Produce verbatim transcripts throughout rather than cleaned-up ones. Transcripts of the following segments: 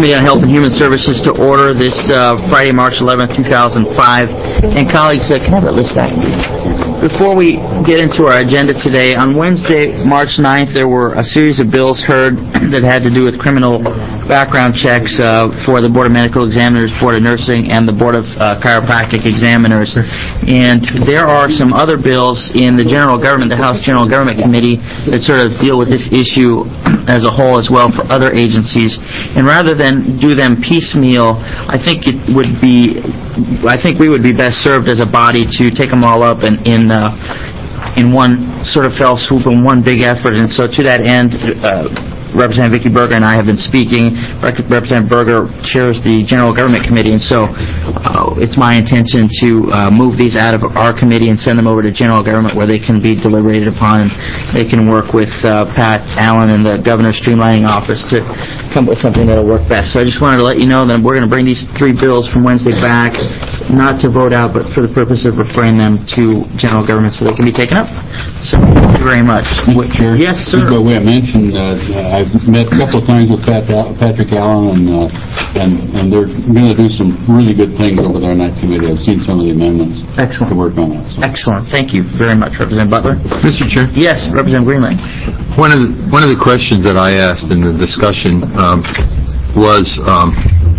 Committee on Health and Human Services to order this uh, Friday, March eleventh, two thousand five. And colleagues, uh, can I have that list back? Before we get into our agenda today, on Wednesday, March ninth, there were a series of bills heard that had to do with criminal background checks uh, for the Board of Medical Examiners, Board of Nursing, and the Board of uh, Chiropractic Examiners. And there are some other bills in the General Government, the House General Government Committee, that sort of deal with this issue as a whole as well for other agencies. And rather than do them piecemeal, I think it would be, I think we would be best served as a body to take them all up in in, uh, in one sort of fell swoop and one big effort. And so to that end, uh, Representative Vicki Berger and I have been speaking. Representative Berger chairs the General Government Committee, and so uh, it's my intention to uh, move these out of our committee and send them over to General Government where they can be deliberated upon. They can work with uh, Pat Allen and the Governor's Streamlining Office to come up with something that will work best. So I just wanted to let you know that we're going to bring these three bills from Wednesday back, not to vote out, but for the purpose of referring them to General Government so they can be taken up. So thank you very much. Mister Chair, yes, sir. By the way, I mentioned uh, I've met a couple of times with Pat, Patrick Allen, and uh, and and they're going to do some really good things over there in that committee. I've seen some of the amendments. Excellent. To work on that. So. Excellent. Thank you very much, Representative Butler. Mister Chair. Yes, Representative Greenlee. One of the, one of the questions that I asked in the discussion um, was um,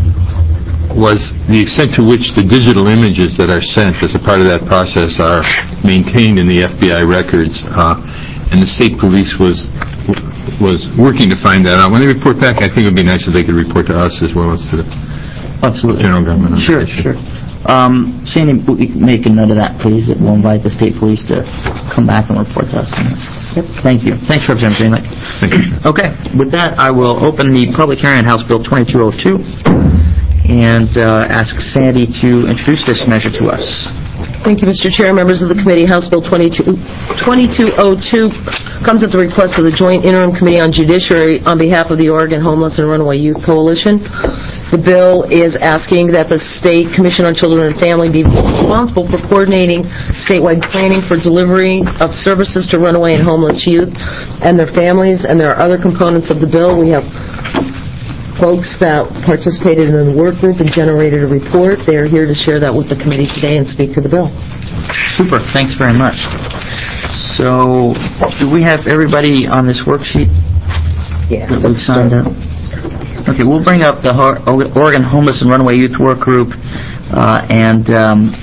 was the extent to which the digital images that are sent as a part of that process are maintained in the F B I records, uh, and the state police was was working to find that out. When they report back, I think it would be nice if they could report to us as well as to the Absolutely. General Government. Sure, sure. Um, Sandy, make a note of that, please. That we'll invite the state police to come back and report to us. Yep. Thank you. Thanks, Representative Greenlee. Thank you. Okay. With that, I will open the public hearing on House Bill twenty-two oh two and uh, ask Sandy to introduce this measure to us. Thank you, Mister Chair. Members of the committee, House Bill twenty-two oh two comes at the request of the Joint Interim Committee on Judiciary on behalf of the Oregon Homeless and Runaway Youth Coalition. The bill is asking that the State Commission on Children and Family be responsible for coordinating statewide planning for delivery of services to runaway and homeless youth and their families, and there are other components of the bill. We have folks that participated in the work group and generated a report. They are here to share that with the committee today and speak to the bill. Super. Thanks very much. So, do we have everybody on this worksheet Yeah, that we've signed up? Okay, we'll bring up the Oregon Homeless and Runaway Youth Work Group uh, and um,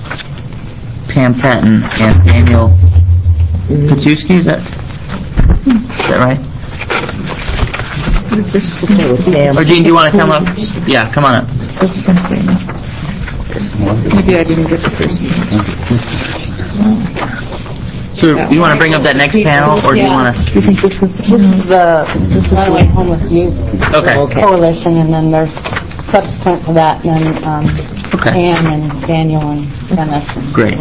Pam Patton and Daniel mm-hmm. Patuski. Is that is that right? This is okay with Pam. Or Jean, do you want to come up? Yeah, come on up. Maybe I didn't get the first So, do you want to bring up that next panel, or do you want to? You think this is the this is the Runaway Homeless Youth Okay. Coalition, and then there's subsequent to that, and then um, okay. Pam and Daniel and Dennis. And Great.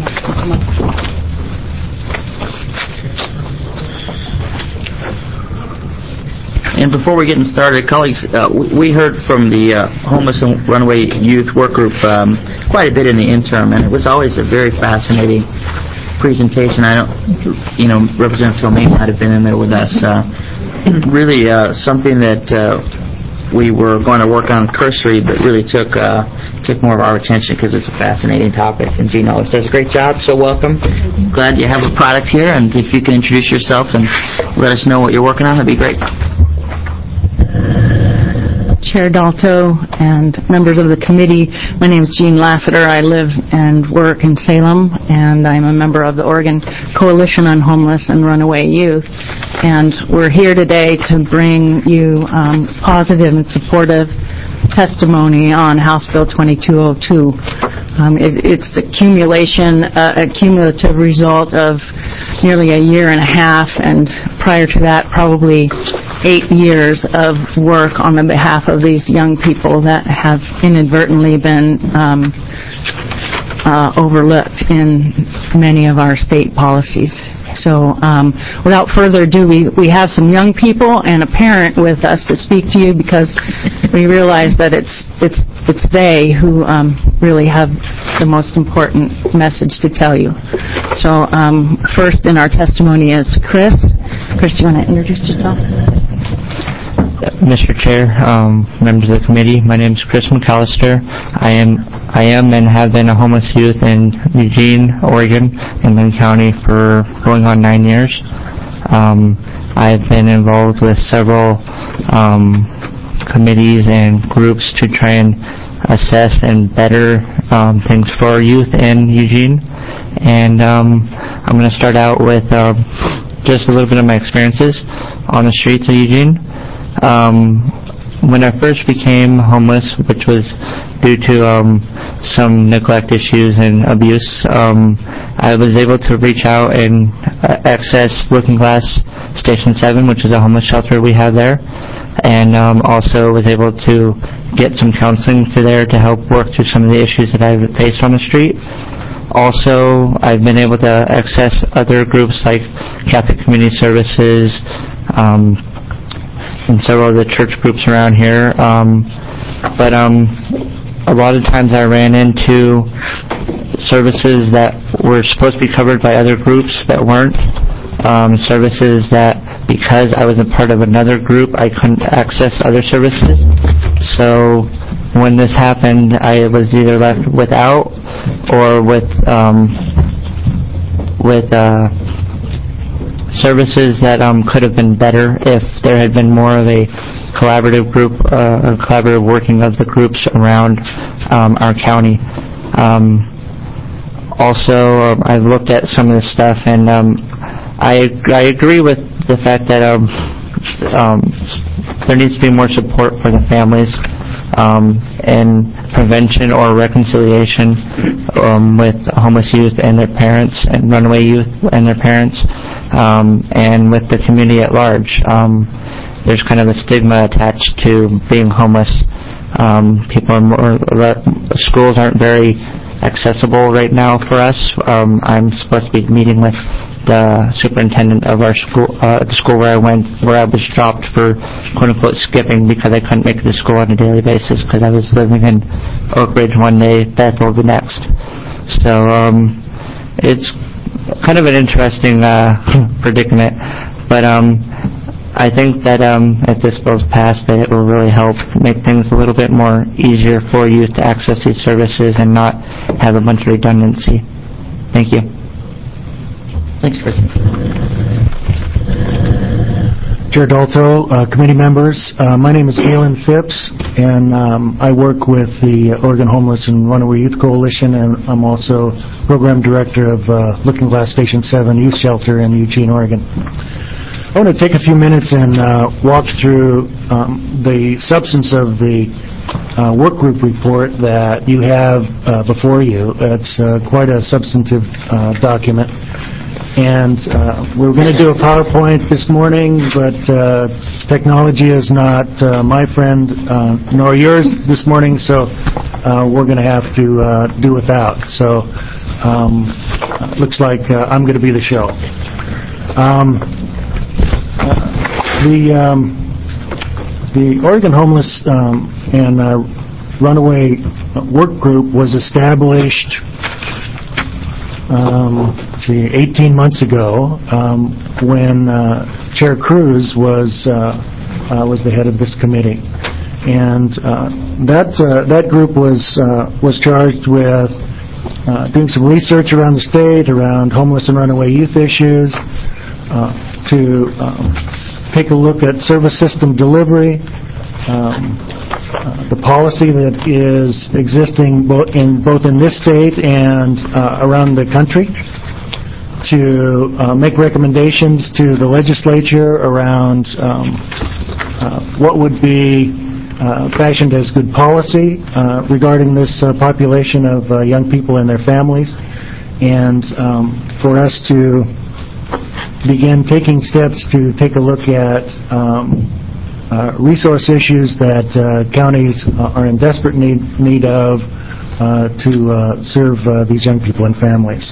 And before we get started, colleagues, uh, we heard from the uh, Homeless and Runaway Youth Work Group um, quite a bit in the interim, and it was always a very fascinating presentation. I don't, you know, Representative Tomei might have been in there with us. Uh, really uh, something that uh, we were going to work on cursory, but really took uh, took more of our attention because it's a fascinating topic. And Jean always does a great job, so welcome. Glad you have a product here, and if you can introduce yourself and let us know what you're working on, that'd be great. Chair Dalto and members of the committee, my name is Jean Lassiter. I live and work in Salem, and I'm a member of the Oregon Coalition on Homeless and Runaway Youth. And we're here today to bring you um, positive and supportive testimony on House Bill twenty-two oh two. Um, it, it's the accumulation, uh, a cumulative result of nearly a year and a half, and prior to that, probably eight years of work on the behalf of these young people that have inadvertently been um, uh, overlooked in many of our state policies. So um, without further ado, we, we have some young people and a parent with us to speak to you because we realize that it's it's it's they who um, really have the most important message to tell you. So um, first in our testimony is Chris. Chris, do you want to introduce yourself? Mister Chair, um, members of the committee, my name is Chris McAllister. I am I am and have been a homeless youth in Eugene, Oregon, in Lynn County for going on nine years. Um, I've been involved with several um, committees and groups to try and assess and better um, things for youth in Eugene. And um, I'm going to start out with um, just a little bit of my experiences on the streets of Eugene. Um, when I first became homeless, which was due to um, some neglect issues and abuse, um, I was able to reach out and uh, access Looking Glass Station seven, which is a homeless shelter we have there, and um, also was able to get some counseling through there to help work through some of the issues that I've faced on the street. Also, I've been able to access other groups like Catholic Community Services, um, and several of the church groups around here. Um, but um, a lot of times I ran into services that were supposed to be covered by other groups that weren't. Um, services that, because I was a part of another group, I couldn't access other services. So when this happened, I was either left without or with um, with uh, services that um, could have been better if there had been more of a collaborative group, uh, a collaborative working of the groups around um, our county. Um, also, um, I've looked at some of this stuff, and um, I I agree with the fact that um, um, there needs to be more support for the families um, and prevention or reconciliation um, with homeless youth and their parents, and runaway youth and their parents, um, and with the community at large. Um, there's kind of a stigma attached to being homeless. Um, people are more, schools aren't very accessible right now for us. Um, I'm supposed to be meeting with the superintendent of our school, uh, the school where I went, where I was dropped for quote-unquote skipping because I couldn't make it to school on a daily basis because I was living in Oak Ridge one day, Bethel the next. So um, it's kind of an interesting uh, predicament, but um, I think that um, if this bill's passed, that it will really help make things a little bit more easier for youth to access these services and not have a bunch of redundancy. Thank you. Thanks, Chris. Chair Dalto, uh, committee members, uh, my name is Galen Phipps, and um, I work with the Oregon Homeless and Runaway Youth Coalition, and I'm also program director of uh, Looking Glass Station seven Youth Shelter in Eugene, Oregon. I want to take a few minutes and uh, walk through um, the substance of the uh, work group report that you have uh, before you. It's uh, quite a substantive uh, document. And uh, we were going to do a PowerPoint this morning, but uh, technology is not uh, my friend uh, nor yours this morning, so uh, we're going to have to uh, do without. So um, looks like uh, I'm going to be the show. Um, the um, the Oregon Homeless um, and uh, Runaway Work Group was established Um, gee, eighteen months ago, um, when uh, Chair Cruz was uh, uh, was the head of this committee, and uh, that uh, that group was uh, was charged with uh, doing some research around the state around homeless and runaway youth issues, uh, to um, take a look at service system delivery. Um, Uh, the policy that is existing both in both in this state and uh, around the country, to uh, make recommendations to the legislature around um, uh, what would be uh, fashioned as good policy uh, regarding this uh, population of uh, young people and their families, and um, for us to begin taking steps to take a look at um, Uh, resource issues that uh, counties uh, are in desperate need, need of uh, to uh, serve uh, these young people and families.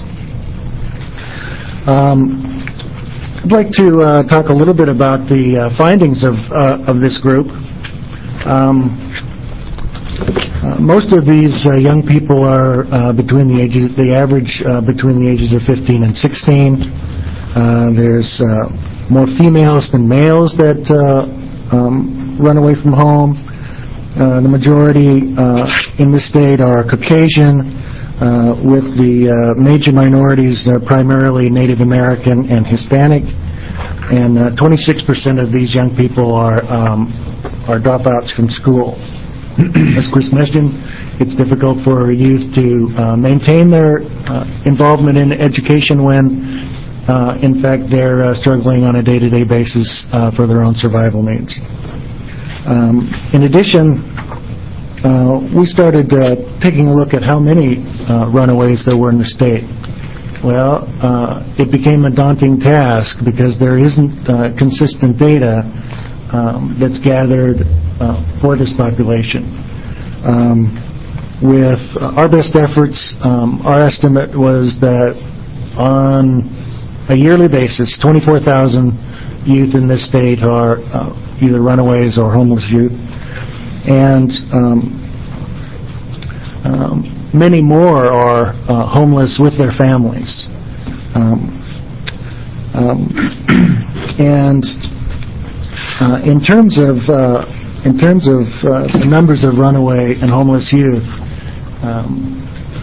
Um, I'd like to uh, talk a little bit about the uh, findings of uh, of this group. Um, uh, most of these uh, young people are uh, between the ages, the average uh, between the ages of fifteen and sixteen. Uh, there's uh, more females than males that Uh, Um, run away from home. Uh, the majority uh, in the state are Caucasian, uh, with the uh, major minorities uh, primarily Native American and Hispanic. And uh, twenty-six percent of these young people are um, are dropouts from school. As Chris mentioned, it's difficult for youth to uh, maintain their uh, involvement in education when, uh, in fact, they're uh, struggling on a day-to-day basis uh, for their own survival needs. Um, in addition, uh, we started uh, taking a look at how many uh, runaways there were in the state. Well, uh, it became a daunting task because there isn't uh, consistent data um, that's gathered uh, for this population. Um, with uh, our best efforts, um, our estimate was that on a yearly basis, twenty-four thousand youth in this state are uh, either runaways or homeless youth, and um, um, many more are uh, homeless with their families. Um, um, and uh, in terms of uh, in terms of uh, the numbers of runaway and homeless youth, um,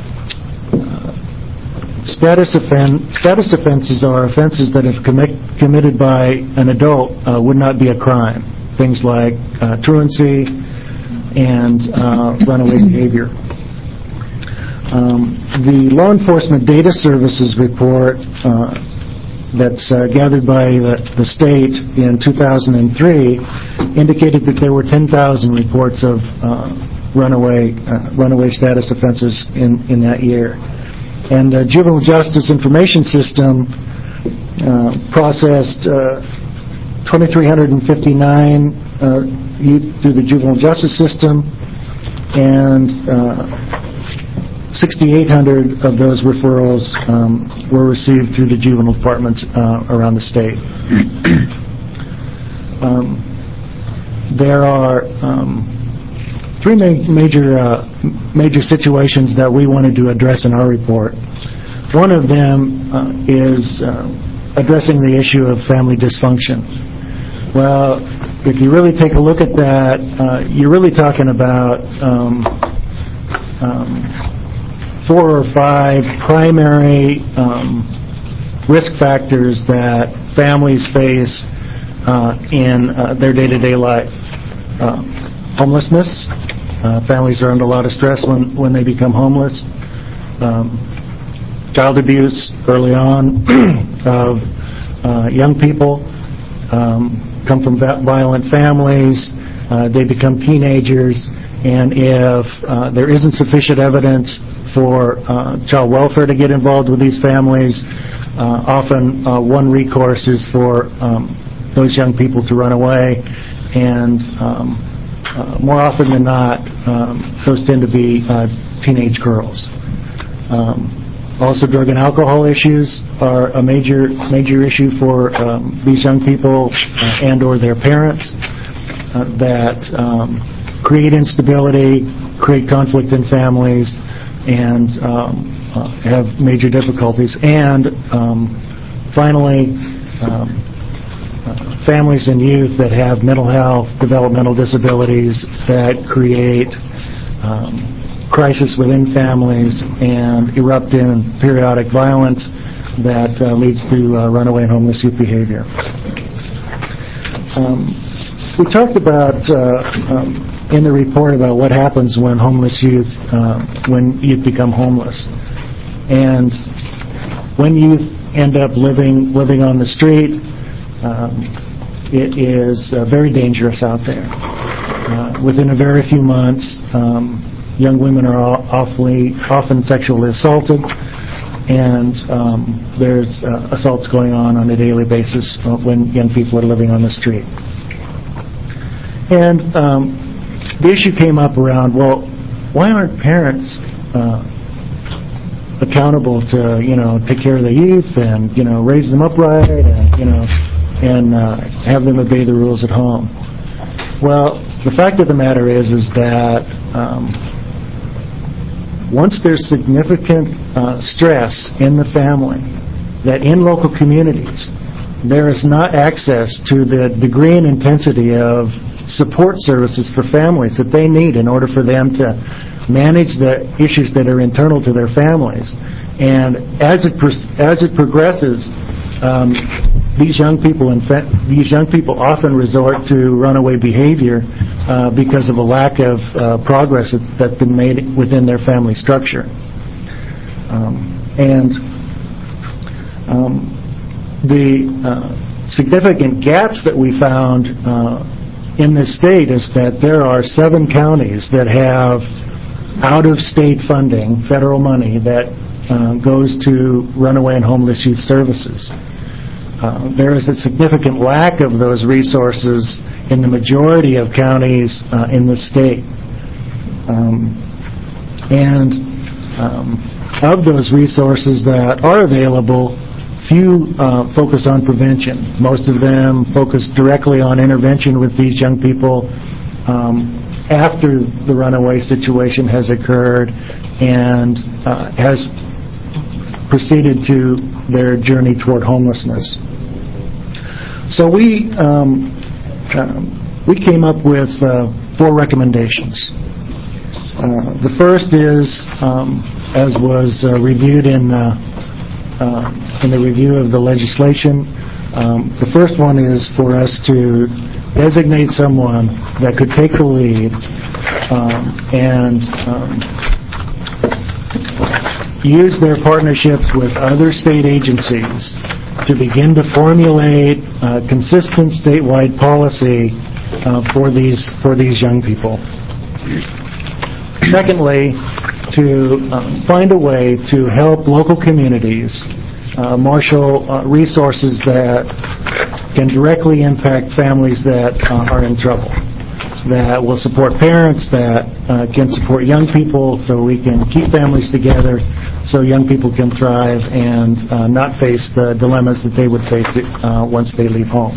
Status, offen- status offenses are offenses that, if commit- committed by an adult, uh, would not be a crime. Things like uh, truancy and uh, runaway behavior. Um, the Law Enforcement Data Services report uh, that's uh, gathered by the, the state in two thousand three indicated that there were ten thousand reports of uh, runaway uh, runaway status offenses in, in that year. And the uh, Juvenile Justice Information System uh, processed uh, two thousand three hundred fifty-nine uh, youth through the juvenile justice system, and uh, six thousand eight hundred of those referrals um, were received through the juvenile departments uh, around the state. um, there are um, three ma- major uh, major situations that we wanted to address in our report. One of them uh, is uh, addressing the issue of family dysfunction. Well, if you really take a look at that, uh, you're really talking about um, um, four or five primary um, risk factors that families face uh, in uh, their day-to-day life. Uh, homelessness. Uh, families are under a lot of stress when, when they become homeless. Um, child abuse early on of uh, young people. Um, come from violent families. Uh, they become teenagers. And if uh, there isn't sufficient evidence for uh, child welfare to get involved with these families, uh, often uh, one recourse is for um, those young people to run away. And um, Uh, more often than not, um, those tend to be uh, teenage girls. Um, also, drug and alcohol issues are a major major issue for um, these young people uh, and or their parents uh, that um, create instability, create conflict in families, and um, uh, have major difficulties. And um, finally, um, Uh, families and youth that have mental health, developmental disabilities that create um, crisis within families and erupt in periodic violence that uh, leads to uh, runaway and homeless youth behavior. Um, we talked about uh, um, in the report about what happens when homeless youth, uh, when youth become homeless. And when youth end up living living on the street, Um, it is uh, very dangerous out there. Uh, within a very few months, um, young women are awfully, often sexually assaulted, and um, there's uh, assaults going on on a daily basis when young people are living on the street. And um, the issue came up around, well, why aren't parents uh, accountable to, you know, take care of the youth and, you know, raise them upright and, you know, and uh, have them obey the rules at home? Well, the fact of the matter is, is that um, once there's significant uh, stress in the family, that in local communities, there is not access to the degree and intensity of support services for families that they need in order for them to manage the issues that are internal to their families. And as it pr- as it progresses, um, these young people in fa- these young people often resort to runaway behavior uh, because of a lack of uh, progress that, that's been made within their family structure. Um, and um, the uh, significant gaps that we found uh, in this state is that there are seven counties that have out-of-state funding, federal money, that uh, goes to runaway and homeless youth services. Uh, there is a significant lack of those resources in the majority of counties uh, in the state. Um, and um, of those resources that are available, few uh, focus on prevention. Most of them focus directly on intervention with these young people um, after the runaway situation has occurred and uh, has proceeded to their journey toward homelessness. So we um, um, we came up with uh, four recommendations. Uh, the first is, um, as was uh, reviewed in uh, uh, in the review of the legislation, um, the first one is for us to designate someone that could take the lead um, and um, use their partnerships with other state agencies to begin to formulate uh, consistent statewide policy uh, for these for these young people. Secondly, to um, find a way to help local communities uh, marshal uh, resources that can directly impact families that uh, are in trouble, that will support parents, that uh, can support young people so we can keep families together so young people can thrive and uh, not face the dilemmas that they would face uh, once they leave home.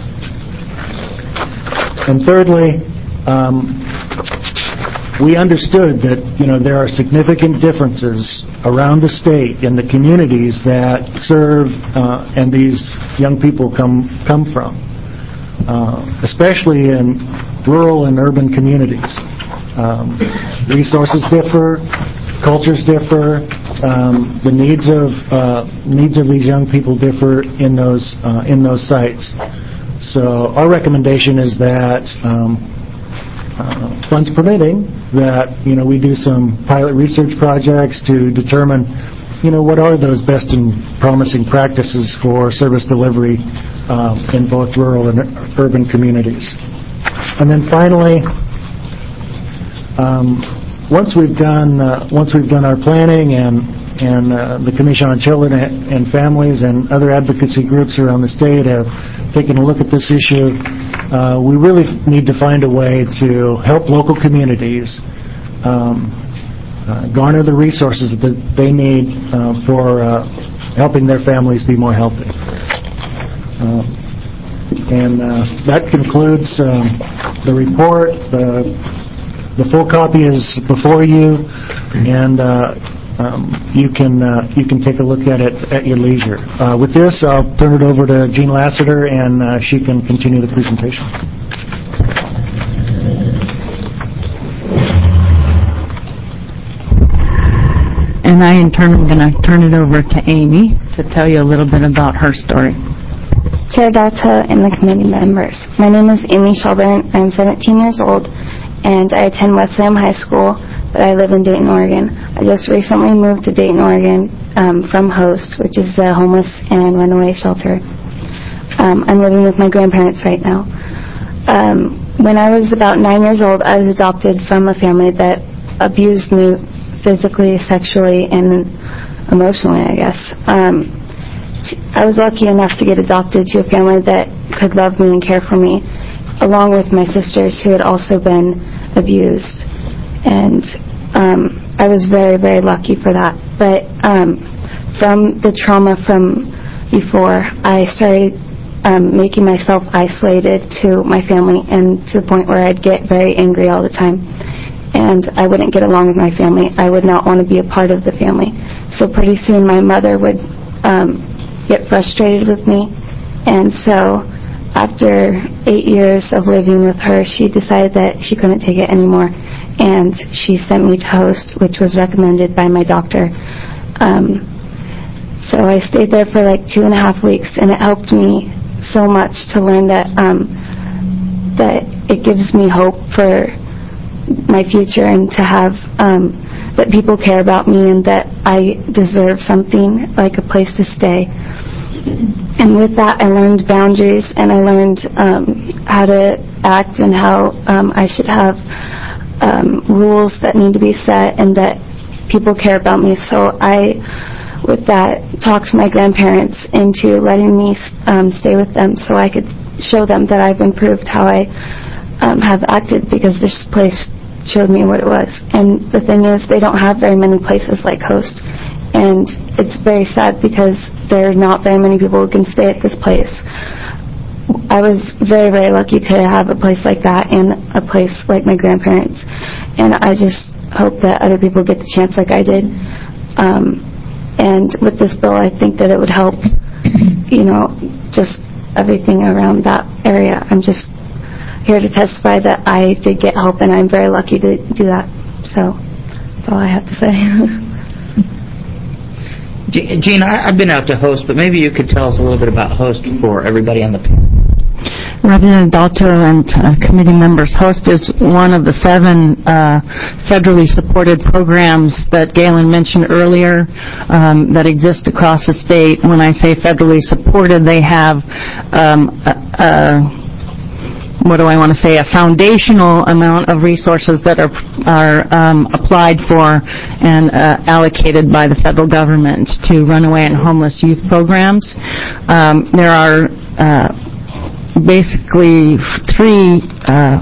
And thirdly, um, we understood that, you know, there are significant differences around the state in the communities that serve uh, and these young people come come from, uh, especially in rural and urban communities. Um, resources differ, cultures differ, um, the needs of uh, needs of these young people differ in those uh, in those sites. So our recommendation is that, um, uh, funds permitting, that, you know, we do some pilot research projects to determine, you know, what are those best and promising practices for service delivery um, in both rural and urban communities. And then finally, um, once we've done uh, once we've done our planning and and uh, the Commission on Children and Families and other advocacy groups around the state have taken a look at this issue, uh, we really need to find a way to help local communities um, uh, garner the resources that they need uh, for uh, helping their families be more healthy. Uh, and uh, that concludes um, the report. The, the full copy is before you, and uh, Um, you can uh, you can take a look at it at your leisure. Uh, with this, I'll turn it over to Jean Lassiter, and uh, she can continue the presentation. And I, in turn, am going to turn it over to Amy to tell you a little bit about her story. Chair Dalto and the committee members, my name is Amy Shelburne. I'm seventeen years old, and I attend Wesleyan High School, but I live in Dayton, Oregon. I just recently moved to Dayton, Oregon um, from Host, which is a homeless and runaway shelter. Um, I'm living with my grandparents right now. Um, when I was about nine years old, I was adopted from a family that abused me physically, sexually, and emotionally, I guess. Um, I was lucky enough to get adopted to a family that could love me and care for me, along with my sisters who had also been abused. And um, I was very, very lucky for that. But um, from the trauma from before, I started um, making myself isolated to my family, and to the point where I'd get very angry all the time. And I wouldn't get along with my family. I would not want to be a part of the family. So pretty soon my mother would um, get frustrated with me. And so after eight years of living with her, she decided that she couldn't take it anymore, and she sent me to Host, which was recommended by my doctor. Um, so I stayed there for like two and a half weeks, and it helped me so much to learn that um, that it gives me hope for my future, and to have um, that people care about me, and that I deserve something like a place to stay. And with that, I learned boundaries, and I learned um, how to act, and how um, I should have um, rules that need to be set, and that people care about me. So I, with that, talked my grandparents into letting me um, stay with them, so I could show them that I've improved how I um, have acted, because this place showed me what it was. And the thing is, they don't have very many places like Host. And it's very sad, because there are not very many people who can stay at this place. I was very, very lucky to have a place like that, and a place like my grandparents. And I just hope that other people get the chance like I did. Um, and with this bill, I think that it would help, you know, just everything around that area. I'm just here to testify that I did get help, and I'm very lucky to do that. So that's all I have to say. Gene, I, I've been out to Host, but maybe you could tell us a little bit about Host for everybody on the panel. Representative Dalto and uh, committee members, Host is one of the seven uh, federally supported programs that Galen mentioned earlier um, that exist across the state. When I say federally supported, they have um, a, a what do I want to say, a foundational amount of resources that are are um, applied for and uh, allocated by the federal government to runaway and homeless youth programs. Um, there are uh, basically three uh,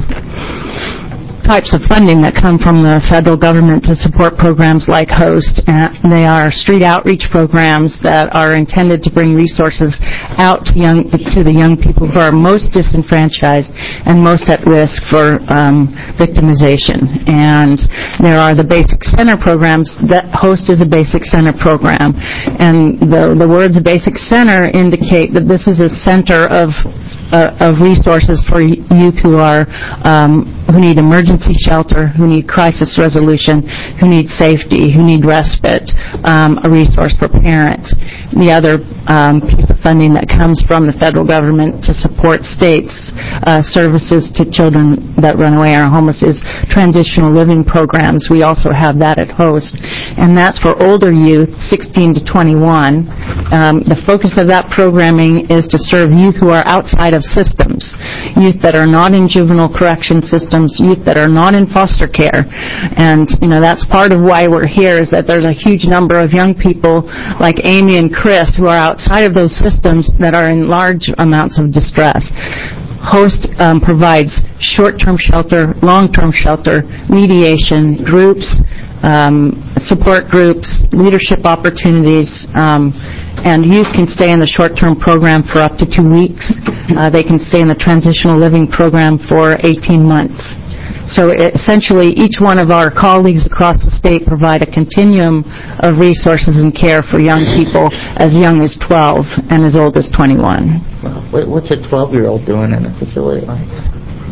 types of funding that come from the federal government to support programs like Host. And they are street outreach programs that are intended to bring resources out to young to the young people who are most disenfranchised and most at risk for um, victimization. And there are the basic center programs. That Host is a basic center program, and the the words basic center indicate that this is a center of Uh, of resources for youth who are um, who need emergency shelter, who need crisis resolution, who need safety, who need respite, um, a resource for parents. The other um, piece of funding that comes from the federal government to support states' uh, services to children that run away or are homeless is transitional living programs. We also have that at Host, and that's for older youth, sixteen to twenty-one. Um, the focus of that programming is to serve youth who are outside of systems, youth that are not in juvenile correction systems, youth that are not in foster care. And, you know, that's part of why we're here, is that there's a huge number of young people like Amy and Chris who are outside of those systems that are in large amounts of distress. Host um, provides short-term shelter, long-term shelter, mediation, groups, um, support groups, leadership opportunities, um, and youth can stay in the short-term program for up to two weeks. Uh, they can stay in the transitional living program for eighteen months. So essentially, each one of our colleagues across the state provide a continuum of resources and care for young people as young as twelve and as old as twenty-one. Well, what's a twelve-year-old doing in a facility like that?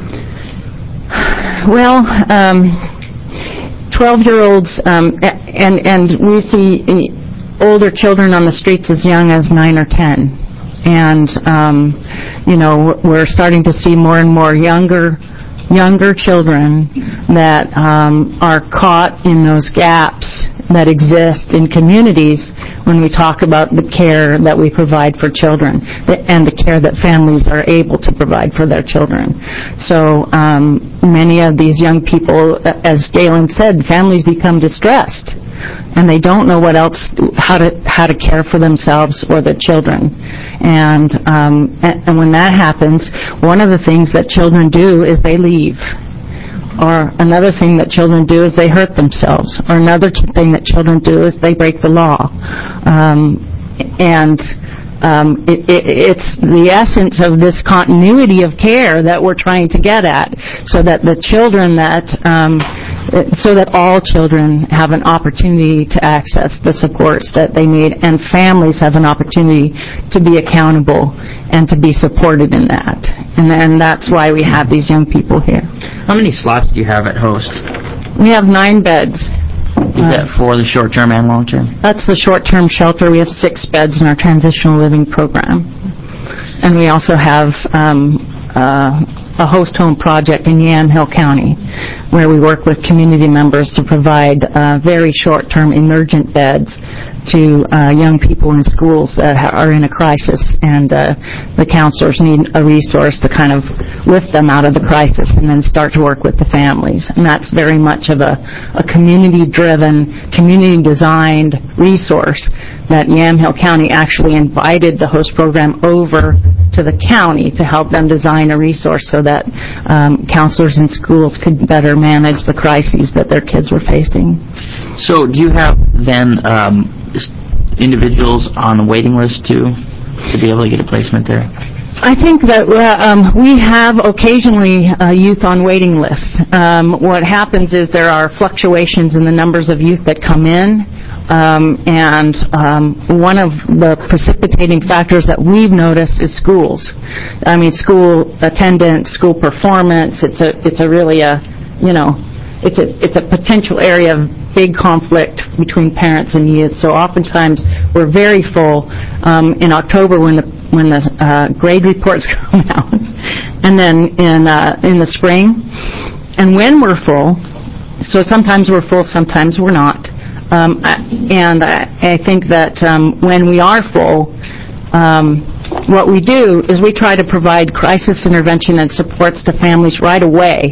Well, um, twelve-year-olds, um, and, and we see older children on the streets as young as nine or ten. And, um, you know, we're starting to see more and more younger younger children that um, are caught in those gaps that exist in communities when we talk about the care that we provide for children and the care that families are able to provide for their children. So um, many of these young people, as Galen said, families become distressed, and they don't know what else, how to how to care for themselves or their children. And, um, and and when that happens, one of the things that children do is they leave. Or another thing that children do is they hurt themselves. Or another thing that children do is they break the law. Um, and Um, it, it, it's the essence of this continuity of care that we're trying to get at, so that the children that um, so that all children have an opportunity to access the supports that they need, and families have an opportunity to be accountable and to be supported in that. And, and that's why we have these young people here. How many slots do you have at Host? We have nine beds. Is that for the short-term and long-term? That's the short-term shelter. We have six beds in our transitional living program. And we also have um, uh, a host home project in Yamhill County, where we work with community members to provide uh, very short-term emergent beds to uh, young people in schools that are in a crisis, and uh, the counselors need a resource to kind of lift them out of the crisis and then start to work with the families. And that's very much of a, a community-driven, community-designed resource that Yamhill County actually invited the host program over to the county to help them design a resource so that um, counselors in schools could better manage the crises that their kids were facing. So do you have then um, individuals on the waiting list too to be able to get a placement there? I think that uh, um, we have occasionally uh, youth on waiting lists. Um, what happens is there are fluctuations in the numbers of youth that come in. Um, and um, one of the precipitating factors that we've noticed is schools. I mean, school attendance, school performance. It's a, it's a really a, you know, it's a, it's a potential area of big conflict between parents and youth. So oftentimes we're very full um, in October when the when the uh, grade reports come out, and then in uh, in the spring, and when we're full. So sometimes we're full, sometimes we're not. Um, and I, I think that um, when we are full, um, what we do is we try to provide crisis intervention and supports to families right away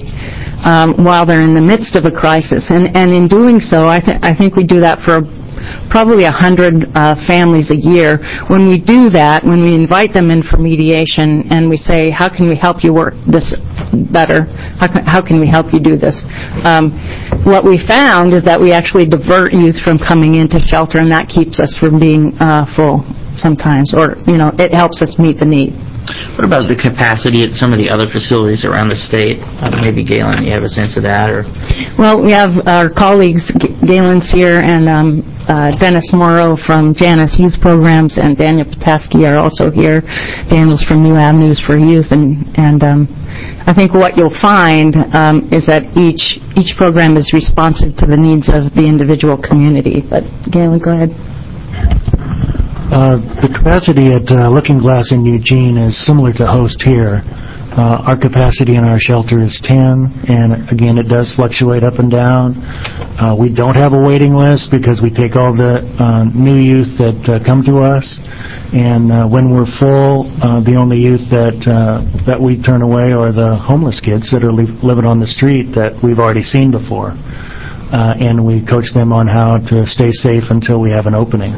um, while they're in the midst of a crisis. And, and in doing so, I, th- I think we do that for probably a hundred uh, families a year. When we do that, when we invite them in for mediation and we say, how can we help you work this better? How can, how can we help you do this? Um, what we found is that we actually divert youth from coming into shelter, and that keeps us from being uh, full sometimes, or, you know, it helps us meet the need. What about the capacity at some of the other facilities around the state? Uh, maybe Galen, you have a sense of that, or? Well, we have our colleagues, G- Galen's here, and um, uh, Dennis Morrow from Janus Youth Programs, and Daniel Pataski are also here. Daniel's from New Avenues for Youth, and and um, I think what you'll find um, is that each each program is responsive to the needs of the individual community. But Galen, go ahead. Uh, the capacity at uh, Looking Glass in Eugene is similar to Host here. Uh, our capacity in our shelter is ten, and again, it does fluctuate up and down. Uh, we don't have a waiting list because we take all the uh, new youth that uh, come to us, and uh, when we're full, uh, the only youth that uh, that we turn away are the homeless kids that are li- living on the street that we've already seen before, uh, and we coach them on how to stay safe until we have an opening.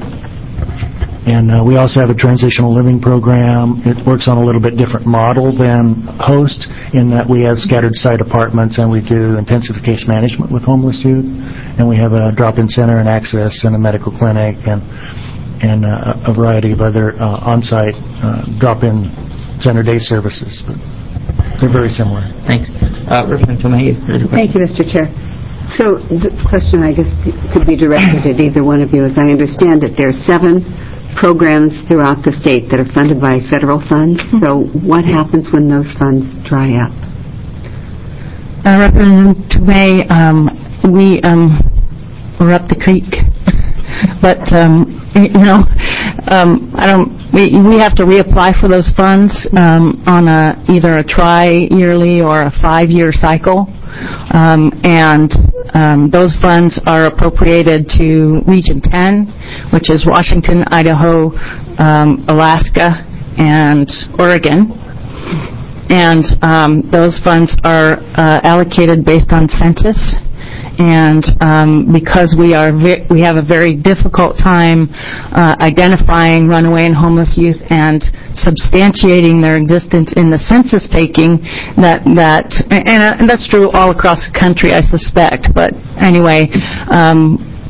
And uh, we also have a transitional living program. It works on a little bit different model than Host in that we have scattered site apartments, and we do intensive case management with homeless youth. And we have a drop-in center and access and a medical clinic and and uh, a variety of other uh, on-site uh, drop-in center day services. But they're very similar. Thanks. Uh, Representative Tomei. Thank you, Mister Chair. So the question, I guess, could be directed at either one of you. As I understand it, there are seven programs throughout the state that are funded by federal funds. So what happens when those funds dry up? Uh, Representative Tomei, um, we, um, we're up the creek. But, um, you know, um, I don't, we, we have to reapply for those funds um, on a, either a tri-yearly or a five-year cycle. Um, and um, those funds are appropriated to Region ten, which is Washington, Idaho, um, Alaska, and Oregon. And um, those funds are uh, allocated based on census. And um, because we are ve- we have a very difficult time uh, identifying runaway and homeless youth and substantiating their existence in the census taking, that that and, and that's true all across the country, I suspect. But anyway, um,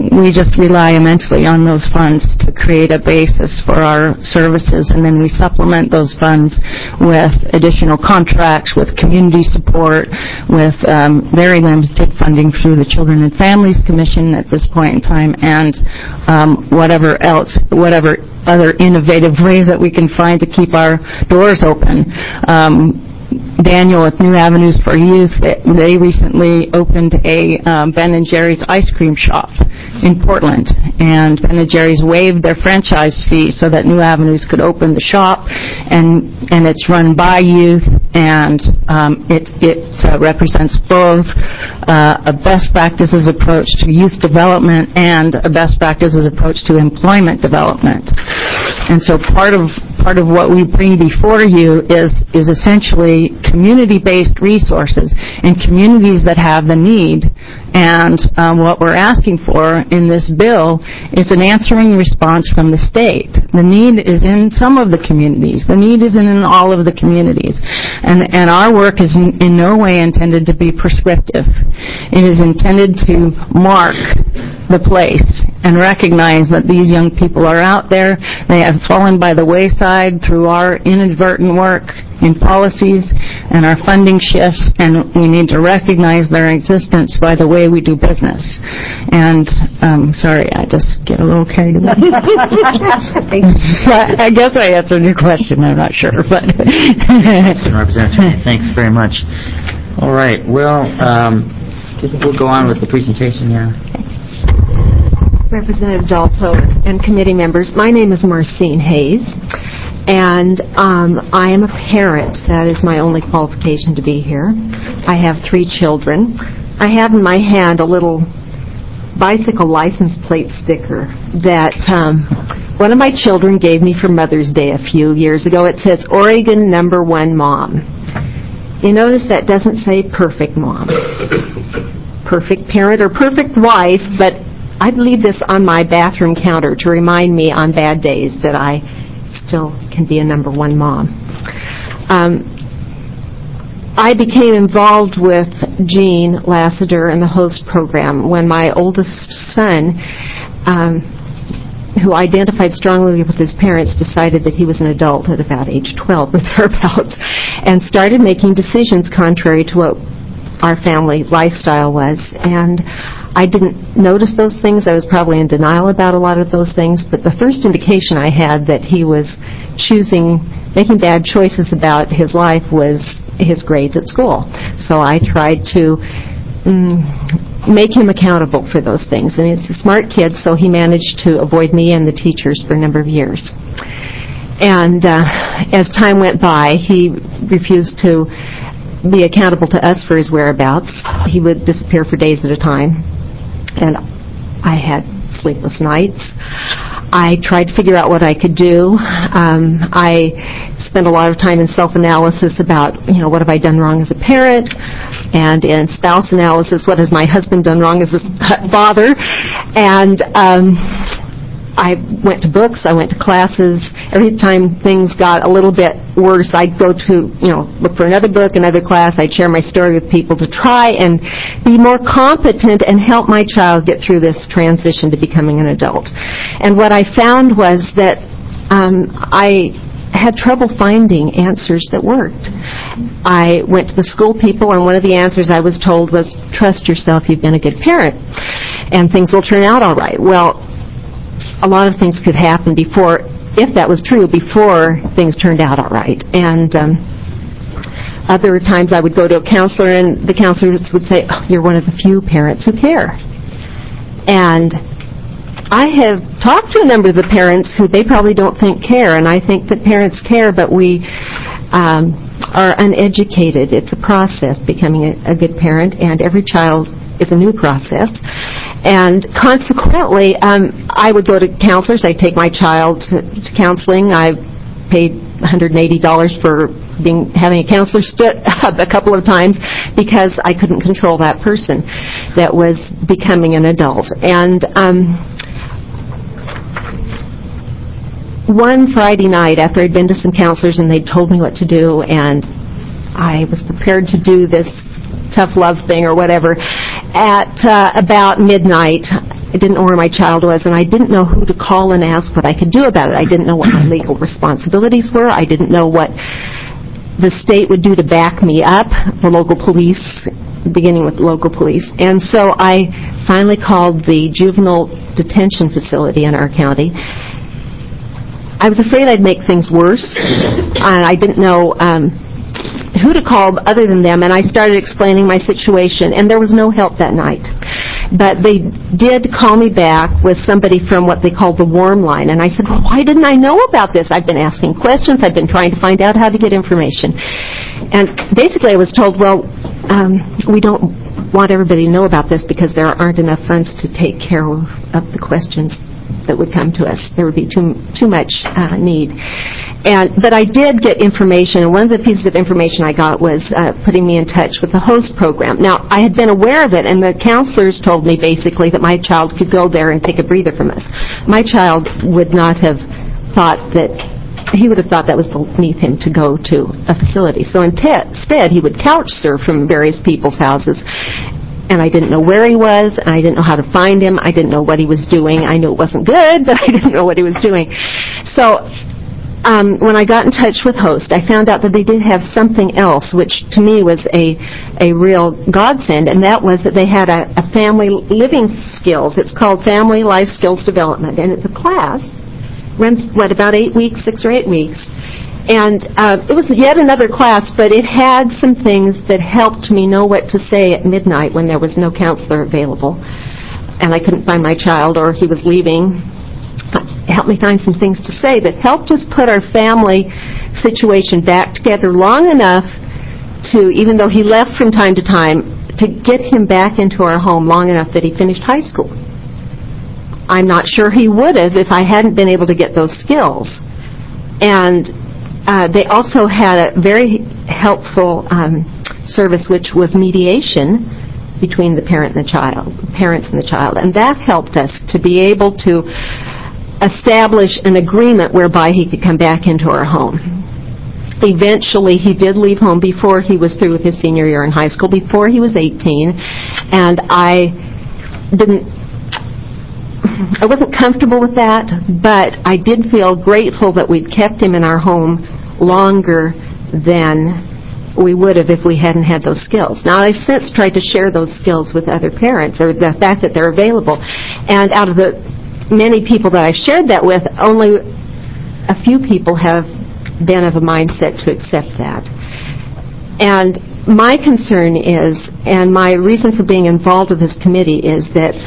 we just rely immensely on those funds to create a basis for our services, and then we supplement those funds with additional contracts, with community support, with um, very limited funding through the Children and Families Commission at this point in time, and um, whatever else, whatever other innovative ways that we can find to keep our doors open. Um, Daniel with New Avenues for Youth, they recently opened a um, Ben and Jerry's ice cream shop in Portland, and Ben and Jerry's waived their franchise fee so that New Avenues could open the shop, and and it's run by youth, and um, it it uh, represents both uh, a best practices approach to youth development and a best practices approach to employment development. And so part of part of what we bring before you is is essentially community-based resources in communities that have the need. And um, what we're asking for in this bill is an answering response from the state. The need is in some of the communities. The need isn't in all of the communities. And, and our work is in, in no way intended to be prescriptive. It is intended to mark the place and recognize that these young people are out there. They have fallen by the wayside through our inadvertent work in policies and our funding shifts, and we need to recognize their existence by the way we do business. And, um, sorry, I just get a little carried away. I guess I answered your question, I'm not sure, but... Representative, thanks very much. All right, well, um, we'll go on with the presentation now. Representative Dalto and committee members, my name is Marcine Hayes, and um, I am a parent. That is my only qualification to be here. I have three children. I have in my hand a little bicycle license plate sticker that um, one of my children gave me for Mother's Day a few years ago. It says, Oregon number one mom. You notice that doesn't say perfect mom, perfect parent, or perfect wife, but I'd leave this on my bathroom counter to remind me on bad days that I still can be a number one mom. Um, I became involved with Jean Lassiter and the HOST program when my oldest son, um, who identified strongly with his parents, decided that he was an adult at about age twelve or thereabouts, and started making decisions contrary to what our family lifestyle was. And I didn't notice those things. I was probably in denial about a lot of those things, but the first indication I had that he was choosing, making bad choices about his life was his grades at school. So I tried to mm, make him accountable for those things. And he's a smart kid, so he managed to avoid me and the teachers for a number of years. And uh, as time went by, he refused to be accountable to us for his whereabouts. He would disappear for days at a time, and I had sleepless nights. I tried to figure out what I could do. Um, I spent a lot of time in self-analysis about, you know, what have I done wrong as a parent, and in spouse analysis, what has my husband done wrong as a father. And um, I went to books, I went to classes. Every time things got a little bit worse, I'd go to, you know, look for another book, another class. I'd share my story with people to try and be more competent and help my child get through this transition to becoming an adult. And what I found was that um, I had trouble finding answers that worked. I went to the school people, and one of the answers I was told was, trust yourself, you've been a good parent, and things will turn out all right. Well, a lot of things could happen before, if that was true, before things turned out all right. And um, other times I would go to a counselor, and the counselors would say, oh, you're one of the few parents who care. And I have talked to a number of the parents who they probably don't think care, and I think that parents care, but we um, are uneducated. It's a process, becoming a, a good parent, and every child is a new process. And consequently, um, I would go to counselors. I'd take my child to, to counseling. I paid one hundred eighty dollars for being having a counselor stood up a couple of times because I couldn't control that person that was becoming an adult. And um, one Friday night, after I'd been to some counselors and they'd told me what to do, and I was prepared to do this tough love thing or whatever, at uh, about midnight, I didn't know where my child was, and I didn't know who to call and ask what I could do about it. I didn't know what my legal responsibilities were. I didn't know what the state would do to back me up, the local police, beginning with local police. And so I finally called the juvenile detention facility in our county. I was afraid I'd make things worse, and I didn't know um, who to call other than them, and I started explaining my situation, and there was no help that night. But they did call me back with somebody from what they called the warm line, and I said, well, why didn't I know about this? I've been asking questions. I've been trying to find out how to get information. And basically I was told, well, um, we don't want everybody to know about this because there aren't enough funds to take care of, of the questions that would come to us. There would be too too much uh, need. And but I did get information, and one of the pieces of information I got was uh, putting me in touch with the HOST program. Now, I had been aware of it, and the counselors told me basically that my child could go there and take a breather from us. My child would not have thought that, he would have thought that was beneath him to go to a facility. So instead, he would couch surf from various people's houses. And I didn't know where he was, and I didn't know how to find him. I didn't know what he was doing. I knew it wasn't good, but I didn't know what he was doing. So um, when I got in touch with HOST, I found out that they did have something else, which to me was a, a real godsend, and that was that they had a, a family living skills. It's called Family Life Skills Development, and it's a class. Runs, what, about eight weeks, six or eight weeks. And uh, it was yet another class, but it had some things that helped me know what to say at midnight when there was no counselor available, and I couldn't find my child or he was leaving. It helped me find some things to say that helped us put our family situation back together long enough to, even though he left from time to time, to get him back into our home long enough that he finished high school. I'm not sure he would have if I hadn't been able to get those skills. And Uh, they also had a very helpful um, service, which was mediation between the parent and the child, parents and the child, and that helped us to be able to establish an agreement whereby he could come back into our home. Eventually, he did leave home before he was through with his senior year in high school, before he was eighteen, and I didn't I wasn't comfortable with that, but I did feel grateful that we'd kept him in our home longer than we would have if we hadn't had those skills. Now, I've since tried to share those skills with other parents, or the fact that they're available. And out of the many people that I've shared that with, only a few people have been of a mindset to accept that. And my concern is, and my reason for being involved with this committee is that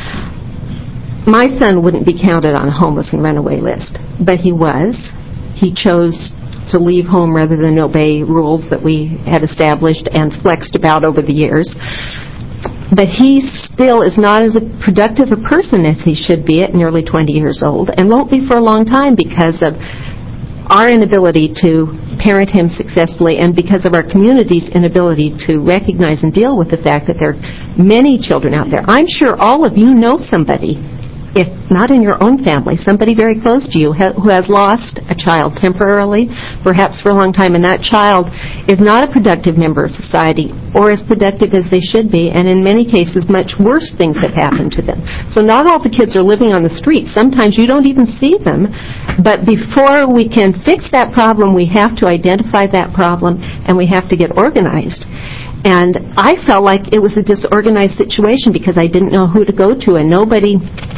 my son wouldn't be counted on a homeless and runaway list, but he was. He chose to leave home rather than obey rules that we had established and flexed about over the years. But he still is not as productive a person as he should be at nearly twenty years old, and won't be for a long time because of our inability to parent him successfully and because of our community's inability to recognize and deal with the fact that there are many children out there. I'm sure all of you know somebody, if not in your own family, somebody very close to you ha- who has lost a child temporarily, perhaps for a long time, and that child is not a productive member of society or as productive as they should be, and in many cases much worse things have happened to them. So not all the kids are living on the street. Sometimes you don't even see them, but before we can fix that problem, we have to identify that problem and we have to get organized. And I felt like it was a disorganized situation because I didn't know who to go to, and nobody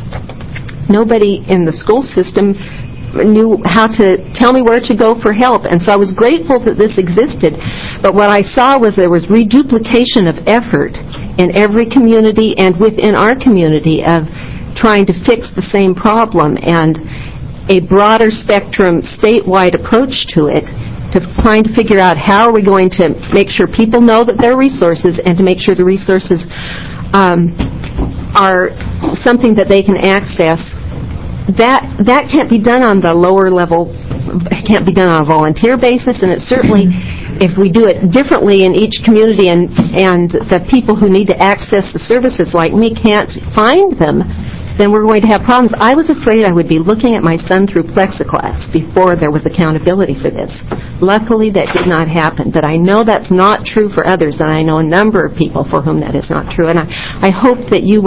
nobody in the school system knew how to tell me where to go for help. And so I was grateful that this existed. But what I saw was there was reduplication of effort in every community and within our community of trying to fix the same problem, and a broader spectrum statewide approach to it, to trying to figure out how are we going to make sure people know that there are resources and to make sure the resources um, are something that they can access. That that can't be done on the lower level, it can't be done on a volunteer basis, and it certainly, if we do it differently in each community and, and the people who need to access the services like me can't find them, then we're going to have problems. I was afraid I would be looking at my son through plexiglass before there was accountability for this. Luckily, that did not happen, but I know that's not true for others, and I know a number of people for whom that is not true, and I, I hope that you will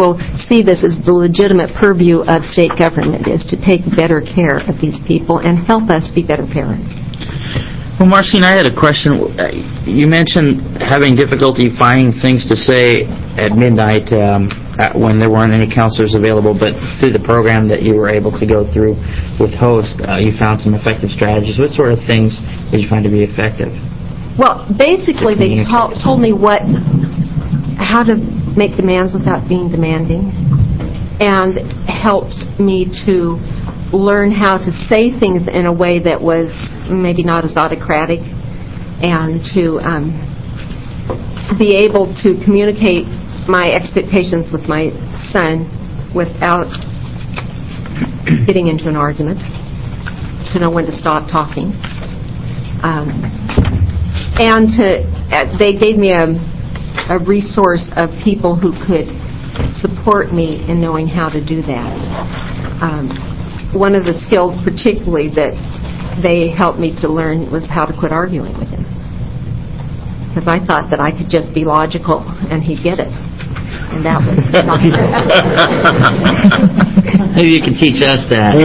see this as the legitimate purview of state government, is to take better care of these people and help us be better parents. Well, Marcine, I had a question. You mentioned having difficulty finding things to say at midnight um, when there weren't any counselors available, but through the program that you were able to go through with HOST, uh, you found some effective strategies. What sort of things did you find to be effective? Well, basically, they to- told me what, how to make demands without being demanding, and helped me to learn how to say things in a way that was maybe not as autocratic, and to um, be able to communicate my expectations with my son without getting into an argument, to know when to stop talking. Um, and to, uh, they gave me a, a resource of people who could support me in knowing how to do that. Um, one of the skills particularly that they helped me to learn was how to quit arguing with him. Because I thought that I could just be logical and he'd get it. And that was not Maybe you can teach us that.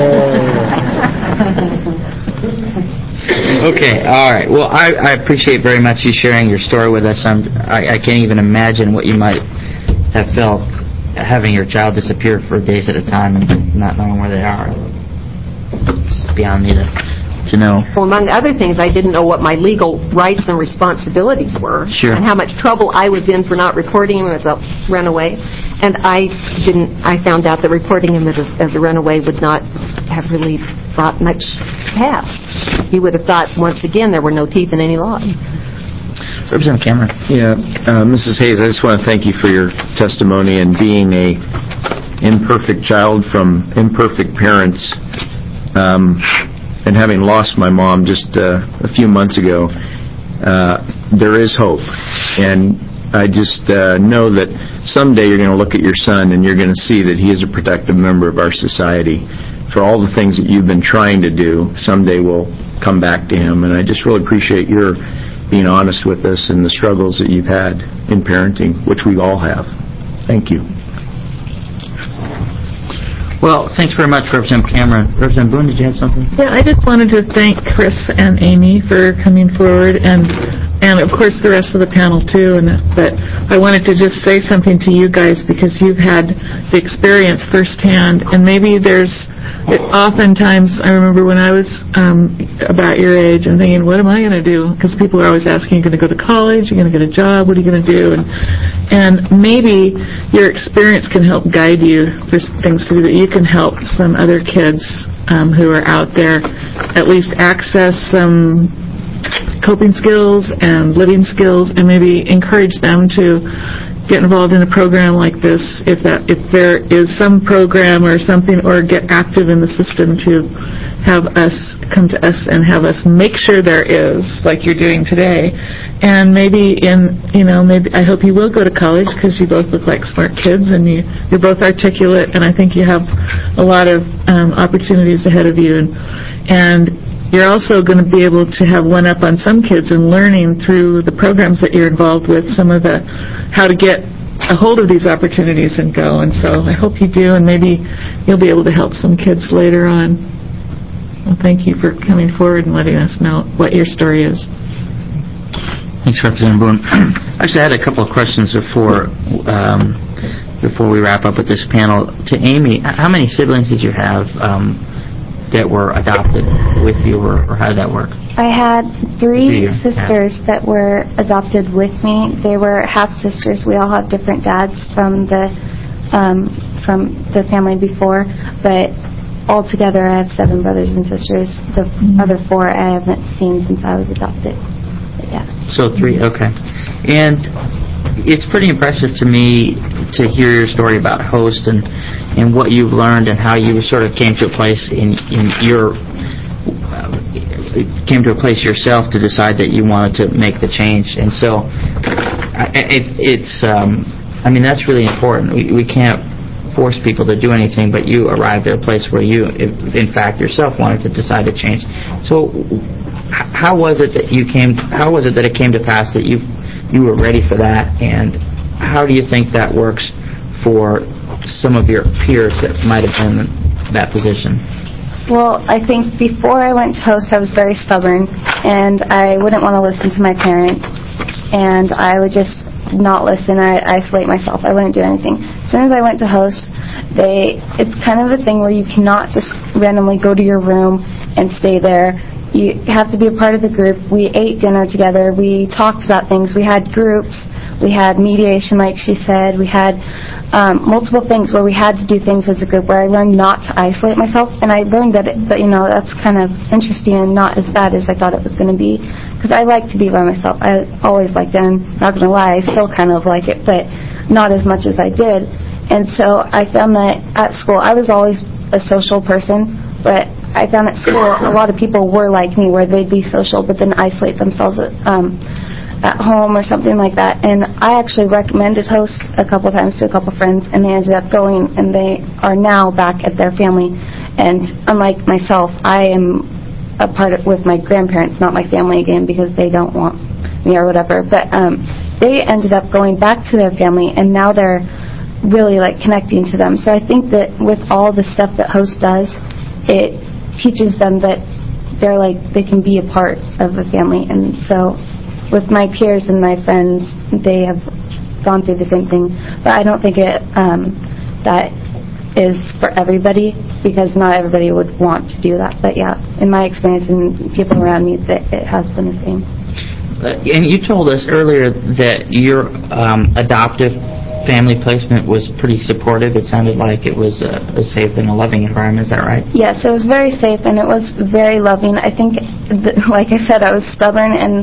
Okay, all right. Well, I, I appreciate very much you sharing your story with us. I'm, I, I can't even imagine what you might have felt having your child disappear for days at a time and not knowing where they are. It's beyond me to, to know. Well, among other things, I didn't know what my legal rights and responsibilities were. Sure. And how much trouble I was in for not reporting him as a runaway. And I didn't. I found out that reporting him as a, as a runaway would not have really brought much to pass. He would have thought, once again, there were no teeth in any law. Representative Cameron. Yeah, uh, Missus Hayes, I just want to thank you for your testimony and being a imperfect child from imperfect parents, um, and having lost my mom just uh, a few months ago. Uh, there is hope, and I just uh, know that someday you're going to look at your son and you're going to see that he is a productive member of our society. For all the things that you've been trying to do, someday we'll come back to him, and I just really appreciate your being honest with us and the struggles that you've had in parenting, which we all have. Thank you. Well, thanks very much, Representative Cameron. Representative Boone, did you have something? Yeah, I just wanted to thank Chris and Amy for coming forward, and and of course the rest of the panel too. And but I wanted to just say something to you guys because you've had the experience firsthand, and maybe there's it, oftentimes I remember when I was um, about your age and thinking, what am I going to do? Because people are always asking, you're going to go to college, you're going to get a job, what are you going to do? And and maybe your experience can help guide you for things to do that you can help some other kids um, who are out there at least access some coping skills and living skills, and maybe encourage them to get involved in a program like this if that if there is some program or something, or get active in the system to have us come to us and have us make sure there is, like you're doing today. And maybe in, you know, maybe I hope you will go to college because you both look like smart kids and you, you're both articulate, and I think you have a lot of um, opportunities ahead of you. And, and you're also going to be able to have one up on some kids in learning through the programs that you're involved with, some of the, how to get a hold of these opportunities and go. And so I hope you do, and maybe you'll be able to help some kids later on. Well, thank you for coming forward and letting us know what your story is. Thanks, Representative Boone. Actually, I had a couple of questions before um, before we wrap up with this panel. To Amy, how many siblings did you have um, that were adopted with you, or, or how did that work? I had three sisters that were adopted with me. They were half-sisters. We all have different dads from the um, from the family before, but altogether I have seven brothers and sisters. The mm-hmm. other four I haven't seen since I was adopted. But yeah. So three, okay. And it's pretty impressive to me to hear your story about HOST and, and what you've learned and how you sort of came to a place in, in your uh, came to a place yourself to decide that you wanted to make the change. And so it, it's um, I mean, that's really important. We, we can't force people to do anything, but you arrived at a place where you, in fact, yourself wanted to decide to change. So how was it that you came, how was it that it came to pass that you you were ready for that, and how do you think that works for some of your peers that might have been in that position? Well, I think before I went to host, I was very stubborn, and I wouldn't want to listen to my parents, and I would just not listen. I isolate myself. I wouldn't do anything. As soon as I went to host, they it's kind of a thing where you cannot just randomly go to your room and stay there. You have to be a part of the group. We ate dinner together. We talked about things. We had groups. We had mediation, like she said. We had um, multiple things where we had to do things as a group, where I learned not to isolate myself. And I learned that, it, that you know, that's kind of interesting and not as bad as I thought it was going to be. Because I like to be by myself. I always liked it. I'm not going to lie, I still kind of like it, but not as much as I did. And so I found that at school, I was always a social person, but I found at school a lot of people were like me, where they'd be social but then isolate themselves at, um, at home or something like that. And I actually recommended host a couple times to a couple friends, and they ended up going, and they are now back at their family. And unlike myself, I am a part of, with my grandparents, not my family again, because they don't want me or whatever. But um, they ended up going back to their family, and now they're really like connecting to them. So I think that with all the stuff that host does, it teaches them that they're like, they can be a part of a family. And so with my peers and my friends, they have gone through the same thing. But I don't think it um, that is for everybody, because not everybody would want to do that. But yeah, in my experience and people around me, that it has been the same. Uh, and you told us earlier that your um, adoptive family placement was pretty supportive. It sounded like it was a, a safe and a loving environment. Is that right? Yes, it was very safe and it was very loving. I think, th- like I said, I was stubborn, and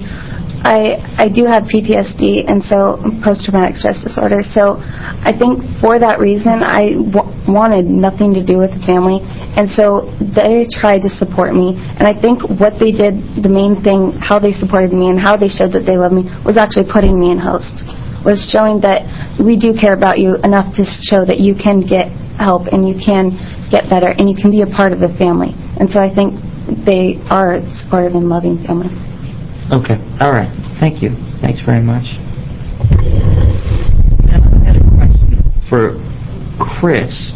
I I do have P T S D, and so post-traumatic stress disorder. So I think for that reason, I w- wanted nothing to do with the family, and so they tried to support me. And I think what they did, the main thing, how they supported me and how they showed that they loved me, was actually putting me in host. Was showing that we do care about you enough to show that you can get help and you can get better and you can be a part of the family. And so I think they are a supportive and loving family. Okay. All right. Thank you. Thanks very much. And I had a question for Chris.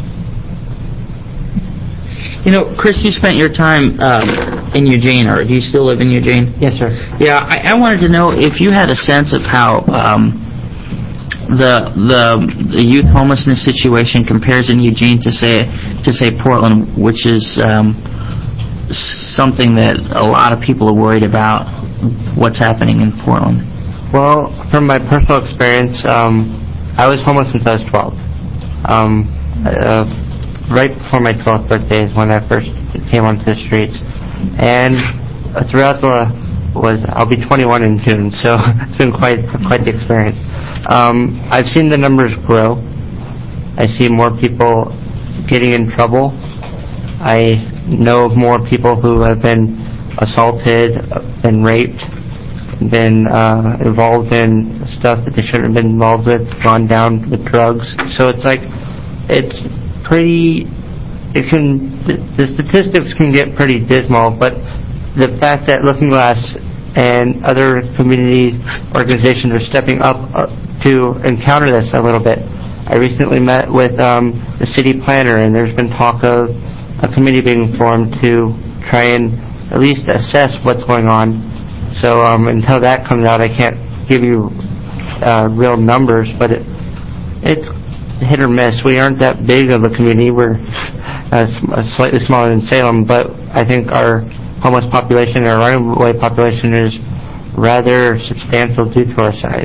You know, Chris, you spent your time um, in Eugene, or do you still live in Eugene? Yes, sir. Yeah, I, I wanted to know if you had a sense of how um, the the the youth homelessness situation compares in Eugene to say to say Portland, which is um, something that a lot of people are worried about. What's happening in Portland? Well, from my personal experience, um, I was homeless since I was twelve. Um, uh, right before my twelfth birthday is when I first came onto the streets, and throughout the was I'll be twenty-one in June, so it's been quite quite the experience. Um, I've seen the numbers grow. I see more people getting in trouble. I know of more people who have been assaulted, been raped, been uh, involved in stuff that they shouldn't have been involved with, gone down with drugs. So it's like, it's pretty, it can, the, the statistics can get pretty dismal, but the fact that Looking Glass and other community organizations are stepping up uh, to encounter this a little bit. I recently met with um, the city planner, and there's been talk of a committee being formed to try and at least assess what's going on. So um, until that comes out, I can't give you uh, real numbers, but it, it's hit or miss. We aren't that big of a community. We're uh, slightly smaller than Salem, but I think our homeless population, our runaway population, is rather substantial due to our size.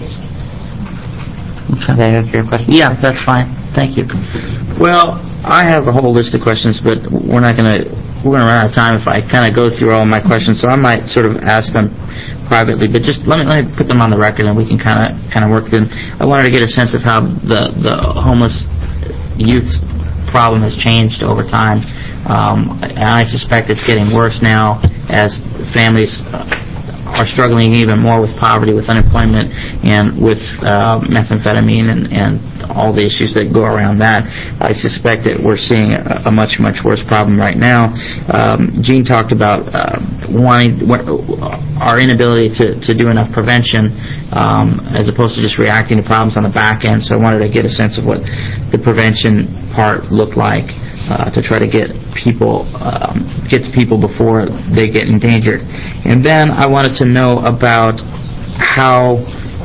Okay. Does that answer your question? Yeah, that's fine. Thank you. Well, I have a whole list of questions, but we're not going to we're going to run out of time if I kind of go through all my questions. So I might sort of ask them privately, but just let me let me put them on the record, and we can kind of kind of work them. I wanted to get a sense of how the the homeless youth problem has changed over time. Um, and I suspect it's getting worse now as families are struggling even more with poverty, with unemployment, and with uh, methamphetamine and, and all the issues that go around that. I suspect that we're seeing a, a much, much worse problem right now. Um, Gene talked about uh, wanting what, our inability to, to do enough prevention um, as opposed to just reacting to problems on the back end. So I wanted to get a sense of what the prevention part looked like uh, to try to get people um, get to people before they get endangered. And then I wanted to know about how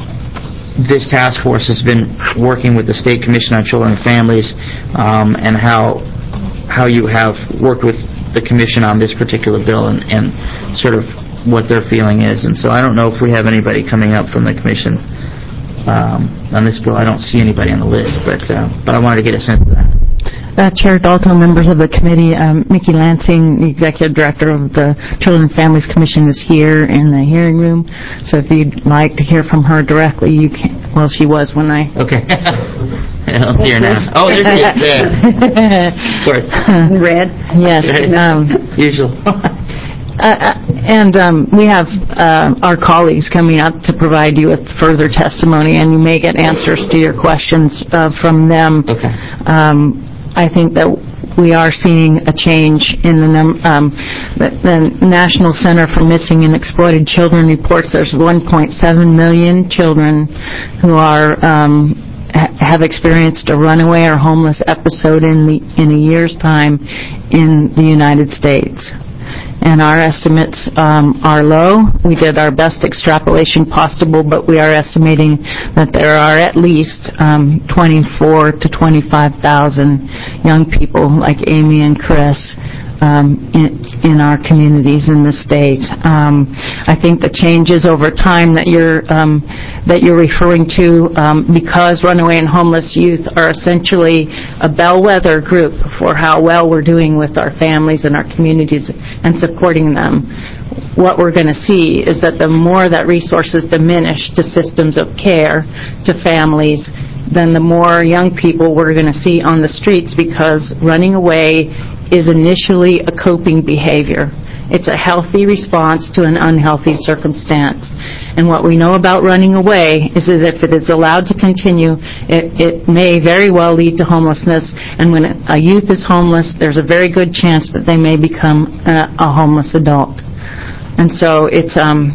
this task force has been working with the State Commission on Children and Families, um, and how how you have worked with the Commission on this particular bill, and, and sort of what their feeling is. And so I don't know if we have anybody coming up from the Commission um, on this bill. I don't see anybody on the list, but uh, but I wanted to get a sense of that. Uh, Chair Dalto, members of the committee, um, Mickey Lansing, the Executive Director of the Children and Families Commission, is here in the hearing room. So if you'd like to hear from her directly, you can. Well, she was when I... Okay. I don't see her now. Oh, there she is. Yeah. Of course. Red? Yes. Um, Usual. Uh, and um, we have uh, our colleagues coming up to provide you with further testimony, and you may get answers to your questions uh, from them. Okay. Um, I think that we are seeing a change in the num- um, the, the National Center for Missing and Exploited Children reports there's one point seven million children who are um, ha- have experienced a runaway or homeless episode in the in a year's time in the United States. And our estimates um, are low. We did our best extrapolation possible, but we are estimating that there are at least um, twenty-four to twenty-five thousand young people like Amy and Chris um, in, in our communities in the state. Um, I think the changes over time that you're um, that you're referring to, um, because runaway and homeless youth are essentially a bellwether group for how well we're doing with our families and our communities and supporting them. What we're going to see is that the more that resources diminish to systems of care, to families, then the more young people we're going to see on the streets, because running away is initially a coping behavior. It's a healthy response to an unhealthy circumstance. And what we know about running away is that if it is allowed to continue, it, it may very well lead to homelessness. And when a youth is homeless, there's a very good chance that they may become a, a homeless adult. And so it's um,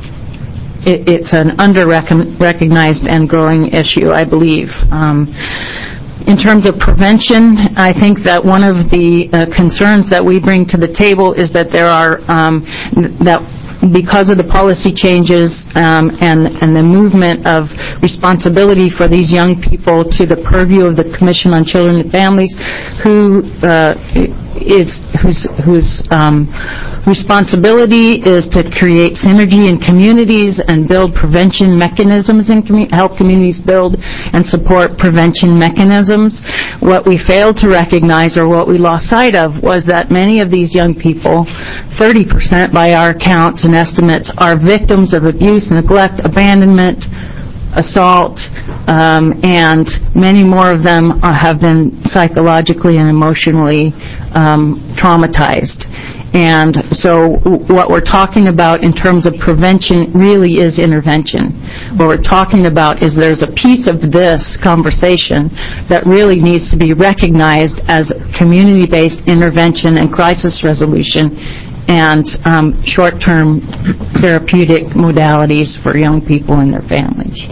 it, it's an under-recognized and growing issue, I believe. Um, In terms of prevention, I think that one of the uh, concerns that we bring to the table is that there are, um, that because of the policy changes um, and, and the movement of responsibility for these young people to the purview of the Commission on Children and Families, who uh, is whose whose um, responsibility is to create synergy in communities and build prevention mechanisms and commu- help communities build and support prevention mechanisms. What we failed to recognize, or what we lost sight of, was that many of these young people, thirty percent by our counts and estimates, are victims of abuse, neglect, abandonment, assault, um, and many more of them are, have been psychologically and emotionally um, traumatized. And so what we're talking about in terms of prevention really is intervention. What we're talking about is there's a piece of this conversation that really needs to be recognized as community-based intervention and crisis resolution and um, short-term therapeutic modalities for young people and their families.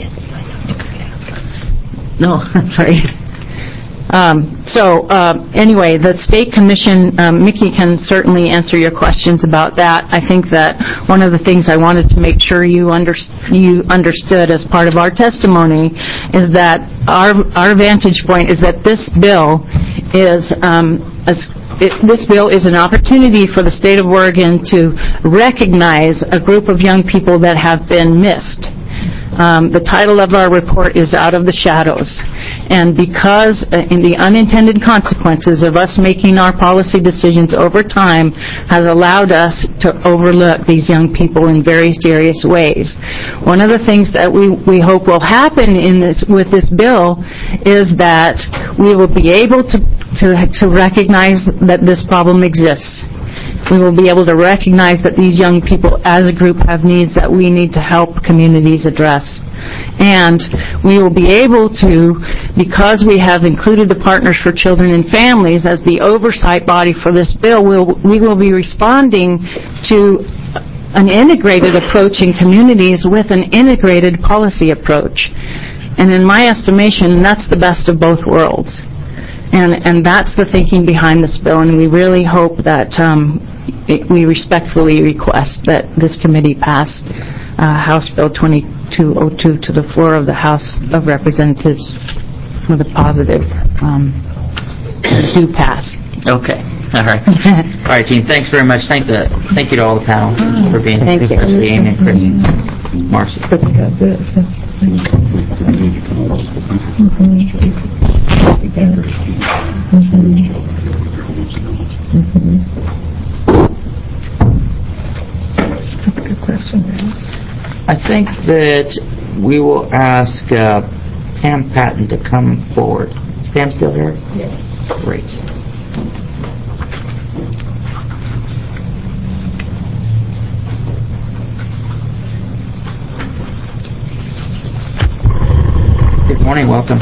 No, sorry. Um, so uh, anyway, the State Commission, um, Mickey can certainly answer your questions about that. I think that one of the things I wanted to make sure you, under, you understood as part of our testimony is that our, our vantage point is that this bill is um, a, It, this bill is an opportunity for the state of Oregon to recognize a group of young people that have been missed. Um, the title of our report is Out of the Shadows. And because uh, in the unintended consequences of us making our policy decisions over time has allowed us to overlook these young people in very serious ways. One of the things that we, we hope will happen in this, with this bill is that we will be able to, to, to recognize that this problem exists. We will be able to recognize that these young people as a group have needs that we need to help communities address. And we will be able to, because we have included the Partners for Children and Families as the oversight body for this bill, we'll, we will be responding to an integrated approach in communities with an integrated policy approach. And in my estimation, that's the best of both worlds. And, and that's the thinking behind this bill, and we really hope that um, it, we respectfully request that this committee pass uh, House Bill twenty-two oh two to the floor of the House of Representatives with a positive um, do pass. Okay. All right. All right, Jean, thanks very much. Thank the thank you to all the panel for being here, Thank you. especially Amy and Chris. Marcy. That's a good question, guys. I think that we will ask uh, Pam Patton to come forward. Is Pam still here? Yes. Great. Good morning. Welcome.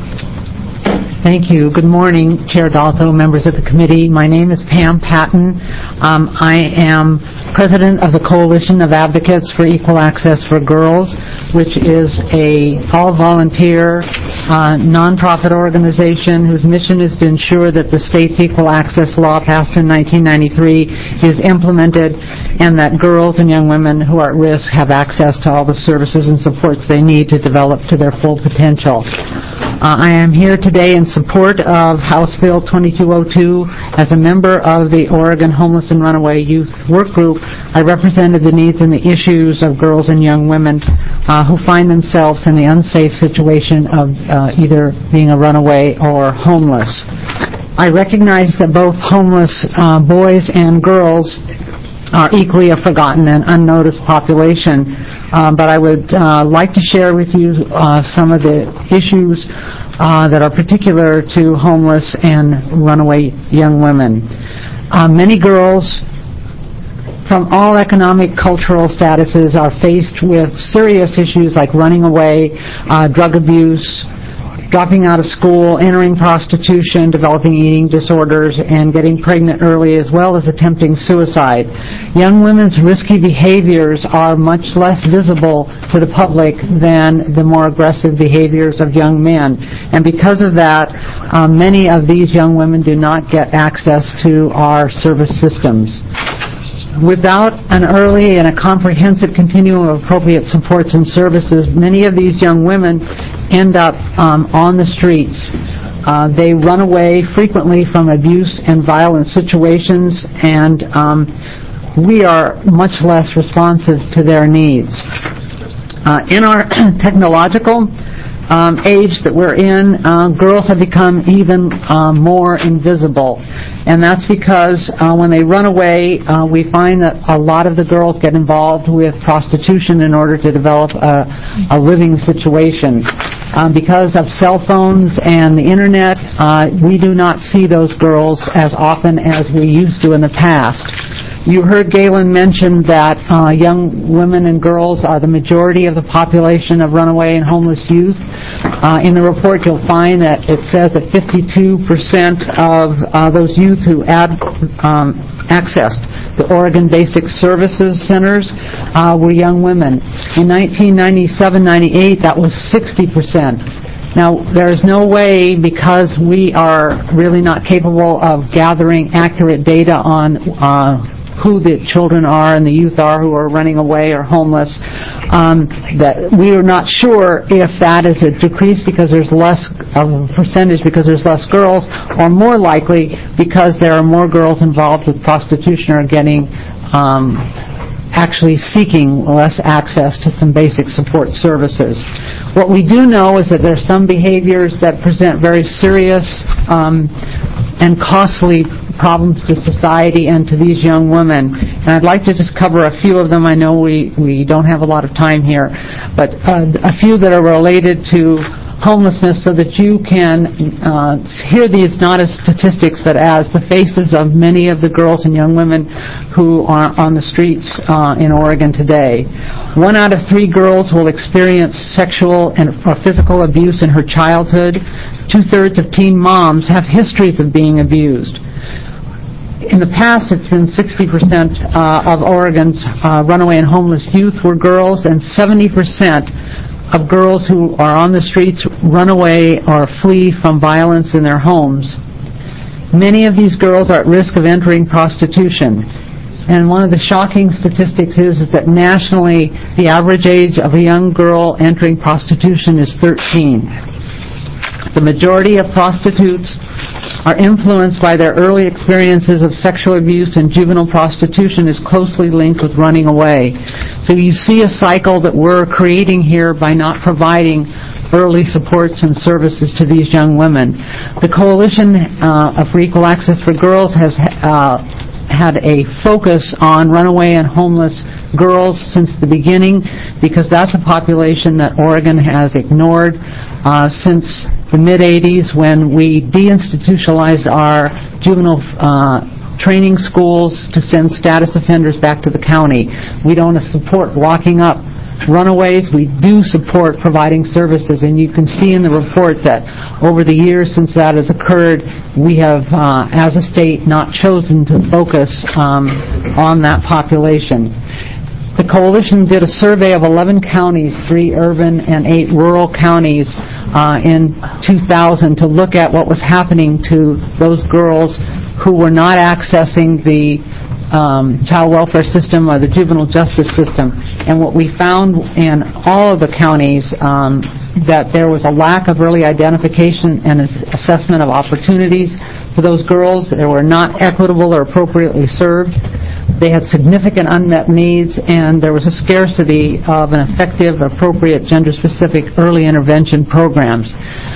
Thank you. Good morning, Chair Dalto, members of the committee. My name is Pam Patton. Um, I am president of the Coalition of Advocates for Equal Access for Girls, which is a all-volunteer, uh, nonprofit organization whose mission is to ensure that the state's equal access law passed in nineteen ninety-three is implemented and that girls and young women who are at risk have access to all the services and supports they need to develop to their full potential. Uh, I am here today in support of House Bill twenty-two oh two. As a member of the Oregon Homeless and Runaway Youth Work Group, I represented the needs and the issues of girls and young women uh, who find themselves in the unsafe situation of uh, either being a runaway or homeless. I recognize that both homeless uh, boys and girls are equally a forgotten and unnoticed population, uh, but I would uh, like to share with you uh, some of the issues uh, that are particular to homeless and runaway young women. Uh, many girls from all economic, cultural statuses are faced with serious issues like running away, uh, drug abuse, dropping out of school, entering prostitution, developing eating disorders, and getting pregnant early, as well as attempting suicide. Young women's risky behaviors are much less visible to the public than the more aggressive behaviors of young men. And because of that, uh, many of these young women do not get access to our service systems. Without an early and a comprehensive continuum of appropriate supports and services, many of these young women end up um, on the streets. Uh, they run away frequently from abuse and violent situations, and um, we are much less responsive to their needs. Uh, in our technological um, age that we're in, uh, girls have become even uh, more invisible. And that's because uh, when they run away, uh, we find that a lot of the girls get involved with prostitution in order to develop a, a living situation. Um, because of cell phones and the internet, uh, we do not see those girls as often as we used to in the past. You heard Galen mention that uh, young women and girls are the majority of the population of runaway and homeless youth. Uh, in the report, you'll find that it says that fifty-two percent of uh, those youth who ad, um, accessed the Oregon Basic Services Centers uh, were young women. In nineteen ninety-seven ninety-eight, that was sixty percent. Now, there is no way, because we are really not capable of gathering accurate data on uh, who the children are and the youth are who are running away or homeless, um, that we are not sure if that is a decrease because there's less of a percentage because there's less girls, or more likely because there are more girls involved with prostitution or getting um, actually seeking less access to some basic support services. What we do know is that there are some behaviors that present very serious um, and costly problems to society and to these young women. And I'd like to just cover a few of them. I know we, we don't have a lot of time here, but uh, a few that are related to homelessness so that you can uh, hear these not as statistics but as the faces of many of the girls and young women who are on the streets uh, in Oregon today. One out of three girls will experience sexual and or physical abuse in her childhood. Two-thirds of teen moms have histories of being abused. In the past, it's been sixty percent uh, of Oregon's uh, runaway and homeless youth were girls, and seventy percent of girls who are on the streets run away or flee from violence in their homes. Many of these girls are at risk of entering prostitution. And one of the shocking statistics is, is that nationally, the average age of a young girl entering prostitution is thirteen. The majority of prostitutes are influenced by their early experiences of sexual abuse, and juvenile prostitution is closely linked with running away. So you see a cycle that we're creating here by not providing early supports and services to these young women. The Coalition uh, for Equal Access for Girls has uh, had a focus on runaway and homeless girls since the beginning, because that's a population that Oregon has ignored uh, since the mid-eighties, when we deinstitutionalized our juvenile uh, training schools to send status offenders back to the county. We don't support locking up runaways. We do support providing services, and you can see in the report that over the years since that has occurred, we have, uh, as a state, not chosen to focus um, on that population. The Coalition did a survey of eleven counties, three urban and eight rural counties, uh, in two thousand to look at what was happening to those girls who were not accessing the um, child welfare system or the juvenile justice system. And what we found in all of the counties, um, that there was a lack of early identification and assessment of opportunities for those girls. They were not equitable or appropriately served. They had significant unmet needs, and there was a scarcity of an effective, appropriate, gender-specific early intervention programs.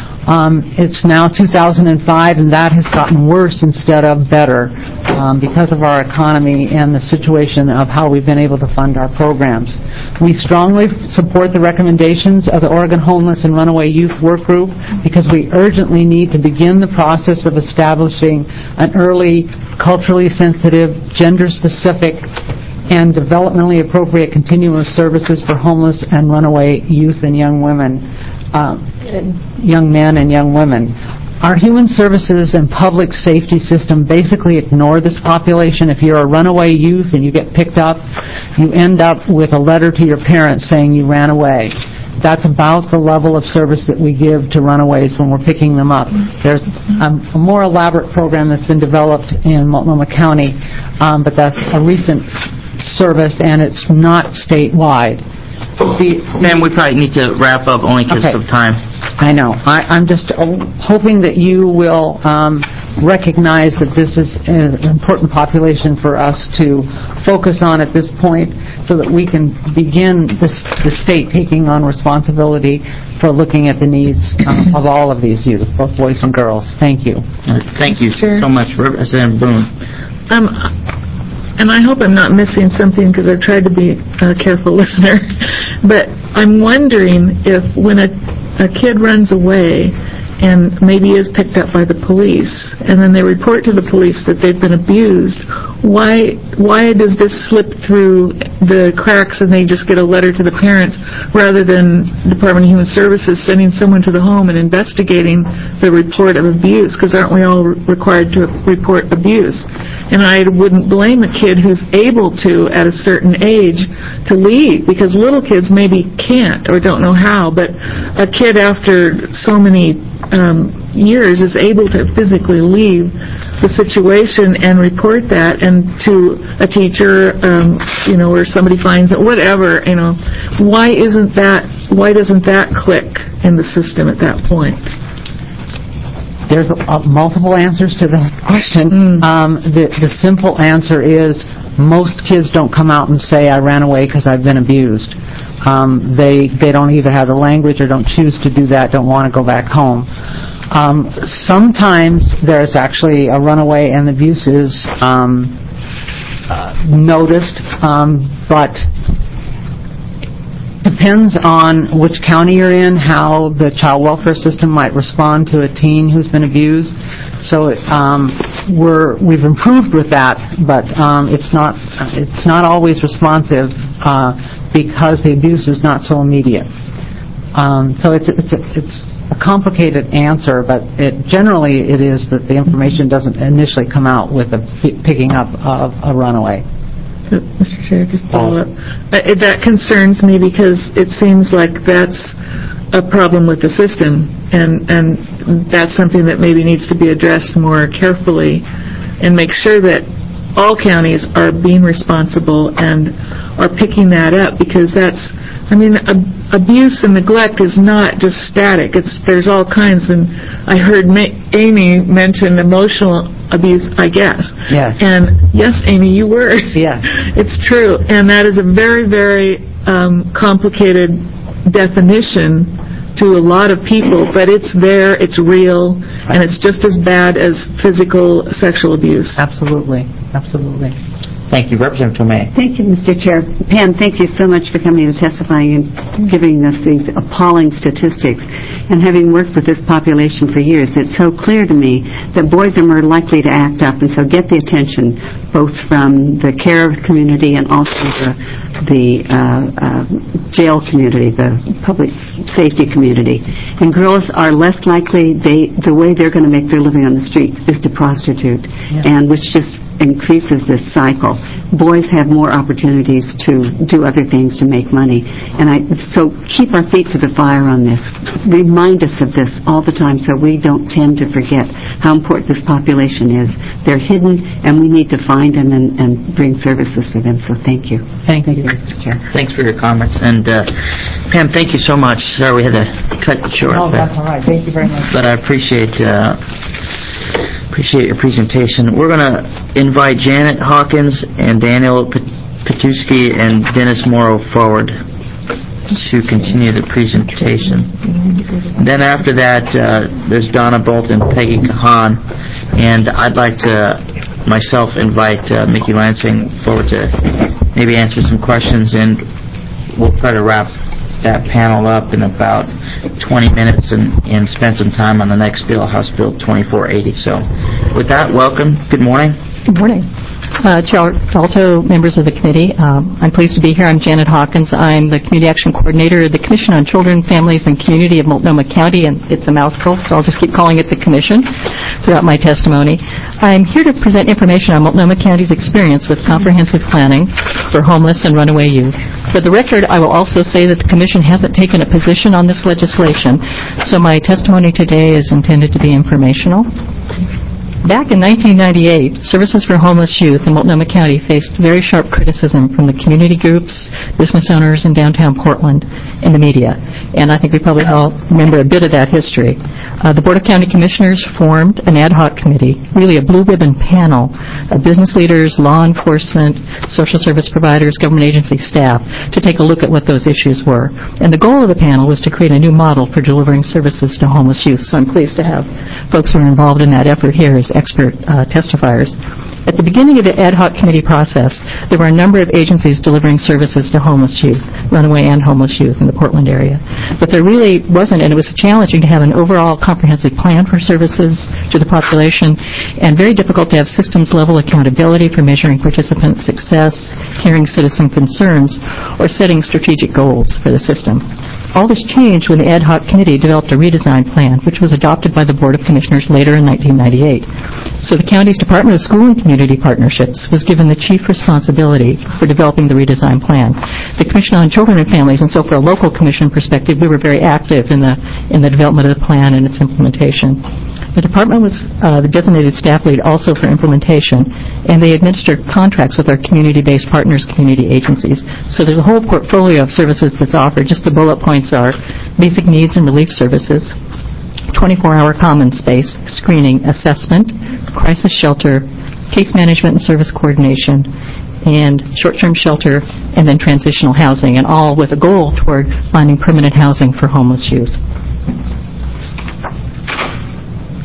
Um, it's now two thousand five, and that has gotten worse instead of better um, because of our economy and the situation of how we've been able to fund our programs. We strongly support the recommendations of the Oregon Homeless and Runaway Youth Work Group, because we urgently need to begin the process of establishing an early, culturally sensitive, gender-specific, and developmentally appropriate continuum of services for homeless and runaway youth and young women, uh, young men and young women. Our human services and public safety system basically ignore this population. If you're a runaway youth and you get picked up, you end up with a letter to your parents saying you ran away. That's about the level of service that we give to runaways when we're picking them up. There's a, a more elaborate program that's been developed in Multnomah County, um, but that's a recent service, and it's not statewide. The, Ma'am, we probably need to wrap up only because okay. of time. I know. I, I'm just uh, hoping that you will um, recognize that this is an important population for us to focus on at this point, so that we can begin this, the state taking on responsibility for looking at the needs um, of all of these youth, both boys and girls. Thank you. Thank you so much, Representative Boone. Um, and I hope I'm not missing something, because I've tried to be a careful listener, but I'm wondering if when a, a kid runs away and maybe is picked up by the police, and then they report to the police that they've been abused, why why does this slip through the cracks and they just get a letter to the parents, rather than Department of Human Services sending someone to the home and investigating the report of abuse? Because aren't we all required to report abuse? And I wouldn't blame a kid who's able to, at a certain age, to leave, because little kids maybe can't or don't know how, but a kid after so many um, years is able to physically leave the situation and report that, and to a teacher, um, you know, or somebody finds it, whatever, you know. Why isn't that, why doesn't that click in the system at that point? There's uh, multiple answers to that question. Mm. Um, the, the simple answer is most kids don't come out and say, I ran away because I've been abused. Um, they, they don't either have the language or don't choose to do that, don't want to go back home. Um, sometimes there's actually a runaway and abuse is um, uh, noticed, um, but depends on which county you're in, how the child welfare system might respond to a teen who's been abused. So um, we're we've improved with that, but um, it's not it's not always responsive uh, because the abuse is not so immediate. Um, so it's it's a, it's a complicated answer, but it generally it is that the information doesn't initially come out with the p- picking up of a runaway. Mister Chair, just follow up. Uh, that concerns me because it seems like that's a problem with the system, and and that's something that maybe needs to be addressed more carefully, and make sure that all counties are being responsible and are picking that up, because that's, I mean, ab- abuse and neglect is not just static. It's there's all kinds, and I heard Ma- Amy mention emotional abuse, I guess. Yes. And yes, Amy, you were. Yes. It's true, and that is a very, very um, complicated definition to a lot of people, but it's there, it's real, and it's just as bad as physical sexual abuse. Absolutely, absolutely. Thank you. Representative Tomei. Thank you, Mister Chair. Pam, thank you so much for coming and testifying and giving us these appalling statistics. And having worked with this population for years, it's so clear to me that boys are more likely to act up and so get the attention both from the care community and also the, the uh, uh, jail community, the public safety community. And girls are less likely, they the way they're going to make their living on the streets is to prostitute, yeah. and which just increases this cycle. Boys have more opportunities to do other things to make money. And I so keep our feet to the fire on this. Remind us of this all the time so we don't tend to forget how important this population is. They're hidden, and we need to find them and, and bring services for them. So thank you. Thank, thank you, you, Mister Chair. Thanks for your comments. And uh, Pam, thank you so much. Sorry we had to cut it short. Oh, that's all right. Thank you very much. But I appreciate uh, appreciate your presentation. We're going to invite Janet Hawkins and Daniel Petuski and Dennis Morrow forward to continue the presentation. Then after that, uh, there's Donna Bolt and Peggy Kahan, and I'd like to myself invite uh, Mickey Lansing forward to maybe answer some questions, and we'll try to wrap that panel up in about twenty minutes and, and spend some time on the next bill, House Bill twenty-four eighty. So with that, welcome. Good morning. Good morning. Uh, Chair Dalto, members of the committee, um, I'm pleased to be here. I'm Janet Hawkins. I'm the Community Action Coordinator of the Commission on Children, Families, and Community of Multnomah County, and it's a mouthful, so I'll just keep calling it the Commission throughout my testimony. I'm here to present information on Multnomah County's experience with comprehensive planning for homeless and runaway youth. For the record, I will also say that the Commission hasn't taken a position on this legislation, so my testimony today is intended to be informational. Back in nineteen ninety-eight, Services for Homeless Youth in Multnomah County faced very sharp criticism from the community groups, business owners in downtown Portland, and the media. And I think we probably all remember a bit of that history. Uh, the Board of County Commissioners formed an ad hoc committee, really a blue ribbon panel of business leaders, law enforcement, social service providers, government agency staff to take a look at what those issues were. And the goal of the panel was to create a new model for delivering services to homeless youth. So I'm pleased to have folks who are involved in that effort here as expert uh, testifiers. At the beginning of the ad hoc committee process, there were a number of agencies delivering services to homeless youth, runaway and homeless youth in the Portland area. But there really wasn't, and it was challenging to have an overall comprehensive plan for services to the population, and very difficult to have systems-level accountability for measuring participant success, hearing citizen concerns, or setting strategic goals for the system. All this changed when the ad hoc committee developed a redesign plan, which was adopted by the Board of Commissioners later in nineteen ninety-eight. So the county's Department of School and Community Partnerships was given the chief responsibility for developing the redesign plan. The Commission on Children and Families, and so for a local commission perspective, we were very active in the in the development of the plan and its implementation. The department was uh, the designated staff lead also for implementation, and they administer contracts with our community-based partners, community agencies. So there's a whole portfolio of services that's offered. Just the bullet points are basic needs and relief services, twenty-four hour common space, screening, assessment, crisis shelter, case management and service coordination, and short-term shelter, and then transitional housing, and all with a goal toward finding permanent housing for homeless youth.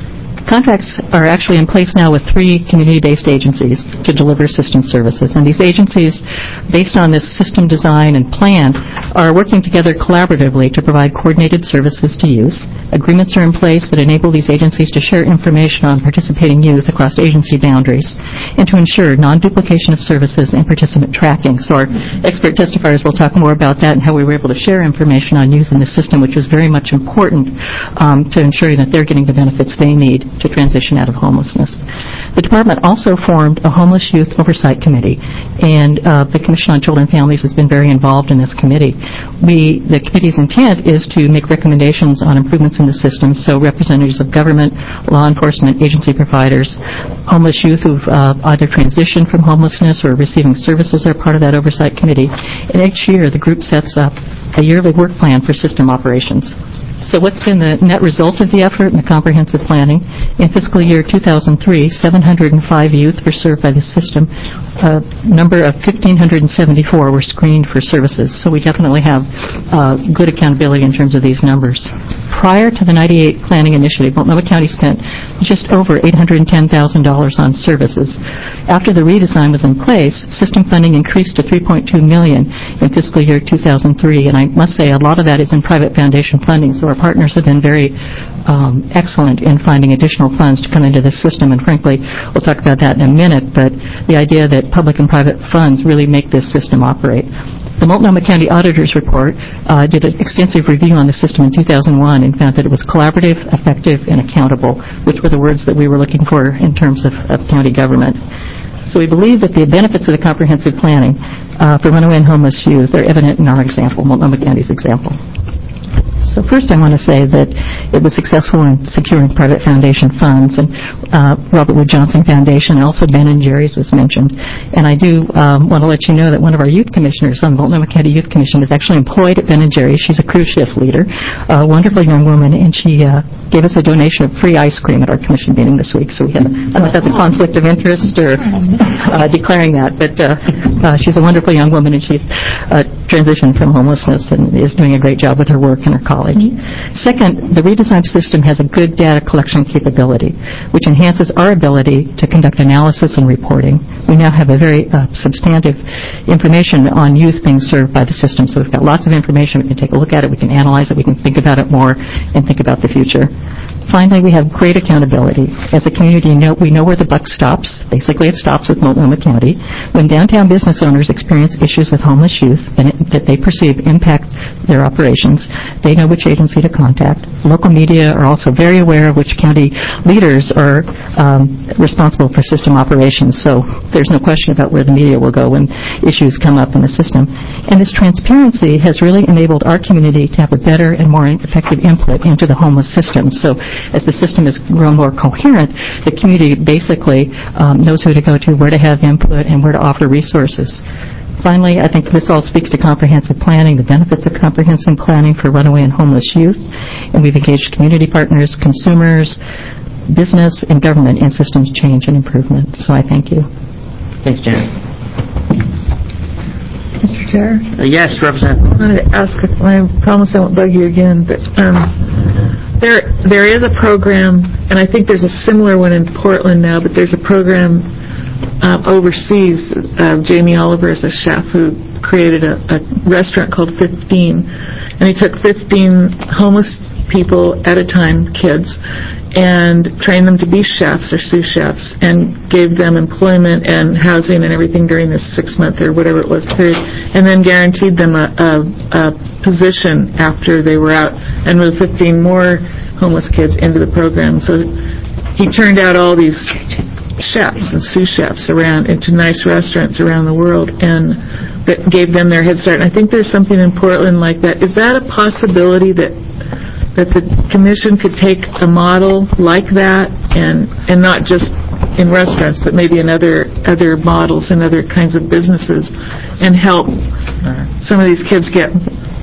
Contracts are actually in place now with three community-based agencies to deliver system services. And these agencies, based on this system design and plan, are working together collaboratively to provide coordinated services to youth. Agreements are in place that enable these agencies to share information on participating youth across agency boundaries and to ensure non-duplication of services and participant tracking. So our expert testifiers will talk more about that and how we were able to share information on youth in the system, which is very much important um, to ensuring that they're getting the benefits they need to transition out of homelessness. The department also formed a homeless youth oversight committee, and uh, the Commission on Children and Families has been very involved in this committee. We, the committee's intent is to make recommendations on improvements in the system, so representatives of government, law enforcement, agency providers, homeless youth who've uh, either transitioned from homelessness or receiving services are part of that oversight committee. And each year, the group sets up a yearly work plan for system operations. So what's been the net result of the effort and the comprehensive planning? In fiscal year two thousand three, seven hundred five youth were served by the system. A number of one thousand five hundred seventy-four were screened for services. So we definitely have uh, good accountability in terms of these numbers. Prior to the ninety-eight Planning Initiative, Multnomah County spent just over eight hundred ten thousand dollars on services. After the redesign was in place, system funding increased to three point two million dollars in fiscal year two thousand three, and I must say a lot of that is in private foundation funding, so our partners have been very um, excellent in finding additional funds to come into this system, and frankly, we'll talk about that in a minute, but the idea that public and private funds really make this system operate. The Multnomah County Auditor's Report uh, did an extensive review on the system in two thousand one and found that it was collaborative, effective, and accountable, which were the words that we were looking for in terms of, of county government. So we believe that the benefits of the comprehensive planning uh, for runaway and homeless youth are evident in our example, Multnomah County's example. So first I want to say that it was successful in securing private foundation funds, and uh, Robert Wood Johnson Foundation, and also Ben and Jerry's was mentioned. And I do um, want to let you know that one of our youth commissioners on the Multnomah County Youth Commission is actually employed at Ben and Jerry's. She's a cruise shift leader, a wonderful young woman, and she uh, gave us a donation of free ice cream at our commission meeting this week. So we had, I don't know if that's a conflict of interest or uh, declaring that, but uh, uh, she's a wonderful young woman, and she's uh, transitioned from homelessness and is doing a great job with her work and her college. Second, the redesigned system has a good data collection capability, which enhances our ability to conduct analysis and reporting. We now have a very uh, substantive information on youth being served by the system, so we've got lots of information. We can take a look at it, we can analyze it, we can think about it more, and think about the future. Finally, we have great accountability. As a community, you know, we know where the buck stops. Basically, it stops with Multnomah County. When downtown business owners experience issues with homeless youth that, that they perceive impact their operations, they know which agency to contact. Local media are also very aware of which county leaders are um, responsible for system operations, so there's no question about where the media will go when issues come up in the system. And this transparency has really enabled our community to have a better and more effective input into the homeless system. So as the system has grown more coherent, the community basically um, knows who to go to, where to have input, and where to offer resources. Finally, I think this all speaks to comprehensive planning, the benefits of comprehensive planning for runaway and homeless youth, and we've engaged community partners, consumers, business, and government in systems change and improvement. So I thank you. Thanks, Janet. Mister Chair? Uh, yes, Representative. I wanted to ask, I promise I won't bug you again, but um, there there is a program, and I think there's a similar one in Portland now, but there's a program uh, overseas. Uh, Jamie Oliver is a chef who created a, a restaurant called fifteen, and he took fifteen homeless people at a time, kids, and trained them to be chefs or sous chefs, and gave them employment and housing and everything during this six-month or whatever it was period, and then guaranteed them a, a, a position after they were out, and moved fifteen more homeless kids into the program. So he turned out all these chefs and sous chefs around into nice restaurants around the world, and that gave them their head start. And I think there's something in Portland like that. Is that a possibility that that the commission could take a model like that, and and not just in restaurants, but maybe in other other models and other kinds of businesses, and help some of these kids get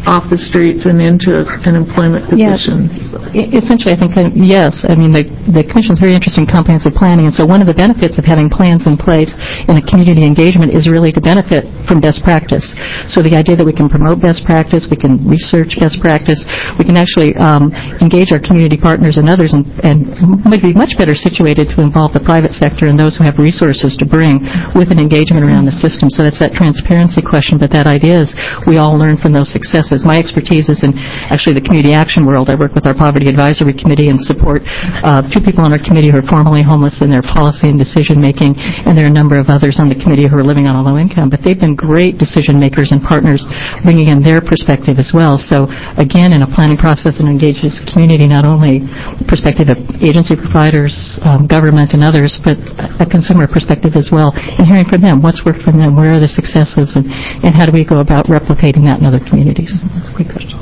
off the streets and into an employment Yes. position. E- Essentially, I think, uh, yes. I mean, the, the Commission's very interested in comprehensive planning, and so one of the benefits of having plans in place in a community engagement is really to benefit from best practice. So the idea that we can promote best practice, we can research best practice, we can actually um, engage our community partners and others, and, and might be much better situated to involve the private sector and those who have resources to bring with an engagement around the system. So that's that transparency question, but that idea is we all learn from those successes. My expertise is in actually the community action world. I work with our Poverty Advisory Committee and support uh, two people on our committee who are formerly homeless in their policy and decision-making, and there are a number of others on the committee who are living on a low income. But they've been great decision-makers and partners, bringing in their perspective as well. So, again, in a planning process that engages community, not only perspective of agency providers, um, government, and others, but a consumer perspective as well, and hearing from them what's worked for them, where are the successes, and, and how do we go about replicating that in other communities. Great question.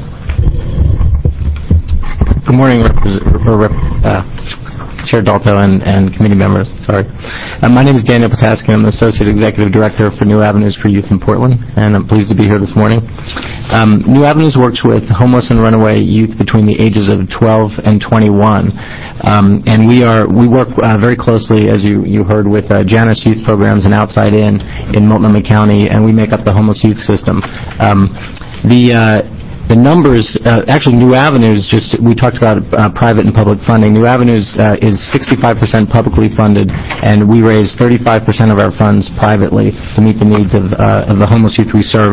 Good morning, Repres- or Rep- uh, Chair Dalto and, and committee members. Sorry. Uh, my name is Daniel Potaskin. I'm the Associate Executive Director for New Avenues for Youth in Portland, and I'm pleased to be here this morning. Um, New Avenues works with homeless and runaway youth between the ages of twelve and twenty-one, um, and we are we work uh, very closely, as you, you heard, with uh, Janus Youth Programs and Outside In in Multnomah County, and we make up the homeless youth system. Um, the uh, The numbers, uh, actually New Avenues, just we talked about uh, private and public funding. New Avenues uh, is sixty-five percent publicly funded, and we raise thirty-five percent of our funds privately to meet the needs of, uh, of the homeless youth we serve.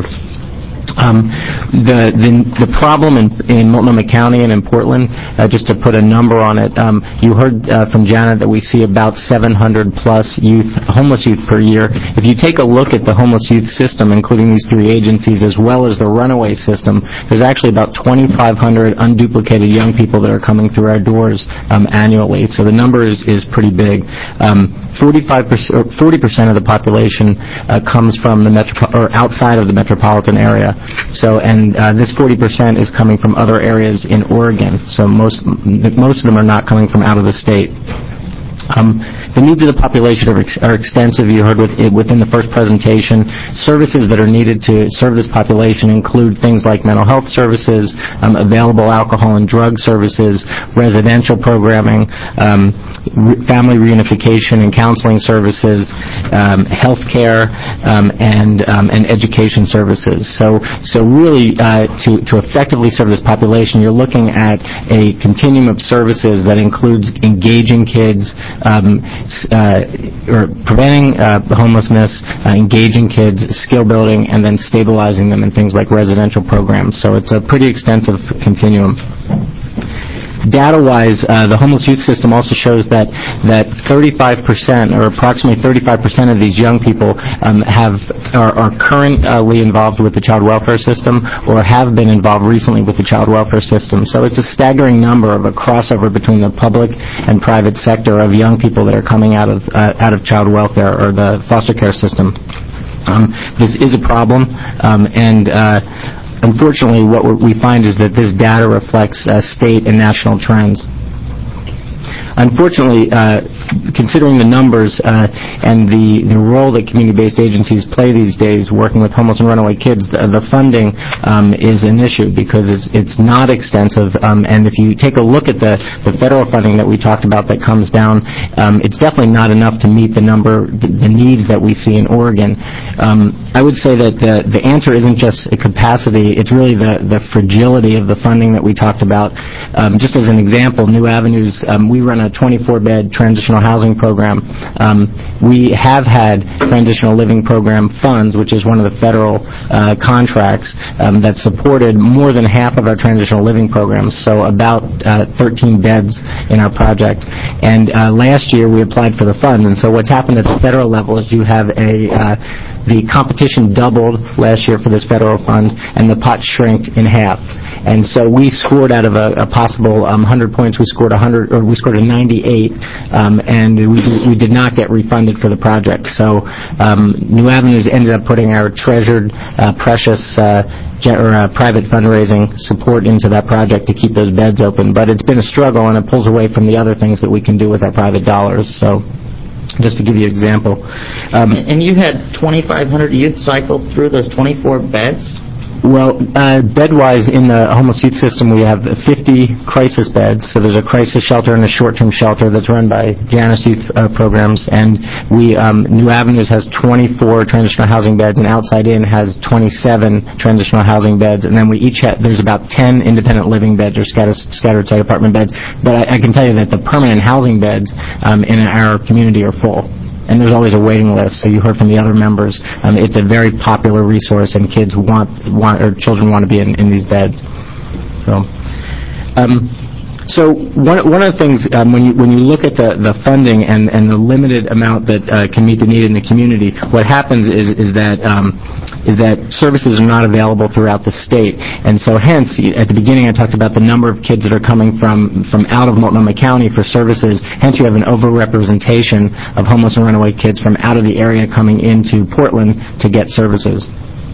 Um, the, the the problem in, in Multnomah County and in Portland, uh, just to put a number on it, um, you heard uh, from Janet that we see about seven hundred plus youth, homeless youth per year. If you take a look at the homeless youth system, including these three agencies, as well as the runaway system, there's actually about twenty-five hundred unduplicated young people that are coming through our doors um, annually. So the number is, is pretty big. Um, forty-five percent, or forty percent of the population uh, comes from the metro, or outside of the metropolitan area. So, and uh, this forty percent is coming from other areas in Oregon. So most most of them are not coming from out of the state. Um, the needs of the population are, ex- are extensive. You heard with, within the first presentation. Services that are needed to serve this population include things like mental health services, um, available alcohol and drug services, residential programming, um, re- family reunification and counseling services, um, health care, um, and, um, and education services. So, so really, uh, to, to effectively serve this population, you're looking at a continuum of services that includes engaging kids, Um, uh, or preventing uh, homelessness, uh, engaging kids, skill building, and then stabilizing them in things like residential programs. So it's a pretty extensive continuum. Data-wise, uh, the homeless youth system also shows that that thirty-five percent, or approximately thirty-five percent of these young people um, have are, are currently involved with the child welfare system or have been involved recently with the child welfare system. So it's a staggering number of a crossover between the public and private sector of young people that are coming out of uh, out of child welfare or the foster care system. Um, this is a problem, um, and uh, unfortunately, what we find is that this data reflects uh, state and national trends. Unfortunately, uh, considering the numbers uh, and the, the role that community-based agencies play these days working with homeless and runaway kids, the, the funding um, is an issue because it's it's not extensive. Um, and if you take a look at the, the federal funding that we talked about that comes down, um, it's definitely not enough to meet the number, the, the needs that we see in Oregon. Um, I would say that the, the answer isn't just a capacity, it's really the, the fragility of the funding that we talked about. Um, just as an example, New Avenues, um, we run a twenty-four bed transitional housing program. Um, we have had transitional living program funds, which is one of the federal uh, contracts um, that supported more than half of our transitional living programs, so about uh, thirteen beds in our project. And uh, last year we applied for the funds, and so what's happened at the federal level is you have a uh, the competition doubled last year for this federal fund, and the pot shrinked in half. And so we scored out of a, a possible um, one hundred points, we scored one hundred, or we scored a ninety-eight, um, and we we did not get refunded for the project. So um, New Avenues ended up putting our treasured, uh, precious uh, or, uh, private fundraising support into that project to keep those beds open. But it's been a struggle, and it pulls away from the other things that we can do with our private dollars. So, just to give you an example. Um, and you had twenty-five hundred youth cycle through those twenty-four beds? Well, uh, bed-wise, in the homeless youth system, we have fifty crisis beds. So there's a crisis shelter and a short-term shelter that's run by Janus Youth uh, Programs. And we, um, New Avenues has twenty-four transitional housing beds, and Outside In has twenty-seven transitional housing beds. And then we each have, there's about ten independent living beds or scattered, scattered site apartment beds. But I, I can tell you that the permanent housing beds um, in our community are full. And there's always a waiting list, so you heard from the other members. Um, it's a very popular resource, and kids want, want or children want to be in, in these beds. So, um, so one one of the things um, when you when you look at the, the funding and, and the limited amount that uh, can meet the need in the community, what happens is is that um, is that services are not available throughout the state, and so hence at the beginning I talked about the number of kids that are coming from from out of Multnomah County for services. Hence you have an overrepresentation of homeless and runaway kids from out of the area coming into Portland to get services.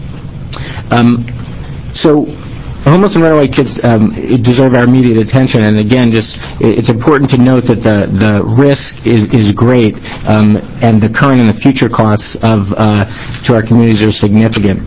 Um, so. Homeless and runaway kids um, deserve our immediate attention, and again, just it's important to note that the the risk is is great, um, and the current and the future costs of uh, to our communities are significant.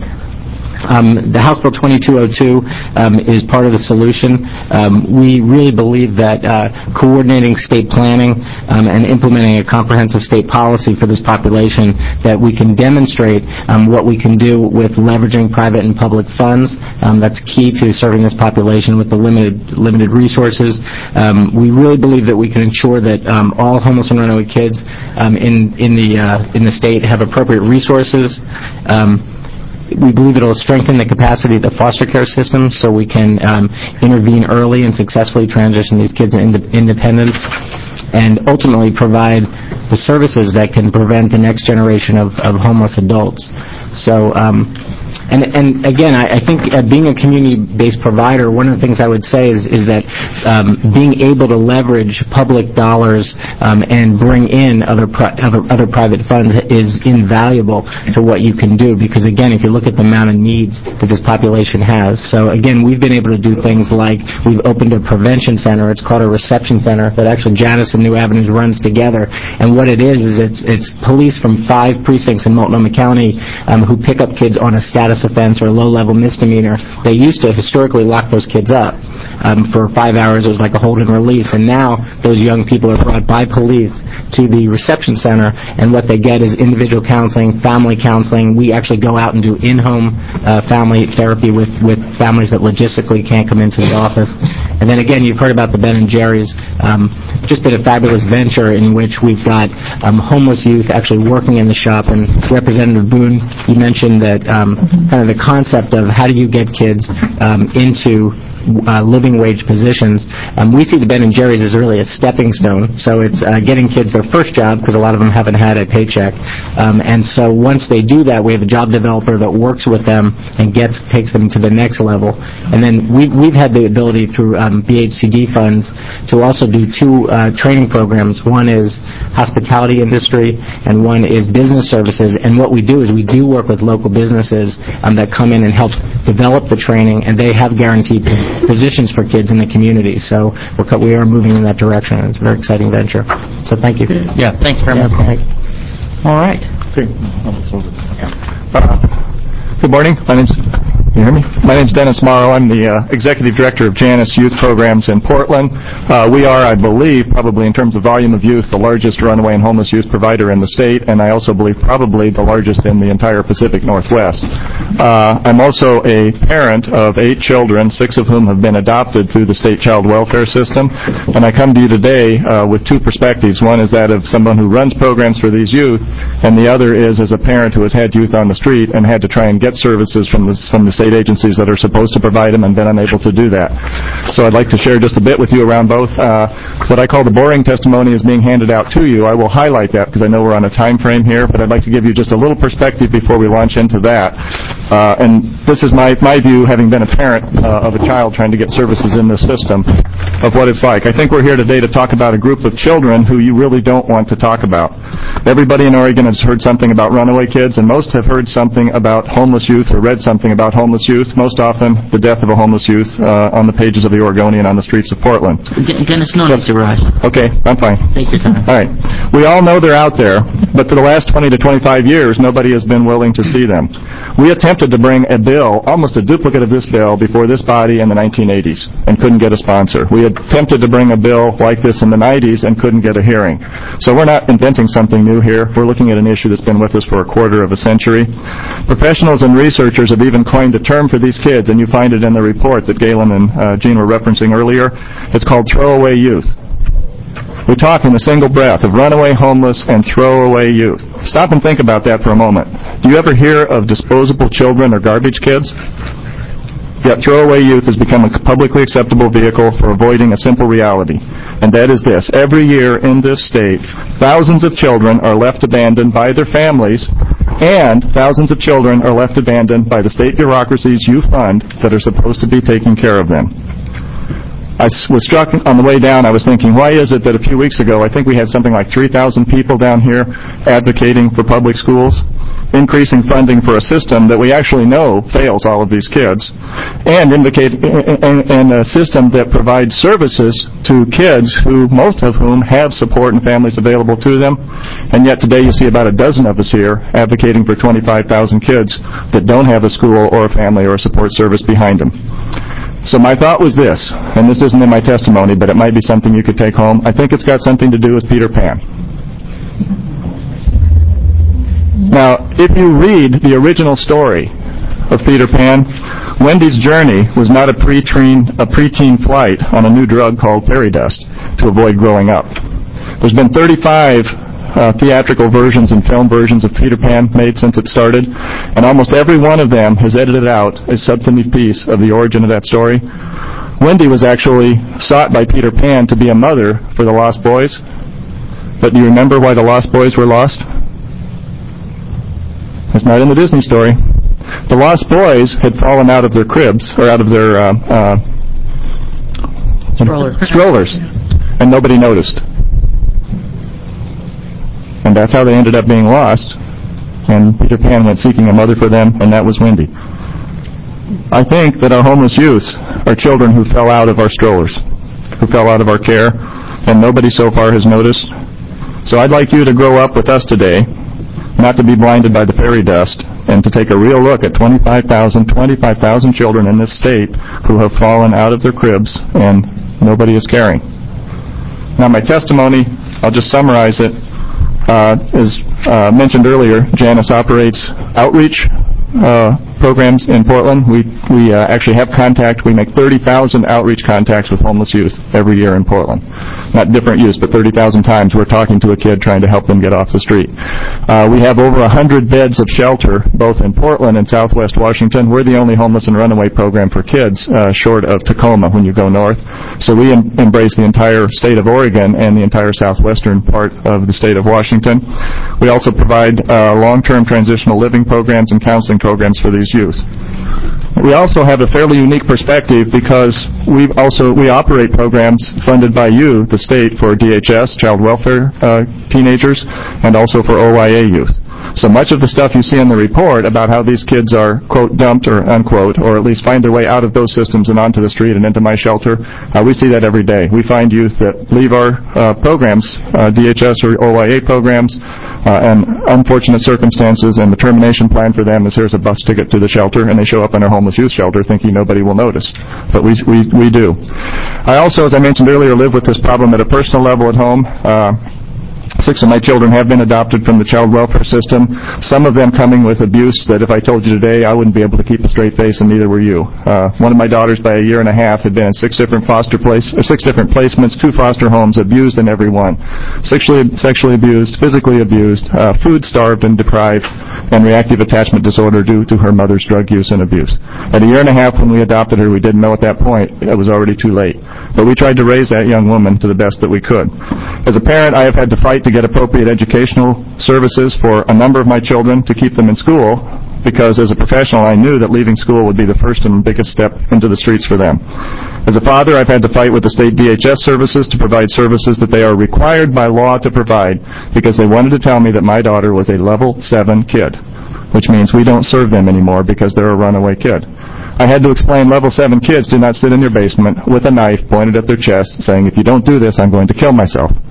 Um, the House Bill twenty-two oh two um, is part of the solution. Um, we really believe that uh, coordinating state planning um, and implementing a comprehensive state policy for this population, that we can demonstrate um, what we can do with leveraging private and public funds. Um, that's key to serving this population with the limited limited resources. Um, we really believe that we can ensure that um, all homeless and runaway kids um, in in the uh, in the state have appropriate resources. Um, We believe it will strengthen the capacity of the foster care system so we can um, intervene early and successfully transition these kids into independence, and ultimately provide the services that can prevent the next generation of, of homeless adults. So, um, and, and again, I, I think uh, being a community-based provider, one of the things I would say is, is that um, being able to leverage public dollars um, and bring in other, pri- other other private funds is invaluable to what you can do, because again, if you look at the amount of needs that this population has. So again, we've been able to do things like we've opened a prevention center. It's called a reception center that actually Janus and New Avenues runs together. And what it is is it's it's police from five precincts in Multnomah County um, who pick up kids on a status offense or a low-level misdemeanor. They used to historically lock those kids up um, for five hours. It was like a hold and release. And now those young people are brought by police to the reception center, and what they get is individual counseling, family counseling. We actually go out and do in-home uh, family therapy with, with families that logistically can't come into the office. And then again, you've heard about the Ben and Jerry's. Um, just been a fabulous venture in which we've got um, homeless youth actually working in the shop. And Representative Boone, you mentioned that um, kind of the concept of how do you get kids um, into Uh, living wage positions. Um, we see the Ben and Jerry's as really a stepping stone. So it's uh, getting kids their first job, because a lot of them haven't had a paycheck. Um, and so once they do that, we have a job developer that works with them and gets takes them to the next level. And then we've, we've had the ability through um, B H C D funds to also do two uh, training programs. One is hospitality industry, and one is business services. And what we do is we do work with local businesses um, that come in and help develop the training, and they have guaranteed positions for kids in the community. So we're, we are moving in that direction. It's a very exciting venture. So thank you. Yeah, thanks very much. All right. Uh, good morning. My name's Can you hear me? My name's Dennis Morrow. I'm the uh, Executive Director of Janus Youth Programs in Portland. Uh, we are, I believe, probably in terms of volume of youth, the largest runaway and homeless youth provider in the state, and I also believe probably the largest in the entire Pacific Northwest. Uh, I'm also a parent of eight children, six of whom have been adopted through the state child welfare system, and I come to you today uh, with two perspectives. One is that of someone who runs programs for these youth, and the other is as a parent who has had youth on the street and had to try and get services from the, from the state agencies that are supposed to provide them and been unable to do that. So I'd like to share just a bit with you around both. Uh, what I call the boring testimony is being handed out to you. I will highlight that because I know we're on a time frame here, but I'd like to give you just a little perspective before we launch into that. Uh, and this is my, my view, having been a parent uh, of a child trying to get services in this system, of what it's like. I think we're here today to talk about a group of children who you really don't want to talk about. Everybody in Oregon has heard something about runaway kids, and most have heard something about homeless youth or read something about homeless youth, most often the death of a homeless youth uh, on the pages of the Oregonian on the streets of Portland. Dennis, no need to rush. Okay, I'm fine. Take your time. All right. We all know they're out there, but for the last twenty to twenty-five years, nobody has been willing to see them. We attempted to bring a bill, almost a duplicate of this bill, before this body in the nineteen eighties and couldn't get a sponsor. We attempted to bring a bill like this in the nineties and couldn't get a hearing. So we're not inventing something new here. We're looking at an issue that's been with us for a quarter of a century. Professionals and researchers have even coined a term for these kids, and you find it in the report that Galen and uh, Gene were referencing earlier. It's called throwaway youth. We talk in a single breath of runaway, homeless, and throwaway youth. Stop and think about that for a moment. Do you ever hear of disposable children or garbage kids? Yet throwaway youth has become a publicly acceptable vehicle for avoiding a simple reality, and that is this. Every year in this state, thousands of children are left abandoned by their families, and thousands of children are left abandoned by the state bureaucracies you fund that are supposed to be taking care of them. I was struck on the way down. I was thinking, why is it that a few weeks ago, I think we had something like three thousand people down here advocating for public schools, increasing funding for a system that we actually know fails all of these kids, and indicate and, and a system that provides services to kids who, most of whom, have support and families available to them. And yet today you see about a dozen of us here advocating for twenty-five thousand kids that don't have a school or a family or a support service behind them. So my thought was this, and this isn't in my testimony, but it might be something you could take home. I think it's got something to do with Peter Pan. Now, if you read the original story of Peter Pan, Wendy's journey was not a preteen, a preteen flight on a new drug called fairy dust to avoid growing up. There's been thirty-five Uh, theatrical versions and film versions of Peter Pan made since it started, and almost every one of them has edited out a substantive piece of the origin of that story. Wendy was actually sought by Peter Pan to be a mother for the lost boys, but do you remember why the lost boys were lost? It's not in the Disney story. The lost boys had fallen out of their cribs, or out of their uh, uh, Strollers. strollers, and nobody noticed. And that's how they ended up being lost. And Peter Pan went seeking a mother for them, and that was Wendy. I think that our homeless youth are children who fell out of our strollers, who fell out of our care, and nobody so far has noticed. So I'd like you to grow up with us today, not to be blinded by the fairy dust, and to take a real look at twenty-five thousand, twenty-five thousand children in this state who have fallen out of their cribs, and nobody is caring. Now my testimony, I'll just summarize it. Uh, as uh, mentioned earlier, Janice operates outreach uh, programs in Portland. We we uh, actually have contact. We make thirty thousand outreach contacts with homeless youth every year in Portland. Not different youth, but thirty thousand times we're talking to a kid trying to help them get off the street. Uh, we have over one hundred beds of shelter, both in Portland and Southwest Washington. We're the only homeless and runaway program for kids, uh, short of Tacoma when you go north. So we em- embrace the entire state of Oregon and the entire southwestern part of the state of Washington. We also provide uh, long-term transitional living programs and counseling programs for these youth. We also have a fairly unique perspective because we also we operate programs funded by you, the state, for D H S, child welfare uh, teenagers, and also for O Y A youth. So much of the stuff you see in the report about how these kids are, quote, dumped or unquote, or at least find their way out of those systems and onto the street and into my shelter, uh, we see that every day. We find youth that leave our uh, programs, uh, D H S or O Y A programs, uh, and unfortunate circumstances, and the termination plan for them is here's a bus ticket to the shelter, and they show up in our homeless youth shelter thinking nobody will notice. But we, we, we do. I also, as I mentioned earlier, live with this problem at a personal level at home. Uh, Six of my children have been adopted from the child welfare system, some of them coming with abuse that if I told you today, I wouldn't be able to keep a straight face, and neither were you. Uh, one of my daughters, by a year and a half, had been in six different foster place, or six different placements, two foster homes, abused in every one. Sexually, sexually abused, physically abused, uh, food starved and deprived, and reactive attachment disorder due to her mother's drug use and abuse. At a year and a half when we adopted her, we didn't know at that point it was already too late. But we tried to raise that young woman to the best that we could. As a parent, I have had to fight to get appropriate educational services for a number of my children to keep them in school, because as a professional I knew that leaving school would be the first and biggest step into the streets for them. As a father, I've had to fight with the state D H S services to provide services that they are required by law to provide, because they wanted to tell me that my daughter was a level seven kid, which means we don't serve them anymore because they're a runaway kid. I had to explain level seven kids do not sit in your basement with a knife pointed at their chest saying, if you don't do this, I'm going to kill myself.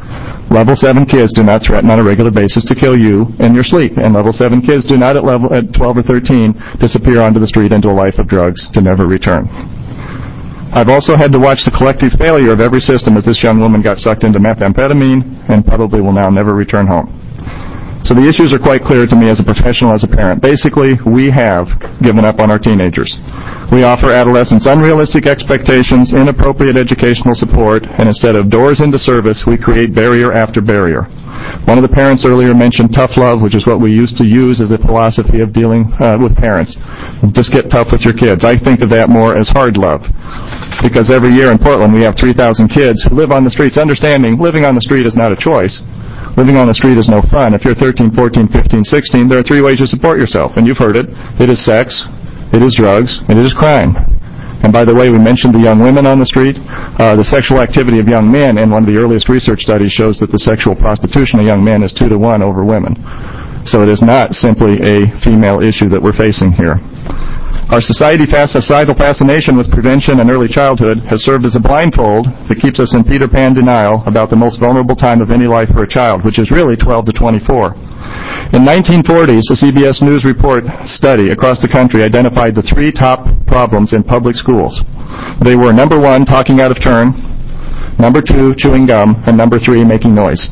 Level seven kids do not threaten on a regular basis to kill you in your sleep, and level seven kids do not at level at twelve or thirteen disappear onto the street into a life of drugs to never return. I've also had to watch the collective failure of every system as this young woman got sucked into methamphetamine and probably will now never return home. So the issues are quite clear to me as a professional, as a parent. Basically, we have given up on our teenagers. We offer adolescents unrealistic expectations, inappropriate educational support, and instead of doors into service, we create barrier after barrier. One of the parents earlier mentioned tough love, which is what we used to use as a philosophy of dealing uh, with parents. Just get tough with your kids. I think of that more as hard love. Because every year in Portland we have three thousand kids who live on the streets, understanding living on the street is not a choice. Living on the street is no fun. If you're thirteen, fourteen, fifteen, sixteen, there are three ways to support yourself, and you've heard it. It is sex, it is drugs, and it is crime. And by the way, we mentioned the young women on the street. Uh, the sexual activity of young men in one of the earliest research studies shows that the sexual prostitution of young men is two to one over women. So it is not simply a female issue that we're facing here. Our society societal fascination with prevention and early childhood has served as a blindfold that keeps us in Peter Pan denial about the most vulnerable time of any life for a child, which is really twelve to twenty-four. In nineteen forties, a C B S News report study across the country identified the three top problems in public schools. They were, number one, talking out of turn, number two, chewing gum, and number three, making noise.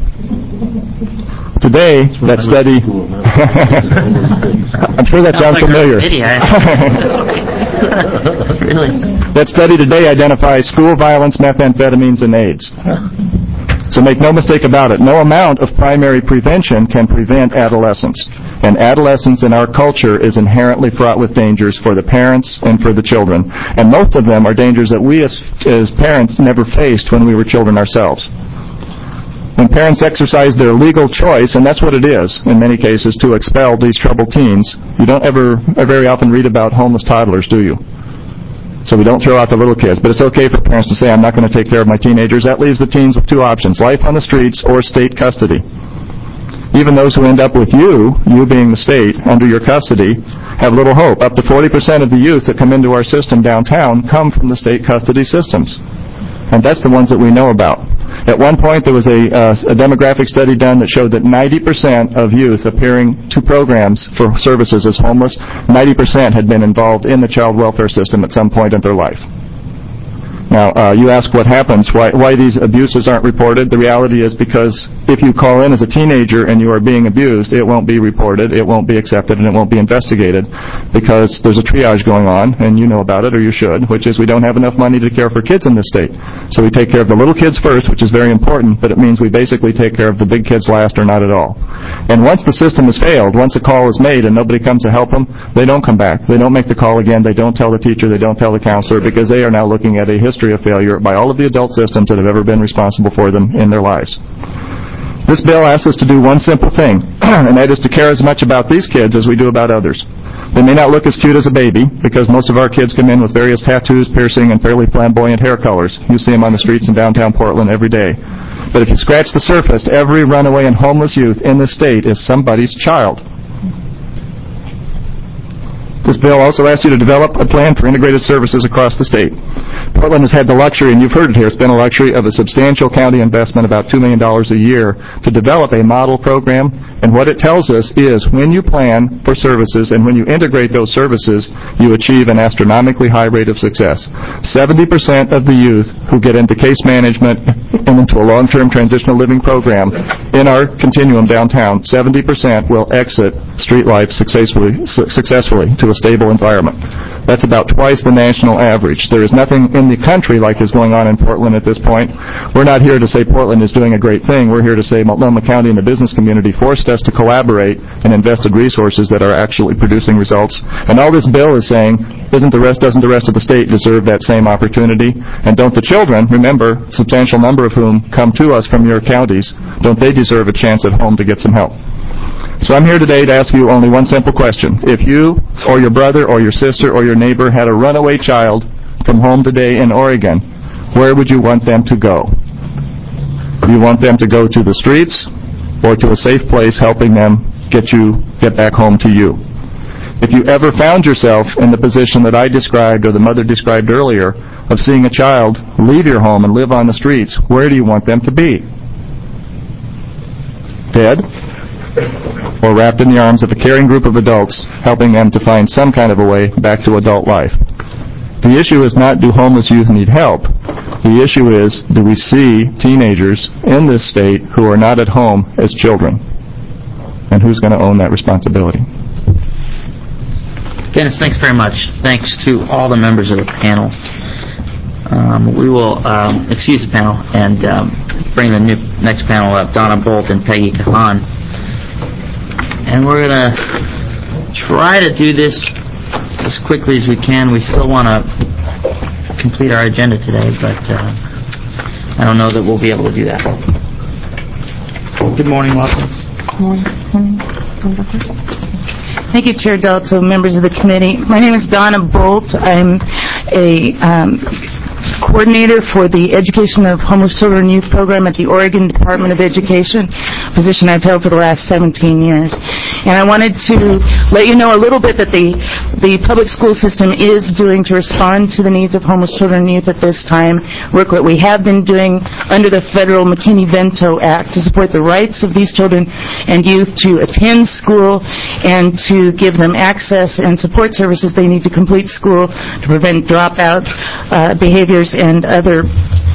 Today, that study, I'm sure that sounds familiar. Really? That study today identifies school violence, methamphetamines, and AIDS. So make no mistake about it, no amount of primary prevention can prevent adolescence. And adolescence in our culture is inherently fraught with dangers for the parents and for the children. And most of them are dangers that we as, as parents never faced when we were children ourselves. When parents exercise their legal choice, and that's what it is in many cases, to expel these troubled teens, you don't ever very often read about homeless toddlers, do you? So we don't throw out the little kids. But it's okay for parents to say, I'm not going to take care of my teenagers. That leaves the teens with two options, life on the streets or state custody. Even those who end up with you, you being the state, under your custody, have little hope. Up to forty percent of the youth that come into our system downtown come from the state custody systems. And that's the ones that we know about. At one point, there was a, uh, a demographic study done that showed that ninety percent of youth appearing to programs for services as homeless, ninety percent had been involved in the child welfare system at some point in their life. Now, uh, you ask what happens, why, why these abuses aren't reported. The reality is because if you call in as a teenager and you are being abused, it won't be reported, it won't be accepted, and it won't be investigated because there's a triage going on, and you know about it, or you should, which is we don't have enough money to care for kids in this state. So we take care of the little kids first, which is very important, but it means we basically take care of the big kids last or not at all. And once the system has failed, once a call is made and nobody comes to help them, they don't come back. They don't make the call again. They don't tell the teacher. They don't tell the counselor because they are now looking at a history of failure by all of the adult systems that have ever been responsible for them in their lives. This bill asks us to do one simple thing, and that is to care as much about these kids as we do about others. They may not look as cute as a baby, because most of our kids come in with various tattoos, piercing, and fairly flamboyant hair colors. You see them on the streets in downtown Portland every day. But if you scratch the surface, every runaway and homeless youth in the state is somebody's child. This bill also asks you to develop a plan for integrated services across the state. Portland has had the luxury, and you've heard it here, it's been a luxury of a substantial county investment, about two million dollars a year, to develop a model program. And what it tells us is when you plan for services and when you integrate those services, you achieve an astronomically high rate of success. seventy percent of the youth who get into case management and into a long-term transitional living program in our continuum downtown, seventy percent will exit street life successfully, su- successfully to a stable environment. That's about twice the national average. There is nothing in the country like is going on in Portland at this point. We're not here to say Portland is doing a great thing. We're here to say Multnomah County and the business community forced us to collaborate and invested resources that are actually producing results. And all this bill is saying, isn't the rest, doesn't the rest of the state deserve that same opportunity? And don't the children, remember, a substantial number of whom come to us from your counties, don't they deserve a chance at home to get some help? So I'm here today to ask you only one simple question. If you or your brother or your sister or your neighbor had a runaway child from home today in Oregon, where would you want them to go? Do you want them to go to the streets or to a safe place helping them get you get back home to you? If you ever found yourself in the position that I described or the mother described earlier of seeing a child leave your home and live on the streets, where do you want them to be? dead or wrapped in the arms of a caring group of adults, helping them to find some kind of a way back to adult life. The issue is not, do homeless youth need help? The issue is, do we see teenagers in this state who are not at home as children? And who's going to own that responsibility? Dennis, thanks very much. Thanks to all the members of the panel. Um, we will um, excuse the panel and um, bring the new, next panel up, Donna Bolt and Peggy Kahan. And we're going to try to do this as quickly as we can. We still want to complete our agenda today, but uh, I don't know that we'll be able to do that. Good morning, welcome. Good morning. Thank you, Chair Dalto, members of the committee. My name is Donna Bolt. I'm a um, coordinator for the Education of Homeless Children and Youth program at the Oregon Department of Education, a position I've held for the last seventeen years. And I wanted to let you know a little bit that the the public school system is doing to respond to the needs of homeless children and youth at this time, work that we have been doing under the federal McKinney-Vento Act to support the rights of these children and youth to attend school and to give them access and support services they need to complete school to prevent dropout uh, behaviors and other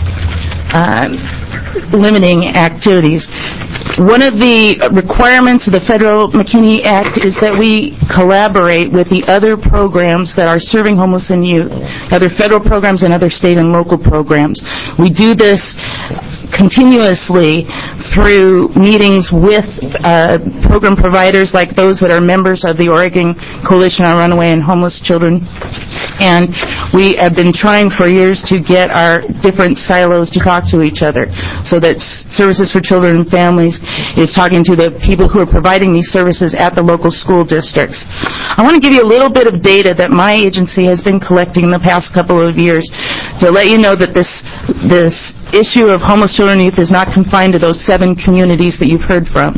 uh, limiting activities. One of the requirements of the Federal McKinney Act is that we collaborate with the other programs that are serving homeless and youth, other federal programs and other state and local programs. We do this continuously through meetings with uh, program providers like those that are members of the Oregon Coalition on Runaway and Homeless Children. And we have been trying for years to get our different silos to talk to each other so that Services for Children and Families is talking to the people who are providing these services at the local school districts. I want to give you a little bit of data that my agency has been collecting in the past couple of years to let you know that this this issue of homeless children and youth is not confined to those seven communities that you've heard from.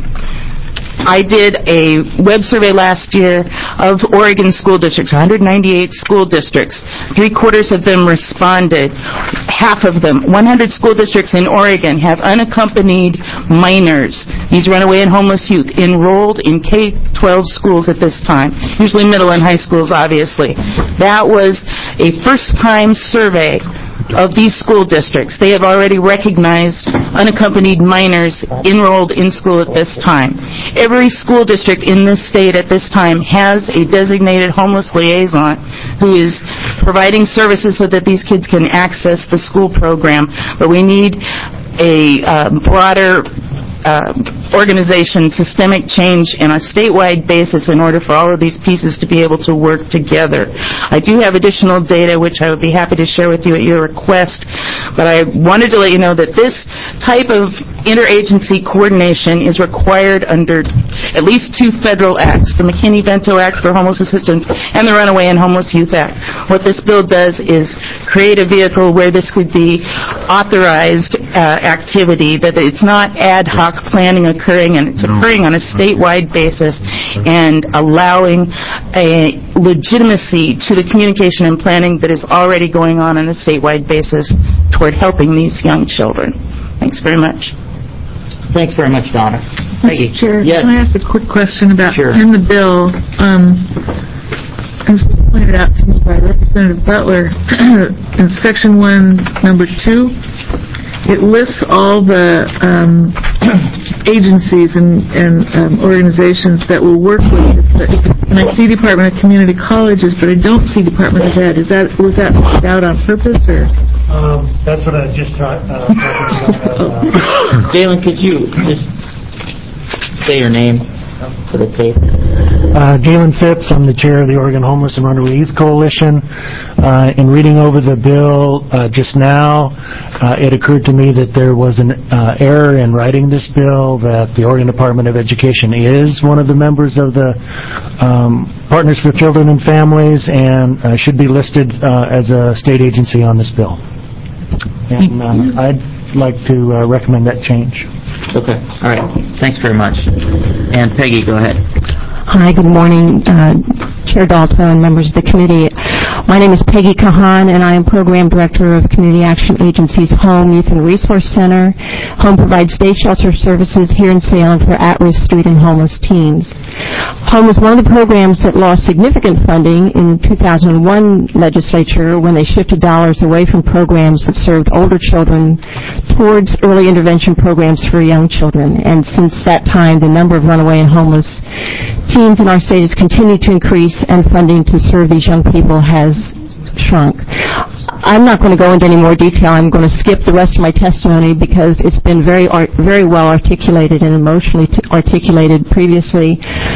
I did a web survey last year of Oregon school districts, one hundred ninety-eight school districts. Three quarters of them responded. Half of them, one hundred school districts in Oregon, have unaccompanied minors, these runaway and homeless youth, enrolled in K twelve schools at this time, usually middle and high schools, obviously. That was a first-time survey of these school districts. They have already recognized unaccompanied minors enrolled in school at this time. Every school district in this state at this time has a designated homeless liaison who is providing services so that these kids can access the school program. But we need a uh, broader Uh, organization, systemic change on a statewide basis in order for all of these pieces to be able to work together. I do have additional data which I would be happy to share with you at your request, but I wanted to let you know that this type of interagency coordination is required under at least two federal acts, the McKinney-Vento Act for Homeless Assistance and the Runaway and Homeless Youth Act. What this bill does is create a vehicle where this could be authorized uh, activity, that it's not ad hoc planning occurring, and it's occurring on a statewide basis and allowing a legitimacy to the communication and planning that is already going on on a statewide basis toward helping these young children. Thanks very much. Thanks very much, Donna. Mister Chair, yes. can I ask a quick question about, sure. in the bill, um, as pointed out to me by Representative Butler, in Section one, Number two, it lists all the um, agencies and, and um, organizations that will work with this. But, and I see Department of Community Colleges, but I don't see Department of Ed. Is that was that left out on purpose, or? Um, that's what I just talked uh, about. Galen, could you just say your name for the tape? Uh, Galen Phipps, I'm the chair of the Oregon Homeless and Runaway Youth Coalition. Uh, in reading over the bill uh, just now, uh, it occurred to me that there was an uh, error in writing this bill, that the Oregon Department of Education is one of the members of the um, Partners for Children and Families and uh, should be listed uh, as a state agency on this bill. And uh, I'd like to uh, recommend that change. Okay. All right. Thanks very much. And Peggy, go ahead. Hi, good morning, uh, Chair Dalto and members of the committee. My name is Peggy Kahan, and I am Program Director of Community Action Agency's Home Youth and Resource Center. Home provides day shelter services here in Salem for at-risk street and homeless teens. Home is one of the programs that lost significant funding in two thousand one legislature when they shifted dollars away from programs that served older children towards early intervention programs for young children. And since that time, the number of runaway and homeless teens in our state has continued to increase, and funding to serve these young people has shrunk. I'm not going to go into any more detail. I'm going to skip the rest of my testimony because it's been very art, very well articulated and emotionally t- articulated previously.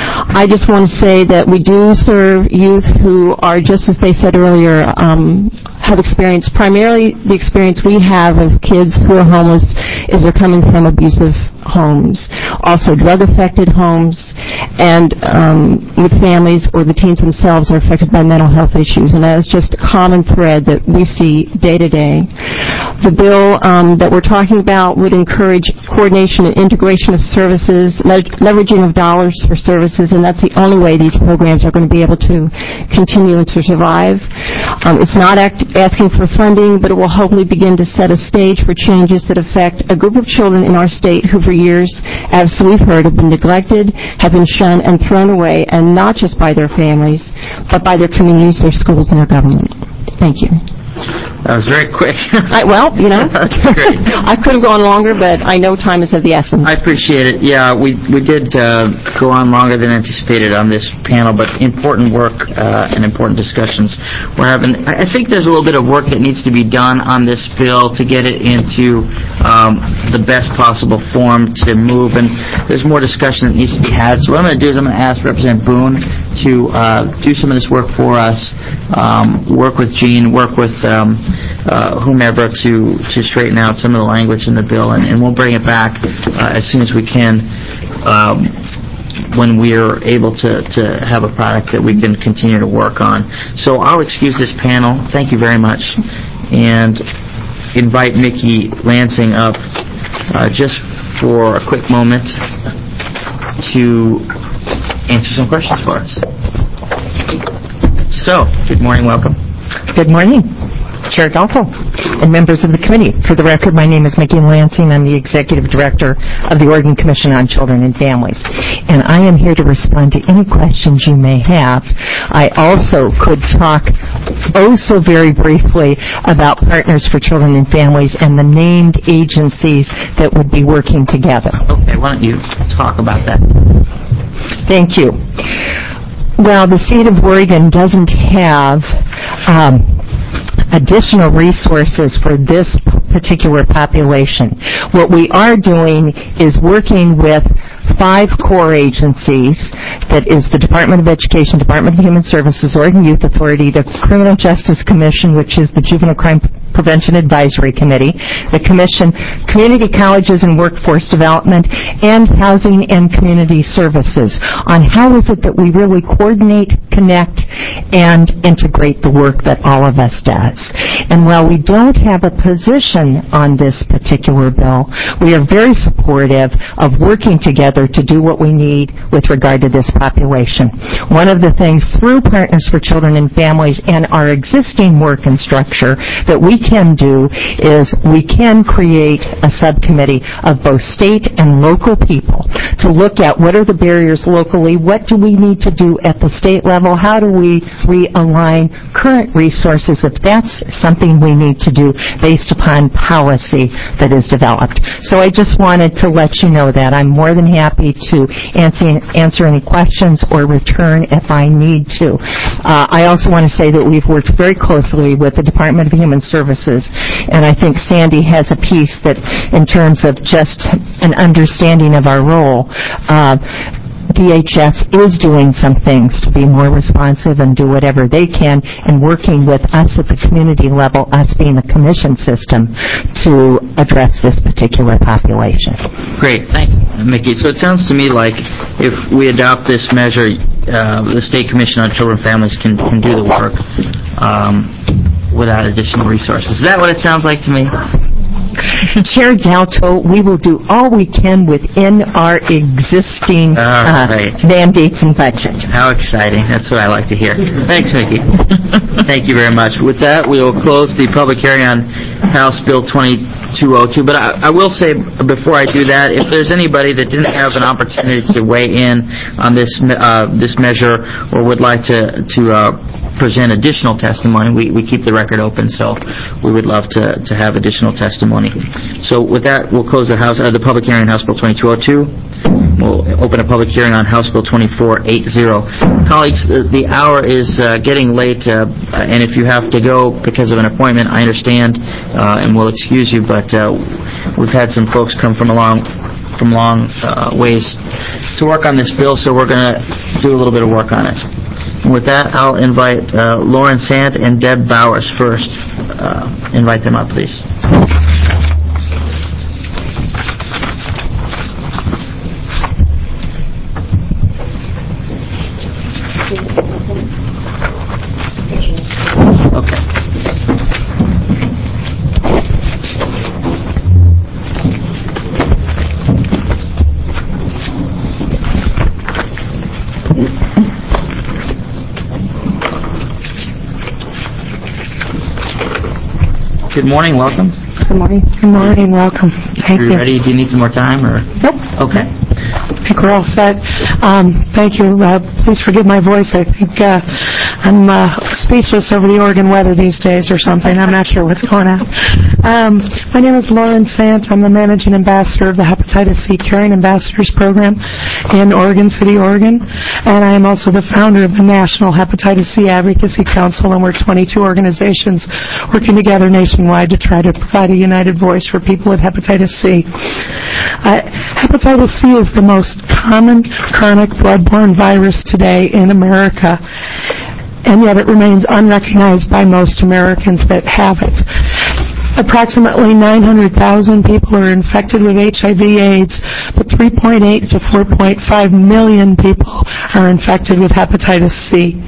I just want to say that we do serve youth who are, just as they said earlier, um, have experienced, primarily the experience we have of kids who are homeless is they're coming from abusive homes, also drug-affected homes, and um, with families or the teens themselves are affected by mental health issues, and that is just a common thread that we see day to day. The bill um, that we're talking about would encourage coordination and integration of services, le- leveraging of dollars for services, and that's the only way these programs are going to be able to continue and to survive. Um, it's not act- asking for funding, but it will hopefully begin to set a stage for changes that affect a group of children in our state who for years, as we've heard, have been neglected, have been shunned and thrown away, and not just by their families, but by their communities, their schools, and their government. Thank you. That was very quick. I, well, you know, That's great. I could have gone longer, but I know time is of the essence. I appreciate it. Yeah, we we did uh, go on longer than anticipated on this panel, but important work uh, and important discussions we're having. I I think there's a little bit of work that needs to be done on this bill to get it into um, the best possible form to move, and there's more discussion that needs to be had. So what I'm going to do is I'm going to ask Representative Boone to uh, do some of this work for us, um, work with Jean, work with um, uh, whomever to, to straighten out some of the language in the bill, and, and we'll bring it back uh, as soon as we can um, when we're able to, to have a product that we can continue to work on. So I'll excuse this panel. Thank you very much. And invite Mickey Lansing up uh, just for a quick moment to answer some questions for us. So, good morning, welcome. Good morning, Chair Dalto and members of the committee. For the record, my name is Mickey Lansing. I'm the Executive Director of the Oregon Commission on Children and Families, and I am here to respond to any questions you may have. I also could talk oh so very briefly about Partners for Children and Families and the named agencies that would be working together. Okay, why don't you talk about that? Thank you. Well, the state of Oregon doesn't have um, additional resources for this particular population. What we are doing is working with five core agencies, that is the Department of Education, Department of Human Services, Oregon Youth Authority, the Criminal Justice Commission, which is the Juvenile Crime Prevention Advisory Committee, the Commission, Community Colleges and Workforce Development, and Housing and Community Services, on how is it that we really coordinate, connect, and integrate the work that all of us does. And while we don't have a position on this particular bill, we are very supportive of working together to do what we need with regard to this population. One of the things through Partners for Children and Families and our existing work and structure that we can do is we can create a subcommittee of both state and local people to look at what are the barriers locally, what do we need to do at the state level, how do we realign current resources if that's something we need to do based upon policy that is developed. So I just wanted to let you know that. I'm more than happy to answer, answer any questions or return if I need to. Uh, I also want to say that we've worked very closely with the Department of Human Services, and I think Sandy has a piece that, in terms of just an understanding of our role, uh, D H S is doing some things to be more responsive and do whatever they can, and working with us at the community level, us being a commission system, to address this particular population. Great, thanks, Mickey. So it sounds to me like if we adopt this measure, uh, the State Commission on Children and Families can, can do the work um, without additional resources. Is that what it sounds like to me? Chair Dalto, we will do all we can within our existing All uh, right. mandates and budget. How exciting. That's what I like to hear. Thanks, Mickey. Thank you very much. With that, we will close the public hearing on House Bill twenty-two oh two. But I, I will say, before I do that, if there's anybody that didn't have an opportunity to weigh in on this uh, this measure or would like to, to uh, present additional testimony, we, we keep the record open, so we would love to, to have additional testimony. So with that, we'll close the House uh, the public hearing on House Bill twenty-two oh two. We'll open a public hearing on House Bill twenty-four eighty. Colleagues, the, the hour is uh, getting late, uh, and if you have to go because of an appointment, I understand, uh, and we'll excuse you, but uh, we've had some folks come from a long, from long uh, ways to work on this bill, so we're going to do a little bit of work on it. And with that, I'll invite uh, Lauren Sant and Deb Bowers first. Uh, invite them up, please. Okay. Good morning, welcome. Good morning. Good morning, welcome. Thank Are you you. ready? Do you need some more time, or? Nope. Okay. I think we're all set. Um, thank you. Uh, please forgive my voice. I think uh, I'm uh, speechless over the Oregon weather these days or something. I'm not sure what's going on. Um, my name is Lauren Sant. I'm the managing ambassador of the Hepatitis C Caring Ambassadors Program in Oregon City, Oregon. And I am also the founder of the National Hepatitis C Advocacy Council, and we're twenty-two organizations working together nationwide to try to provide a united voice for people with hepatitis C. Uh, hepatitis C is the most common chronic blood-borne virus today in America, and yet it remains unrecognized by most Americans that have it. Approximately nine hundred thousand people are infected with H I V AIDS, but three point eight to four point five million people are infected with hepatitis C.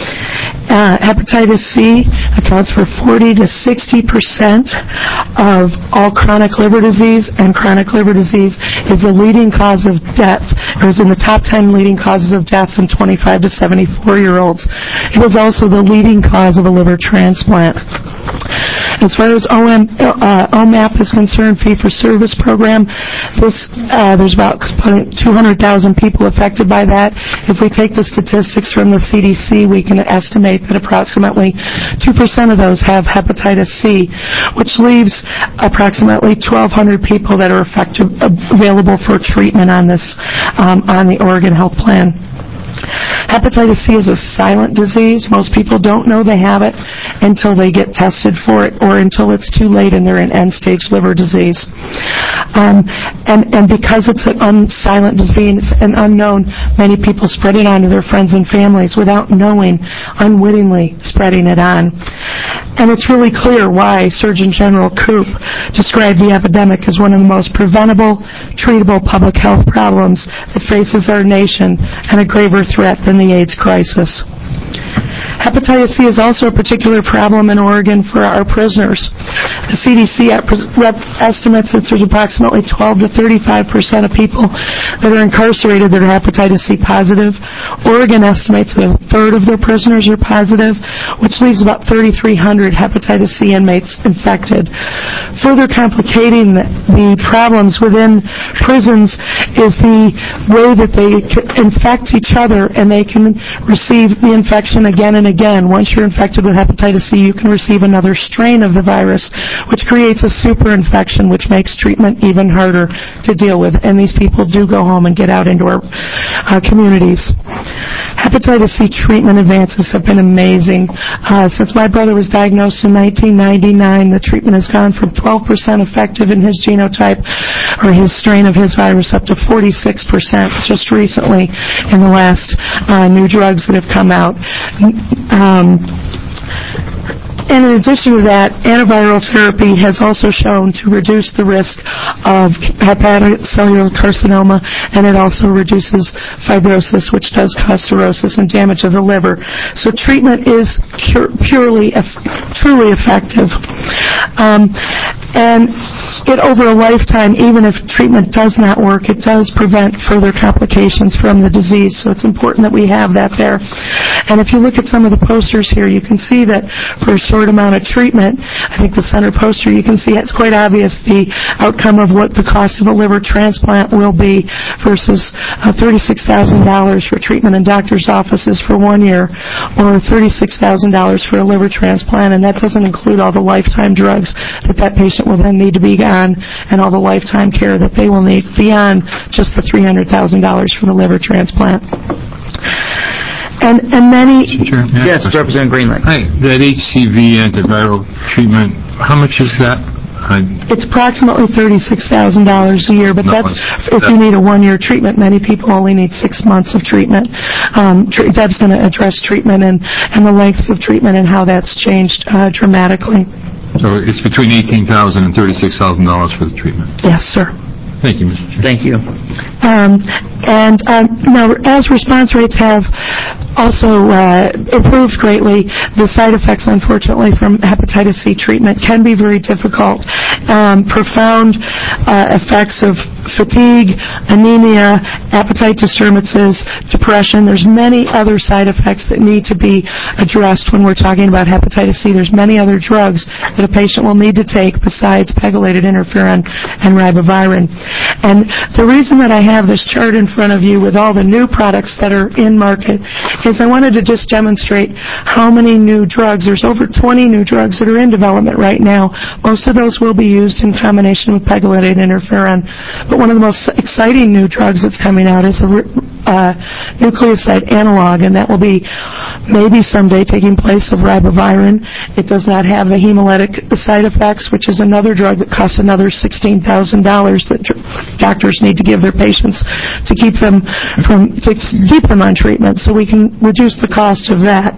Uh, hepatitis C accounts for forty to sixty percent of all chronic liver disease, and chronic liver disease is the leading cause of death, or is in the top ten leading causes of death in twenty-five to seventy-four year olds. It is also the leading cause of a liver transplant. As far as O M, uh, O M A P is concerned, fee-for-service program, this, uh, there's about two hundred thousand people affected by that. If we take the statistics from the C D C, we can estimate that approximately two percent of those have hepatitis C, which leaves approximately twelve hundred people that are effective, available for treatment on this, um, on the Oregon Health Plan. Hepatitis C is a silent disease. Most people don't know they have it until they get tested for it, or until it's too late and they're in end-stage liver disease. Um, and, and because it's an unsilent disease and unknown, many people spread it on to their friends and families without knowing, unwittingly spreading it on. And it's really clear why Surgeon General Koop described the epidemic as one of the most preventable, treatable public health problems that faces our nation, and a graver threat than the AIDS crisis. Hepatitis C is also a particular problem in Oregon for our prisoners. The C D C estimates that there's approximately twelve to thirty-five percent of people that are incarcerated that are hepatitis C positive. Oregon estimates that a third of their prisoners are positive, which leaves about thirty-three hundred hepatitis C inmates infected. Further complicating the, the problems within prisons is the way that they infect each other, and they can receive the infection again and again. Once you're infected with hepatitis C, you can receive another strain of the virus, which creates a super infection, which makes treatment even harder to deal with. And these people do go home and get out into our uh, communities. Hepatitis C treatment advances have been amazing. Uh, since my brother was diagnosed in nineteen ninety-nine, the treatment has gone from twelve percent effective in his genotype, or his strain of his virus, up to forty-six percent just recently in the last uh, new drugs that have come out. Um, And in addition to that, antiviral therapy has also shown to reduce the risk of hepatocellular carcinoma, and it also reduces fibrosis, which does cause cirrhosis and damage of the liver. So treatment is pure, purely, truly effective. Um, and it, over a lifetime, even if treatment does not work, it does prevent further complications from the disease. So it's important that we have that there. And if you look at some of the posters here, you can see that for a short amount of treatment, I think the center poster, you can see it's quite obvious the outcome of what the cost of a liver transplant will be versus uh, thirty-six thousand dollars for treatment in doctor's offices for one year, or thirty-six thousand dollars for a liver transplant, and that doesn't include all the lifetime drugs that that patient will then need to be on and all the lifetime care that they will need beyond just the three hundred thousand dollars for the liver transplant. And, and many... Mister Chair, may I Yes, ask a question? Representative Greenlee. Hi, that H C V antiviral treatment, how much is that? I, It's approximately thirty-six thousand dollars a year, but No, that's it's- if you need a one-year treatment. Many people only need six months of treatment. Um, tr- Deb's going to address treatment and, and the lengths of treatment and how that's changed uh, dramatically. so it's between eighteen thousand dollars and thirty-six thousand dollars for the treatment. Yes, sir. Thank you, Mister Chair. Thank you. Um, and um, now, as response rates have also uh, improved greatly, the side effects, unfortunately, from hepatitis C treatment can be very difficult. Um, profound uh, effects of fatigue, anemia, appetite disturbances, depression. There's many other side effects that need to be addressed when we're talking about hepatitis C. There's many other drugs that a patient will need to take besides pegylated interferon and ribavirin. And the reason that I have this chart in front of you with all the new products that are in market is I wanted to just demonstrate how many new drugs. There's over twenty new drugs that are in development right now. Most of those will be used in combination with pegylated interferon. But one of the most exciting new drugs that's coming out is a uh, nucleoside analog, and that will be maybe someday taking place of ribavirin. It does not have the hemolytic side effects, which is another drug that costs another sixteen thousand dollars that tr- doctors need to give their patients to keep them from to keep them on treatment, so we can reduce the cost of that.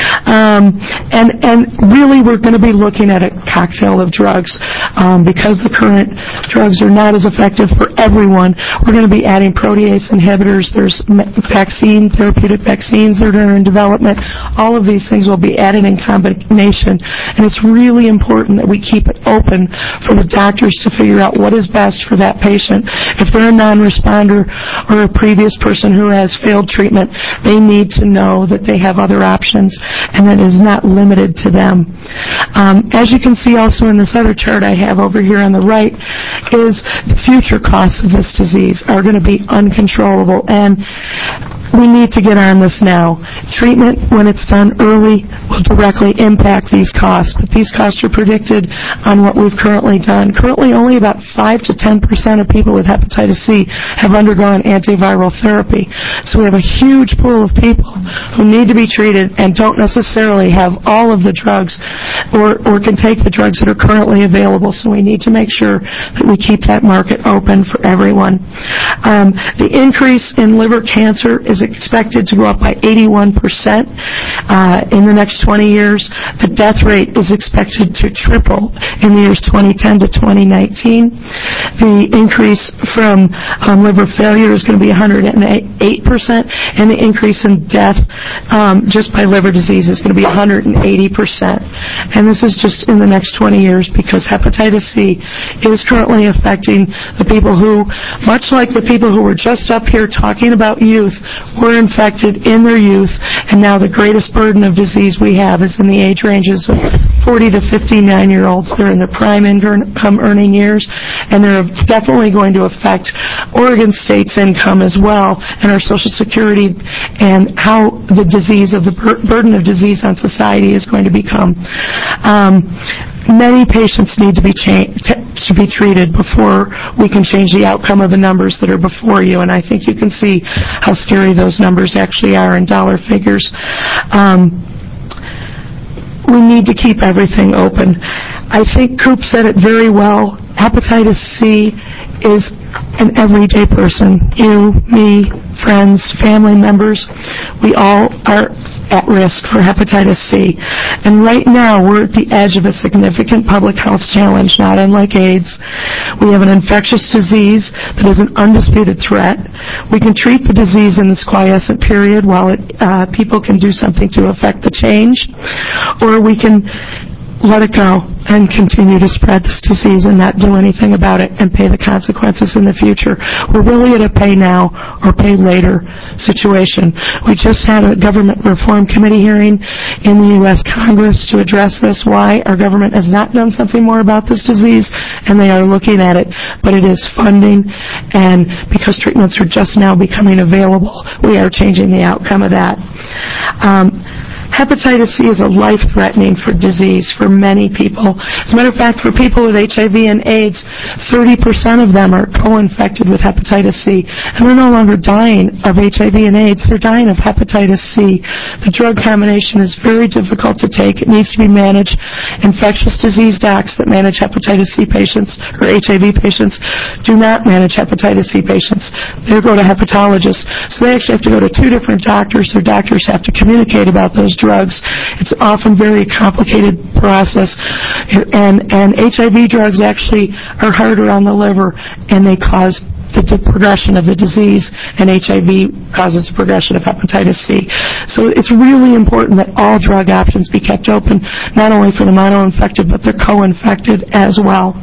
Um, and and really, we're going to be looking at a cocktail of drugs um, because the current drugs are not as effective for everyone. We're going to be adding protease inhibitors. There's vaccine, therapeutic vaccines that are in development. All of these things will be added in combination, and it's really important that we keep it open for the doctors to figure out what is best for that patient. If they're a non-responder or a previous person who has failed treatment, they need to know that they have other options and that it is not limited to them. Um, as you can see also in this other chart I have over here on the right is the future costs of this disease are going to be uncontrollable, and we need to get on this now. Treatment, when it's done early, will directly impact these costs, but these costs are predicted on what we've currently done. Currently, only about five to ten percent of people with hepatitis C have undergone antiviral therapy. So we have a huge pool of people who need to be treated and don't necessarily have all of the drugs or, or can take the drugs that are currently available. So we need to make sure that we keep that market open for everyone. Um, the increase in liver cancer is expected to go up by eighty-one percent uh, in the next twenty years. The death rate is expected to triple in the years twenty ten to twenty nineteen. The increase from um, liver failure is going to be one hundred eight percent, and the increase in death um, just by liver disease is going to be one hundred eighty percent. And this is just in the next twenty years because hepatitis C is currently affecting the people who, much like the people who were just up here talking about youth, were infected in their youth, and now the greatest burden of disease we have is in the age ranges of forty to fifty-nine year olds. They're in their prime income earning years, and they're definitely going to affect Oregon State's income as well, and our Social Security, and how the disease of the bur- burden of disease on society is going to become. Um, Many patients need to be cha- t- to be treated before we can change the outcome of the numbers that are before you, and I think you can see how scary those numbers actually are in dollar figures. Um, we need to keep everything open. I think Coop said it very well. Hepatitis C is an everyday person. You, me, friends, family members, we all are at risk for hepatitis C. And right now, we're at the edge of a significant public health challenge, not unlike AIDS. We have an infectious disease that is an undisputed threat. We can treat the disease in this quiescent period while it, uh, people can do something to affect the change, or we can let it go and continue to spread this disease and not do anything about it and pay the consequences in the future. We're really at a pay now or pay later situation. We just had a government reform committee hearing in the U S Congress to address this, why our government has not done something more about this disease, and they are looking at it, but it is funding, and because treatments are just now becoming available, we are changing the outcome of that. Um, Hepatitis C is a life-threatening for disease for many people. As a matter of fact, for people with H I V and AIDS, thirty percent of them are co-infected with hepatitis C, and they're no longer dying of H I V and AIDS, they're dying of hepatitis C. The drug combination is very difficult to take. It needs to be managed. Infectious disease docs that manage hepatitis C patients or H I V patients do not manage hepatitis C patients. They go to hepatologists. So they actually have to go to two different doctors. Their doctors have to communicate about those drugs. It's often a very complicated process, and and H I V drugs actually are harder on the liver, and they cause the, the progression of the disease, and H I V causes the progression of hepatitis C. So it's really important that all drug options be kept open, not only for the mono-infected, but they're co-infected as well.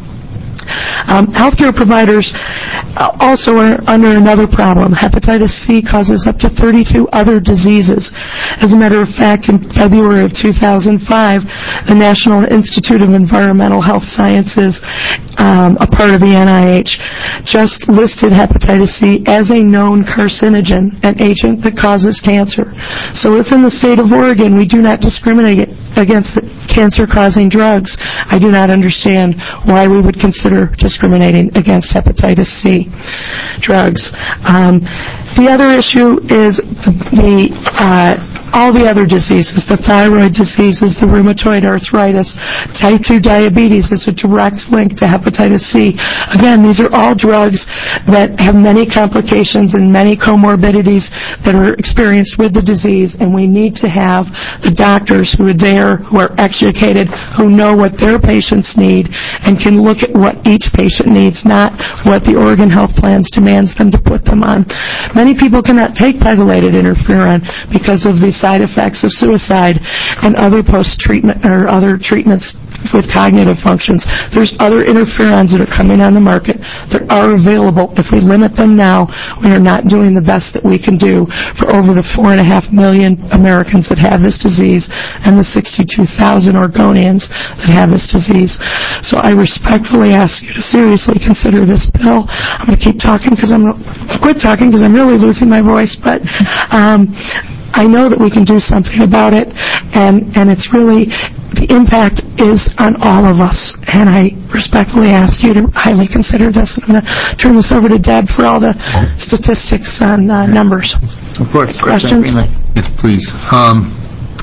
Um, healthcare providers also are under another problem. Hepatitis C causes up to thirty-two other diseases. As a matter of fact, in February of two thousand five, the National Institute of Environmental Health Sciences, um, a part of the N I H, just listed hepatitis C as a known carcinogen, an agent that causes cancer. So within the state of Oregon, we do not discriminate against the cancer-causing drugs. I do not understand why we would consider discriminating against hepatitis C drugs. Um, the other issue is the, the uh, all the other diseases, the thyroid diseases, the rheumatoid arthritis, type two diabetes is a direct link to hepatitis C. Again, these are all drugs that have many complications and many comorbidities that are experienced with the disease, and we need to have the doctors who are there, who are educated, who know what their patients need, and can look at what each patient needs, not what the Oregon Health Plans demands them to put them on. Many people cannot take pegylated interferon because of the side effects of suicide and other post-treatment or other treatments with cognitive functions. There's other interferons that are coming on the market that are available. If we limit them now, we are not doing the best that we can do for over the four and a half million Americans that have this disease and the sixty-two thousand Oregonians that have this disease. So I respectfully ask you to seriously consider this bill. I'm going to keep talking because I'm quit talking because I'm really losing my voice, but um, I know that we can do something about it, and and it's really, the impact is on all of us, and I respectfully ask you to highly consider this. I'm going to turn this over to Deb for all the statistics on uh, numbers. Of course. Questions? Yes, please. Um,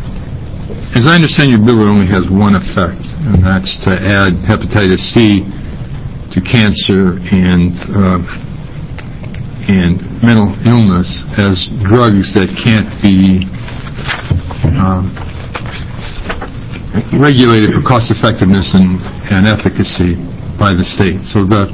as I understand your bill, it only has one effect, and that's to add hepatitis C to cancer and uh, and mental illness as drugs that can't be um, regulated for cost effectiveness and, and efficacy by the state. So the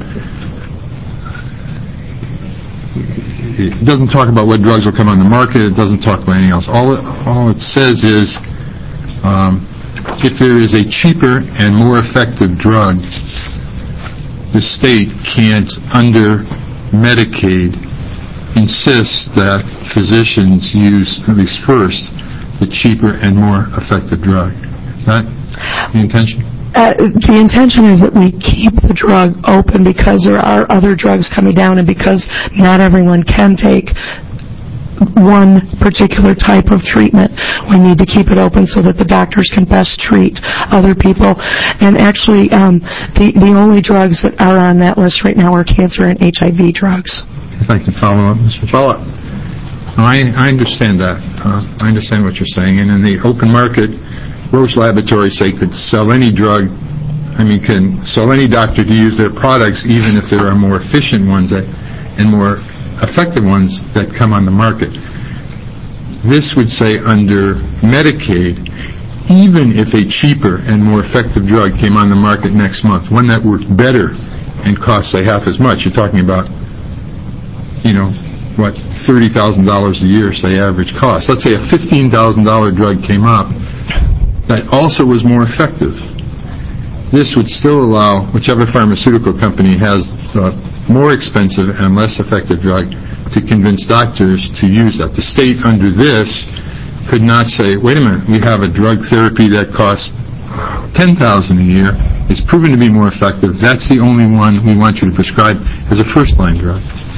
it doesn't talk about what drugs will come on the market. It doesn't talk about anything else. All it, all it says is um, if there is a cheaper and more effective drug, the state can't, under Medicaid, insist that physicians use, at least first, the cheaper and more effective drug. Is that the intention? Uh, the intention is that we keep the drug open because there are other drugs coming down, and because not everyone can take one particular type of treatment. We need to keep it open so that the doctors can best treat other people. And actually, um, the, the only drugs that are on that list right now are cancer and H I V drugs. If I can follow up, Mister Follow up. I, I understand that. Uh, I understand what you're saying. And in the open market, Roche Laboratories, say, could sell any drug, I mean, can sell any doctor to use their products, even if there are more efficient ones that, and more effective ones that come on the market. This would say under Medicaid, even if a cheaper and more effective drug came on the market next month, one that worked better and cost, say, half as much, you're talking about, you know, what, thirty thousand dollars a year, say, average cost. Let's say a fifteen thousand dollars drug came up that also was more effective. this would still allow whichever pharmaceutical company has the more expensive and less effective drug to convince doctors to use that. The state under this could not say, wait a minute, we have a drug therapy that costs ten thousand dollars a year, is proven to be more effective, that's the only one we want you to prescribe as a first-line drug.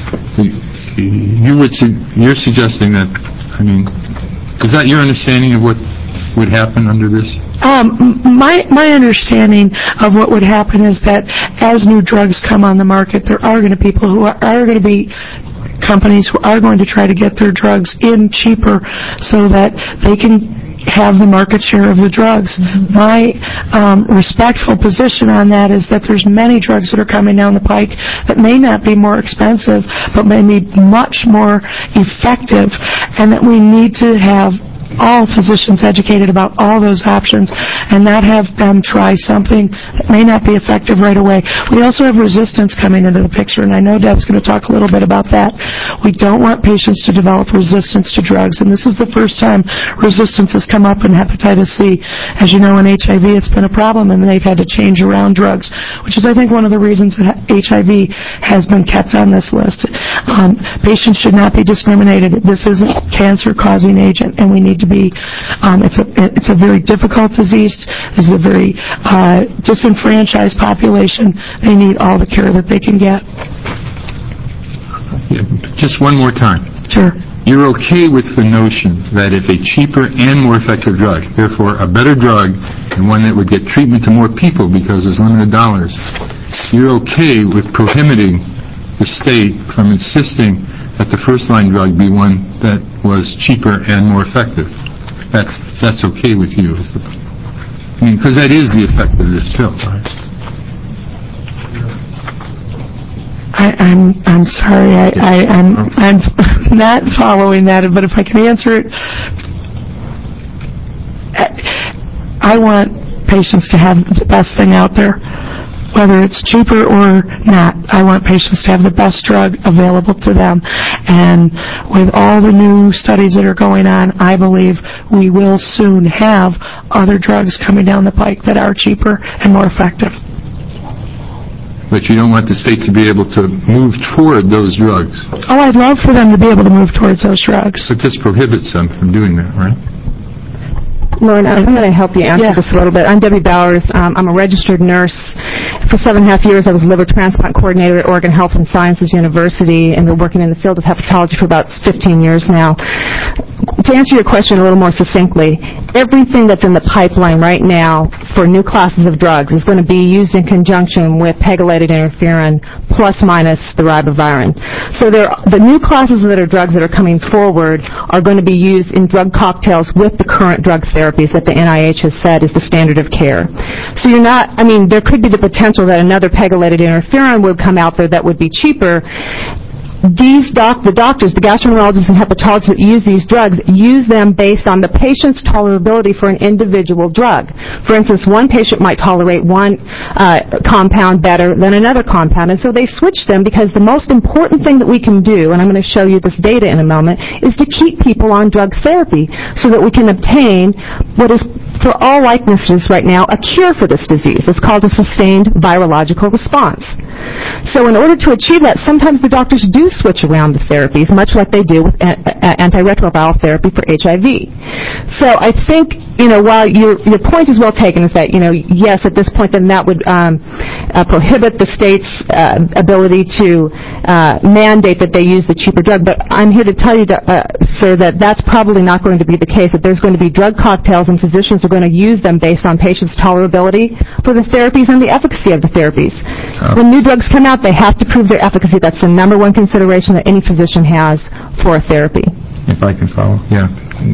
You would, su- you're suggesting that, I mean, is that your understanding of what would happen under this? Um, my my understanding of what would happen is that as new drugs come on the market, there are going to be people who are, are going to be companies who are going to try to get their drugs in cheaper so that they can have the market share of the drugs. Mm-hmm. My um, respectful position on that is that there's many drugs that are coming down the pike that may not be more expensive, but may be much more effective, and that we need to have all physicians educated about all those options and not have them try something that may not be effective right away. We also have resistance coming into the picture, and I know Deb's going to talk a little bit about that. We don't want patients to develop resistance to drugs, and this is the first time resistance has come up in hepatitis C. As you know, in H I V, it's been a problem, and they've had to change around drugs, which is, I think, one of the reasons that H I V has been kept on this list. Um, patients should not be discriminated. This isn't a cancer-causing agent, and we need to be, um, it's a it's a very difficult disease. It's a very uh, disenfranchised population. They need all the care that they can get. Yeah, just one more time. Sure. You're okay with the notion that if a cheaper and more effective drug, therefore a better drug and one that would get treatment to more people because there's limited dollars, you're okay with prohibiting the state from insisting that the first-line drug be one that was cheaper and more effective. That's that's okay with you, is the, I mean, because that is the effect of this pill, right? I, I'm I'm sorry, I, I I'm I'm not following that, but if I can answer it, I want patients to have the best thing out there. Whether it's cheaper or not, I want patients to have the best drug available to them. And with all the new studies that are going on, I believe we will soon have other drugs coming down the pike that are cheaper and more effective. But you don't want the state to be able to move toward those drugs. Oh, I'd love for them to be able to move towards those drugs. So it just prohibits them from doing that, right? Lauren, I'm going to help you answer yeah. this a little bit. I'm Debbie Bowers. Um, I'm a registered nurse. For seven and a half years, I was liver transplant coordinator at Oregon Health and Sciences University, and been working in the field of hepatology for about fifteen years now. To answer your question a little more succinctly, everything that's in the pipeline right now for new classes of drugs is going to be used in conjunction with pegylated interferon plus minus the ribavirin. So there, the new classes that are drugs that are coming forward are going to be used in drug cocktails with the current drug therapies that the N I H has said is the standard of care. So you're not, I mean, there could be the potential that another pegylated interferon would come out there that would be cheaper. These doc, the doctors, the gastroenterologists and hepatologists that use these drugs use them based on the patient's tolerability for an individual drug. For instance, one patient might tolerate one uh, compound better than another compound, and so they switch them because the most important thing that we can do, and I'm going to show you this data in a moment, is to keep people on drug therapy so that we can obtain what is, for all likenesses right now, a cure for this disease. It's called a sustained virological response. So in order to achieve that, sometimes the doctors do switch around the therapies, much like they do with antiretroviral therapy for H I V. So I think, you know, while your your point is well taken, is that, you know, yes, at this point, then that would um, uh, prohibit the state's uh, ability to uh, mandate that they use the cheaper drug. But I'm here to tell you, uh, sir, that that's probably not going to be the case, that there's going to be drug cocktails and physicians are going to use them based on patients' tolerability for the therapies and the efficacy of the therapies. Oh. When new drugs come out, they have to prove their efficacy. That's the number one consideration that any physician has for a therapy. If I can follow, yeah.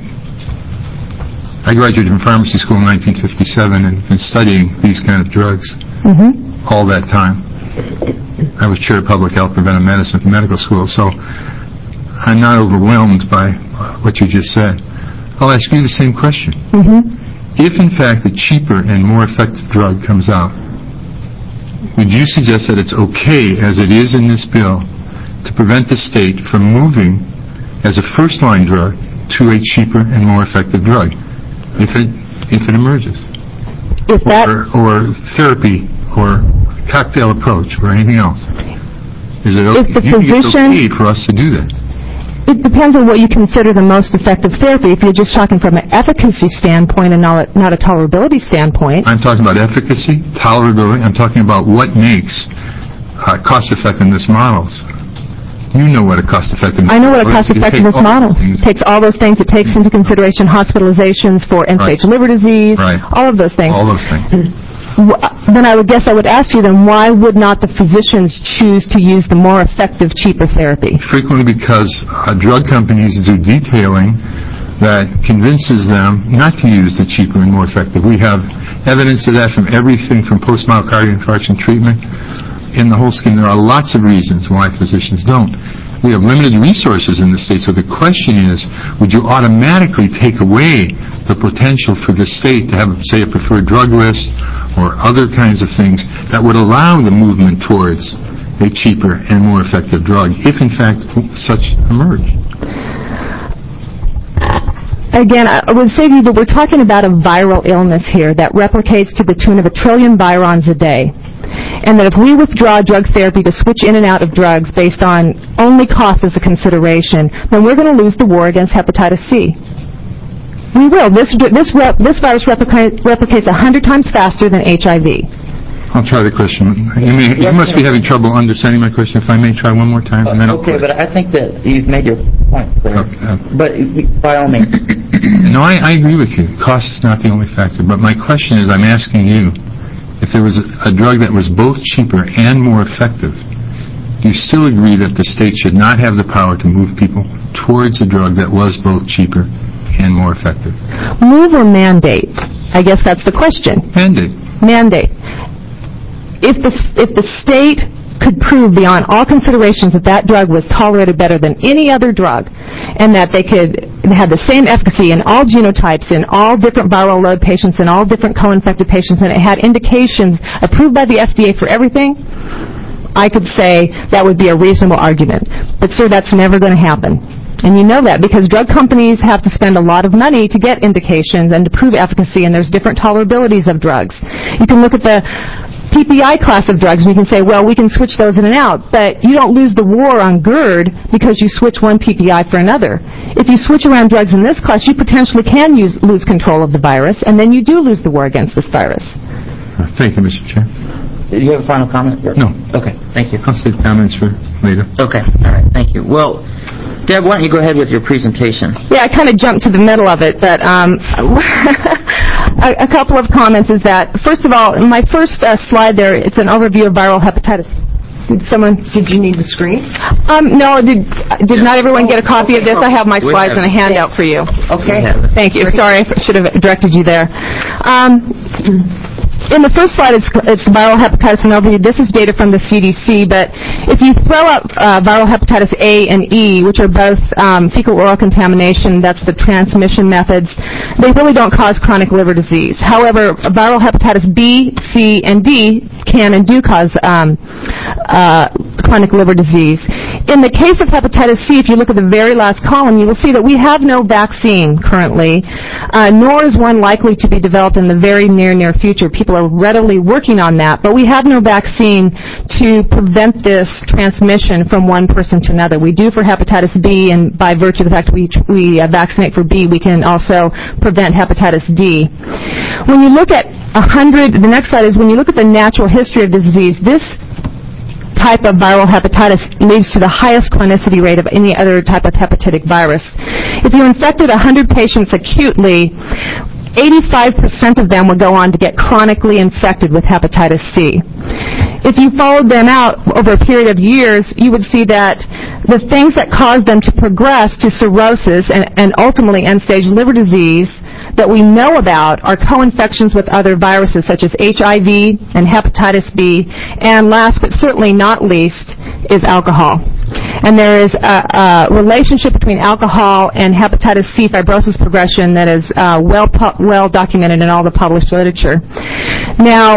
I graduated from pharmacy school in nineteen fifty-seven and been studying these kind of drugs mm-hmm. all that time. I was chair of public health preventive medicine at the medical school, so I'm not overwhelmed by what you just said. I'll ask you the same question. Mm-hmm. If, in fact, a cheaper and more effective drug comes out, would you suggest that it's okay, as it is in this bill, to prevent the state from moving as a first-line drug to a cheaper and more effective drug, if it if it emerges? If that... or, or therapy or cocktail approach or anything else? Is it okay? If the you think physician- it's okay for us to do that? It depends on what you consider the most effective therapy. If you're just talking from an efficacy standpoint and not a, not a tolerability standpoint. I'm talking about efficacy, tolerability. I'm talking about what makes uh, cost-effectiveness models. You know what a cost-effectiveness I know what a model is. You take cost-effectiveness all model those things. takes. All those things. It takes into consideration hospitalizations for end-stage Right. liver disease, Right. all of those things. All those things. Wh- Then I would guess I would ask you then, why would not the physicians choose to use the more effective, cheaper therapy? Frequently because uh, drug companies do detailing that convinces them not to use the cheaper and more effective. We have evidence of that from everything from post-myocardial infarction treatment in the whole skin. There are lots of reasons why physicians don't. We have limited resources in the state, so the question is, would you automatically take away the potential for the state to have, say, a preferred drug list or other kinds of things that would allow the movement towards a cheaper and more effective drug, if in fact such emerge? Again, I would say to you that we're talking about a viral illness here that replicates to the tune of a trillion virons a day. And that if we withdraw drug therapy to switch in and out of drugs based on only cost as a consideration, then we're going to lose the war against hepatitis C. We will. This this rep, this virus replica, replicates a hundred times faster than H I V. I'll try the question. You, may, you must be having trouble understanding my question. If I may try one more time, and then I'll Okay, quit. but I think that you've made your point clear. Okay. But by all means. No, I, I agree with you. Cost is not the only factor. But my question is, I'm asking you, if there was a, a drug that was both cheaper and more effective, do you still agree that the state should not have the power to move people towards a drug that was both cheaper and more effective? Move or mandate? I guess that's the question. Mandate. Mandate. If the, if the state could prove beyond all considerations that that drug was tolerated better than any other drug, and that they could have the same efficacy in all genotypes, in all different viral load patients, in all different co-infected patients, and it had indications approved by the F D A for everything, I could say that would be a reasonable argument. But, sir, that's never going to happen. And you know that because drug companies have to spend a lot of money to get indications and to prove efficacy, and there's different tolerabilities of drugs. You can look at the P P I class of drugs, and you can say, well, we can switch those in and out, but you don't lose the war on GERD because you switch one P P I for another. If you switch around drugs in this class, you potentially can use, lose control of the virus, and then you do lose the war against this virus. Thank you, Mister Chair. Do you have a final comment? No. Okay, thank you. I'll save comments for later. Okay, all right, thank you. Well, Deb, why don't you go ahead with your presentation? Yeah, I kind of jumped to the middle of it, but um, a, a couple of comments is that, first of all, in my first uh, slide there, it's an overview of viral hepatitis. Did someone, did you need the screen? Um, no, did did not everyone get a copy of this? I have my slides and a handout for you. Okay. Thank you. Sorry, I should have directed you there. Um, in the first slide, it's, it's viral hepatitis and overview. This is data from the C D C, but if you throw out uh, viral hepatitis A and E, which are both um, fecal-oral contamination, that's the transmission methods, they really don't cause chronic liver disease. However, viral hepatitis B, C, and D can and do cause um, uh, chronic liver disease. In the case of hepatitis C, if you look at the very last column, you will see that we have no vaccine currently, uh, nor is one likely to be developed in the very near, near future. People are readily working on that, but we have no vaccine to prevent this transmission from one person to another. We do for hepatitis B, and by virtue of the fact we, we uh, vaccinate for B, we can also prevent hepatitis D. When you look at one hundred, the next slide is when you look at the natural history of the disease, this type of viral hepatitis leads to the highest chronicity rate of any other type of hepatitic virus. If you infected one hundred patients acutely, eighty-five percent of them would go on to get chronically infected with hepatitis C. If you followed them out over a period of years, you would see that the things that caused them to progress to cirrhosis and, and ultimately end-stage liver disease that we know about are co-infections with other viruses such as H I V and hepatitis B, and last but certainly not least is alcohol. And there is a, a relationship between alcohol and hepatitis C fibrosis progression that is uh, well, well documented in all the published literature. Now,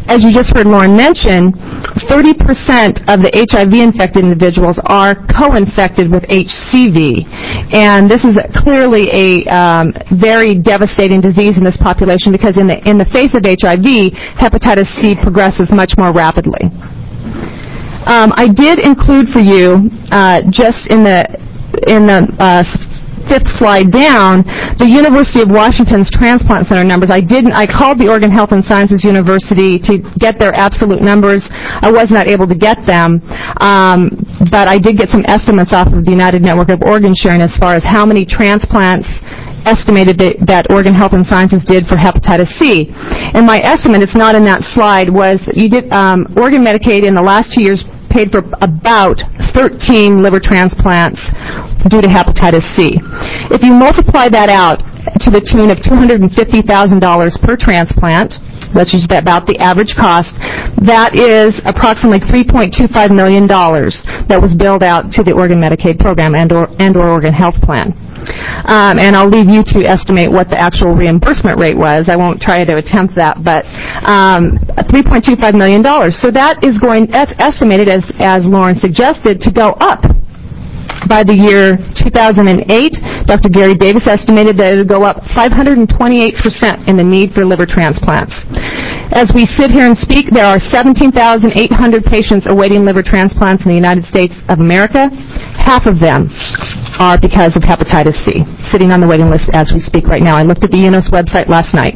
as you just heard Lauren mention, thirty percent of the H I V-infected individuals are co-infected with H C V. And this is clearly a um, very devastating disease in this population because in the, in the face of H I V, hepatitis C progresses much more rapidly. Um, I did include for you, uh, just in the, in the uh, fifth slide down, the University of Washington's Transplant Center numbers. I didn't, I called the Oregon Health and Sciences University to get their absolute numbers. I was not able to get them, um, but I did get some estimates off of the United Network of Organ Sharing as far as how many transplants estimated that, that Oregon Health and Sciences did for hepatitis C. And my estimate, it's not in that slide, was that you did, um, Oregon Medicaid in the last two years paid for about thirteen liver transplants due to hepatitis C. If you multiply that out to the tune of two hundred fifty thousand dollars per transplant, which is about the average cost, that is approximately three point two five million dollars that was billed out to the Oregon Medicaid program and or, and or Oregon Health Plan. Um, and I'll leave you to estimate what the actual reimbursement rate was. I won't try to attempt that, but um, three point two five million dollars. So that is going, that's estimated, as, as Lauren suggested, to go up. By the year two thousand eight, Doctor Gary Davis estimated that it would go up five hundred twenty-eight percent in the need for liver transplants. As we sit here and speak, there are seventeen thousand eight hundred patients awaiting liver transplants in the United States of America. Half of them are because of hepatitis C, sitting on the waiting list as we speak right now. I looked at the U N O S website last night.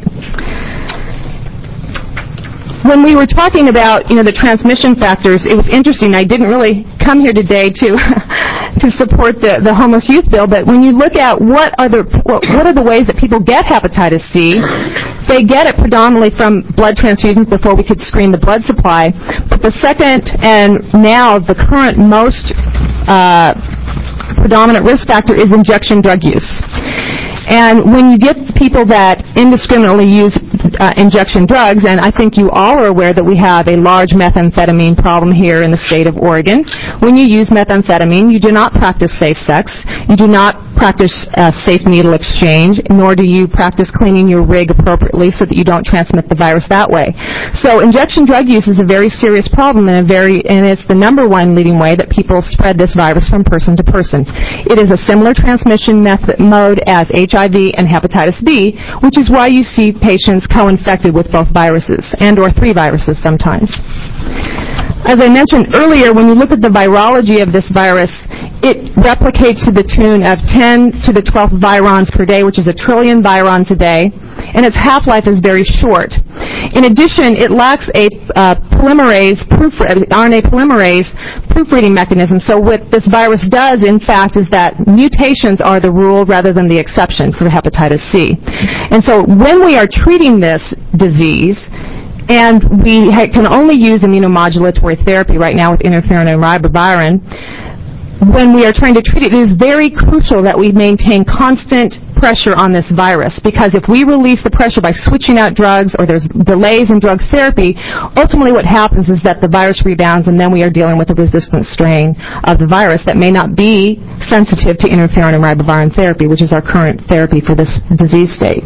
When we were talking about, you know, the transmission factors, it was interesting. I didn't really come here today to to support the, the homeless youth bill, but when you look at what are the what are the ways that people get hepatitis C, they get it predominantly from blood transfusions before we could screen the blood supply. But the second and now the current most uh, predominant risk factor is injection drug use. And when you get people that indiscriminately use uh, injection drugs, and I think you all are aware that we have a large methamphetamine problem here in the state of Oregon. When you use methamphetamine, you do not practice safe sex, you do not practice uh, safe needle exchange, nor do you practice cleaning your rig appropriately so that you don't transmit the virus that way. So injection drug use is a very serious problem, and a very and it's the number one leading way that people spread this virus from person to person. It is a similar transmission method mode as H I V and hepatitis B, which is why you see patients co-infected with both viruses and or three viruses sometimes. As I mentioned earlier, when you look at the virology of this virus, it replicates to the tune of ten to the twelfth virons per day, which is a trillion virons a day, and its half-life is very short. In addition, it lacks a uh, polymerase, proof, R N A polymerase proofreading mechanism. So what this virus does, in fact, is that mutations are the rule rather than the exception for hepatitis C. And so when we are treating this disease, and we ha- can only use immunomodulatory therapy right now with interferon and ribavirin, when we are trying to treat it, it is very crucial that we maintain constant pressure on this virus, because if we release the pressure by switching out drugs or there's delays in drug therapy, ultimately what happens is that the virus rebounds, and then we are dealing with a resistant strain of the virus that may not be sensitive to interferon and ribavirin therapy, which is our current therapy for this disease state.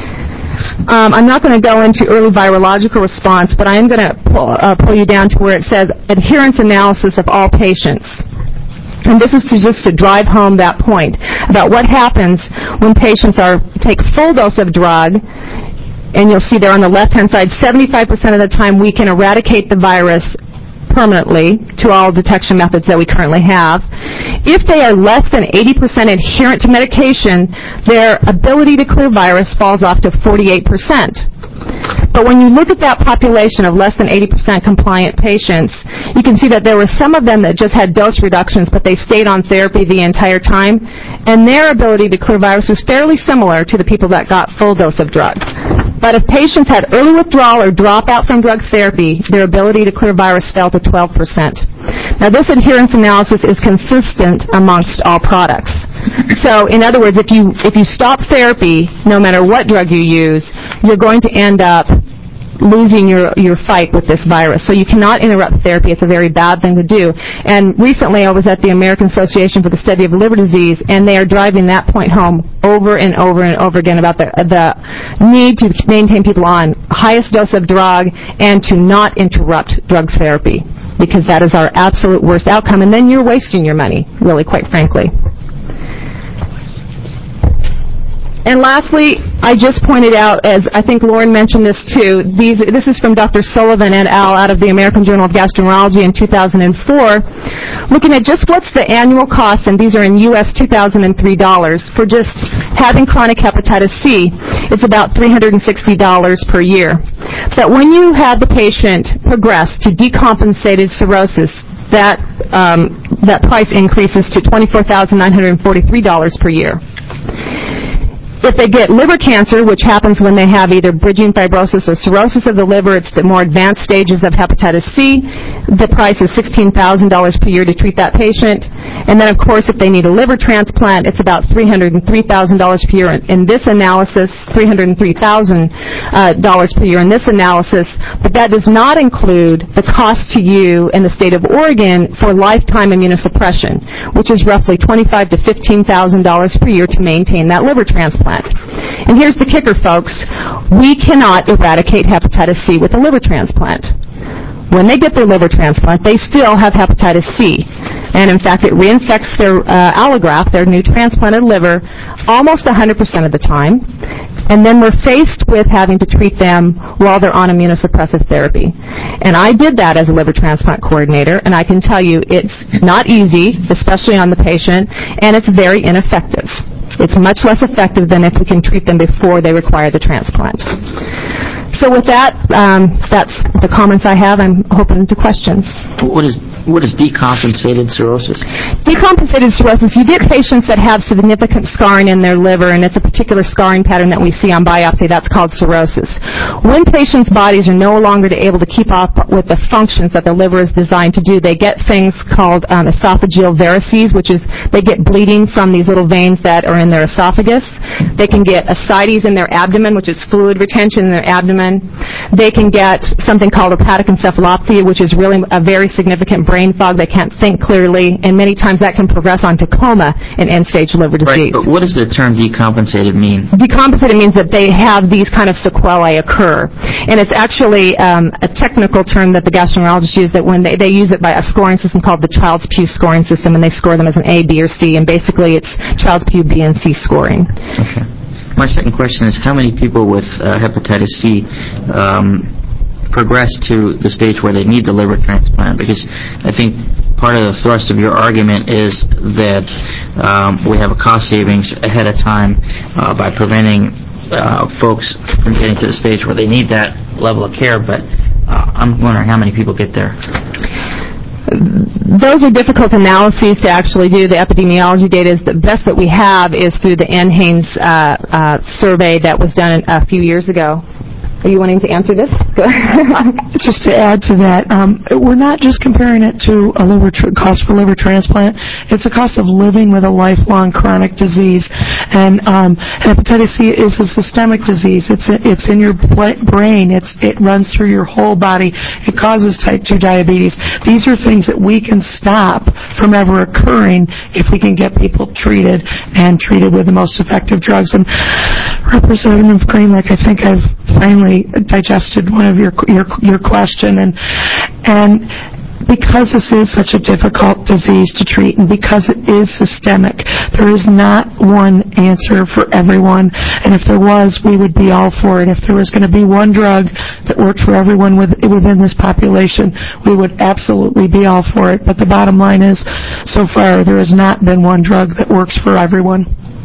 Um, I'm not going to go into early virological response, but I am going to pull, uh, pull you down to where it says adherence analysis of all patients. And this is to just to drive home that point about what happens when patients are take full dose of drug, and you'll see there on the left-hand side, seventy-five percent of the time we can eradicate the virus permanently to all detection methods that we currently have. If they are less than eighty percent adherent to medication, their ability to clear virus falls off to forty-eight percent. But when you look at that population of less than eighty percent compliant patients, you can see that there were some of them that just had dose reductions, but they stayed on therapy the entire time, and their ability to clear virus was fairly similar to the people that got full dose of drug. But if patients had early withdrawal or dropout from drug therapy, their ability to clear virus fell to twelve percent. Now, this adherence analysis is consistent amongst all products. So, in other words, if you if you stop therapy, no matter what drug you use, you're going to end up losing your, your fight with this virus. So you cannot interrupt therapy. It's a very bad thing to do. And recently I was at the American Association for the Study of Liver Disease, and they are driving that point home over and over and over again about the, the need to maintain people on highest dose of drug and to not interrupt drug therapy, because that is our absolute worst outcome. And then you're wasting your money, really, quite frankly. And lastly, I just pointed out, as I think Lauren mentioned this too, these, this is from Doctor Sullivan et al. Out of the American Journal of Gastroenterology in two thousand four, looking at just what's the annual cost, and these are in U S two thousand three dollars, for just having chronic hepatitis C. It's about three hundred sixty dollars per year. But when you have the patient progress to decompensated cirrhosis, that, um, that price increases to twenty-four thousand nine hundred forty-three dollars per year. If they get liver cancer, which happens when they have either bridging fibrosis or cirrhosis of the liver, it's the more advanced stages of hepatitis C. The price is sixteen thousand dollars per year to treat that patient. And then, of course, if they need a liver transplant, it's about three hundred three thousand dollars per year in this analysis, three hundred three thousand dollars per year in this analysis. But that does not include the cost to you in the state of Oregon for lifetime immunosuppression, which is roughly twenty-five thousand to fifteen thousand dollars per year to maintain that liver transplant. And here's the kicker, folks. We cannot eradicate hepatitis C with a liver transplant. When they get their liver transplant, they still have hepatitis C. And in fact, it reinfects their uh, allograft, their new transplanted liver, almost one hundred percent of the time. And then we're faced with having to treat them while they're on immunosuppressive therapy. And I did that as a liver transplant coordinator, and I can tell you it's not easy, especially on the patient, and it's very ineffective. It's much less effective than if we can treat them before they require the transplant. So with that, um, that's the comments I have. I'm open to questions. What is what is decompensated cirrhosis? Decompensated cirrhosis, you get patients that have significant scarring in their liver, and it's a particular scarring pattern that we see on biopsy. That's called cirrhosis. When patients' bodies are no longer able to keep up with the functions that the liver is designed to do, they get things called um, esophageal varices, which is they get bleeding from these little veins that are in their esophagus. They can get ascites in their abdomen, which is fluid retention in their abdomen. They can get something called hepatic encephalopathy, which is really a very significant brain fog. They can't think clearly, and many times that can progress onto coma and end-stage liver disease. Right, but what does the term decompensated mean? Decompensated means that they have these kind of sequelae occur. And it's actually um, a technical term that the gastroenterologists use, that when they, they use it by a scoring system called the Childs-Pugh scoring system, and they score them as an A, B, or C, and basically it's Childs-Pugh B and C scoring. Okay. My second question is, how many people with uh, hepatitis C um, progress to the stage where they need the liver transplant? Because I think part of the thrust of your argument is that um, we have a cost savings ahead of time uh, by preventing uh, folks from getting to the stage where they need that level of care, but uh, I'm wondering how many people get there. Those are difficult analyses to actually do. The epidemiology data is the best that we have is through the N. Haynes uh, uh, survey that was done a few years ago. Are you wanting to answer this? Go ahead. Just to add to that, um, we're not just comparing it to a liver tr- cost for liver transplant. It's the cost of living with a lifelong chronic disease. And um, hepatitis C is a systemic disease. It's a, it's in your pl- brain. It's it runs through your whole body. It causes type two diabetes. These are things that we can stop from ever occurring if we can get people treated and treated with the most effective drugs. And Representative Greenlick, I think I've finally digested one of your your your question, and and because this is such a difficult disease to treat, and because it is systemic, there is not one answer for everyone. And if there was, we would be all for it. If there was going to be one drug that worked for everyone with, within this population, we would absolutely be all for it. But the bottom line is, so far, there has not been one drug that works for everyone.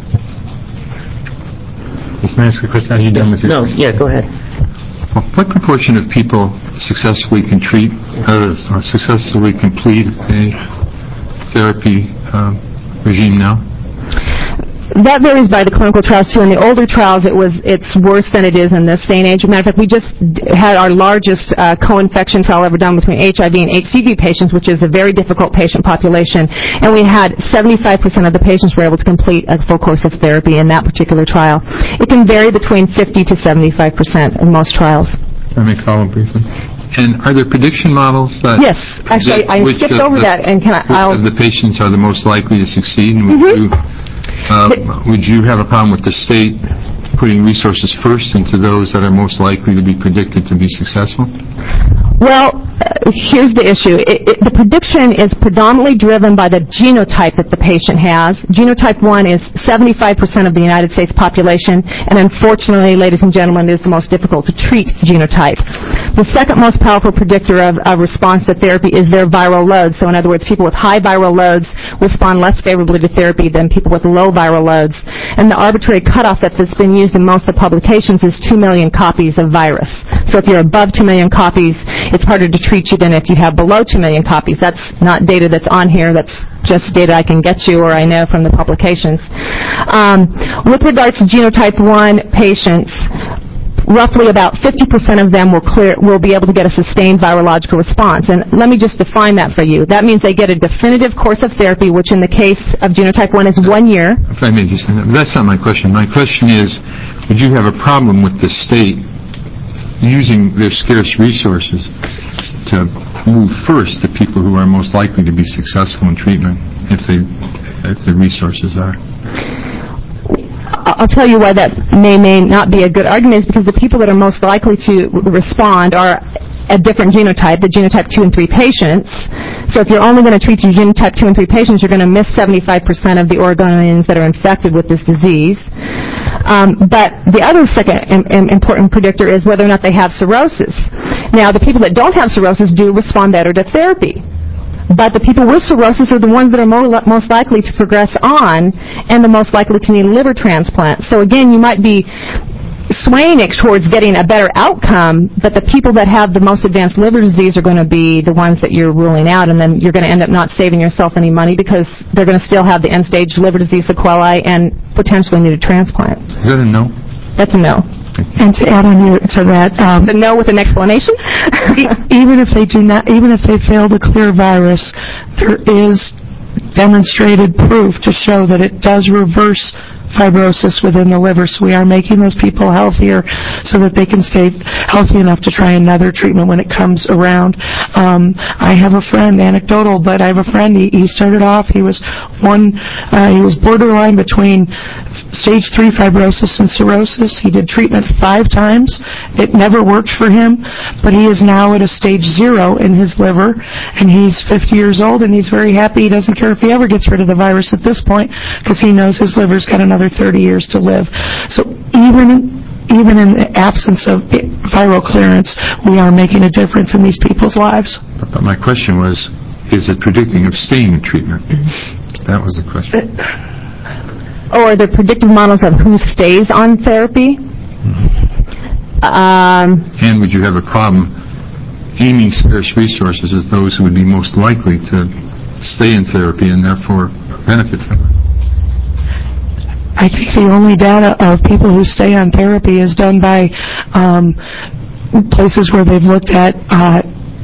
May I ask a question? Are you done with your No, yeah, go ahead. Well, what proportion of people successfully can treat uh, or successfully complete a therapy um, regime now? That varies by the clinical trials too. In the older trials, it was it's worse than it is in this day and age. As a matter of fact, we just had our largest uh, co-infection trial ever done between H I V and H C V patients, which is a very difficult patient population. And we had seventy-five percent of the patients were able to complete a full course of therapy in that particular trial. It can vary between fifty to seventy-five percent in most trials. If I may follow briefly. And are there prediction models that... Yes. Actually, that- I which skipped of over the- that, and can I... which I'll- of the patients are the most likely to succeed? And would you, uh, would you have a problem with the state putting resources first into those that are most likely to be predicted to be successful? Well, uh, here's the issue. It, it, the prediction is predominantly driven by the genotype that the patient has. Genotype one is seventy-five percent of the United States population, and unfortunately, ladies and gentlemen, is the most difficult to treat genotype. The second most powerful predictor of, of response to therapy is their viral load. So in other words, people with high viral loads respond less favorably to therapy than people with low viral loads. And the arbitrary cutoff that's been used in most of the publications is two million copies of virus. So if you're above two million copies, it's harder to treat you than if you have below two million copies. That's not data that's on here. That's just data I can get you or I know from the publications. Um, with regards to genotype one patients, roughly about fifty percent of them will clear, will be able to get a sustained virological response. And let me just define that for you. That means they get a definitive course of therapy, which in the case of genotype one is one year. If I may just, that's not my question. My question is, would you have a problem with the state using their scarce resources to move first to people who are most likely to be successful in treatment if they, if the resources are? I'll tell you why that may may not be a good argument is because the people that are most likely to respond are a different genotype, the genotype two and three patients. So if you're only going to treat your genotype two and three patients, you're going to miss seventy-five percent of the Oregonians that are infected with this disease. Um, but the other second im- im- important predictor is whether or not they have cirrhosis. Now, the people that don't have cirrhosis do respond better to therapy. But the people with cirrhosis are the ones that are mo- most likely to progress on and the most likely to need a liver transplant. So again, you might be swaying it towards getting a better outcome, but the people that have the most advanced liver disease are going to be the ones that you're ruling out, and then you're going to end up not saving yourself any money because they're going to still have the end-stage liver disease sequelae and potentially need a transplant. Is that a no? That's a no. And to add on your, to that, um, the no with an explanation. even if they do not, even if they fail to clear virus, there is demonstrated proof to show that it does reverse fibrosis within the liver. So we are making those people healthier so that they can stay healthy enough to try another treatment when it comes around. Um, I have a friend, anecdotal, but I have a friend, he, he started off, he was one, uh, he was borderline between stage three fibrosis and cirrhosis. He did treatment five times. It never worked for him, but he is now at a stage zero in his liver, and he's fifty years old, and he's very happy. He doesn't care if he ever gets rid of the virus at this point because he knows his liver's got another thirty years to live. So even even in the absence of viral clearance, we are making a difference in these people's lives. But my question was, is it predicting of staying in treatment? That was the question. Or are there predictive models of who stays on therapy? Um, and would you have a problem aiming scarce resources as those who would be most likely to stay in therapy and therefore benefit from it? I think the only data of people who stay on therapy is done by um, places where they've looked at uh,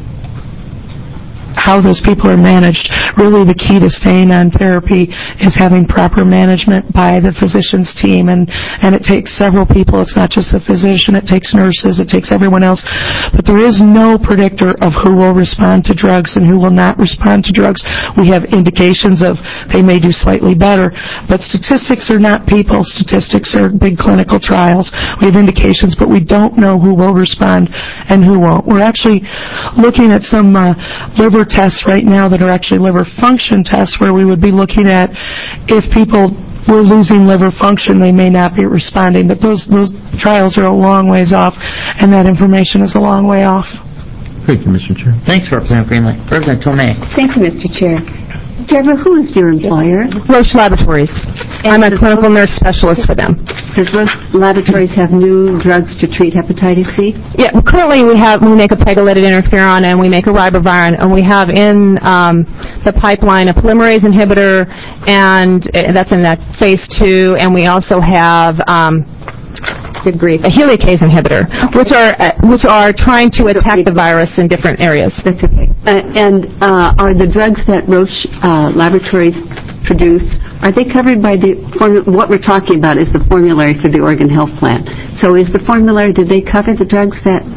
how those people are managed. Really, the key to staying on therapy is having proper management by the physician's team, and, and it takes several people. It's not just the physician. It takes nurses. It takes everyone else. But there is no predictor of who will respond to drugs and who will not respond to drugs. We have indications of they may do slightly better, but statistics are not people. Statistics are big clinical trials. We have indications, but we don't know who will respond and who won't. We're actually looking at some uh, liver tests right now that are actually liver function tests where we would be looking at if people were losing liver function, they may not be responding. But those those trials are a long ways off, and that information is a long way off. Thank you, Mister Chair. Thanks, Representative Greenlee. Representative Tomei. Thank you, Mister Chair. Deborah, who is your employer? Roche Laboratories. I'm a clinical nurse specialist for them. Does Roche Laboratories have new drugs to treat hepatitis C? Yeah, currently we have we make a pegylated interferon and we make a ribavirin, and we have in um, the pipeline a polymerase inhibitor, and uh, that's in that phase two, and we also have um, good grief, a helicase inhibitor, which are uh, which are trying to attack the virus in different areas. That's okay. Uh, and uh, are the drugs that Roche uh, Laboratories produce, are they covered by the form- what we're talking about is the formulary for the Oregon Health Plan. So is the formulary, did they cover the drugs that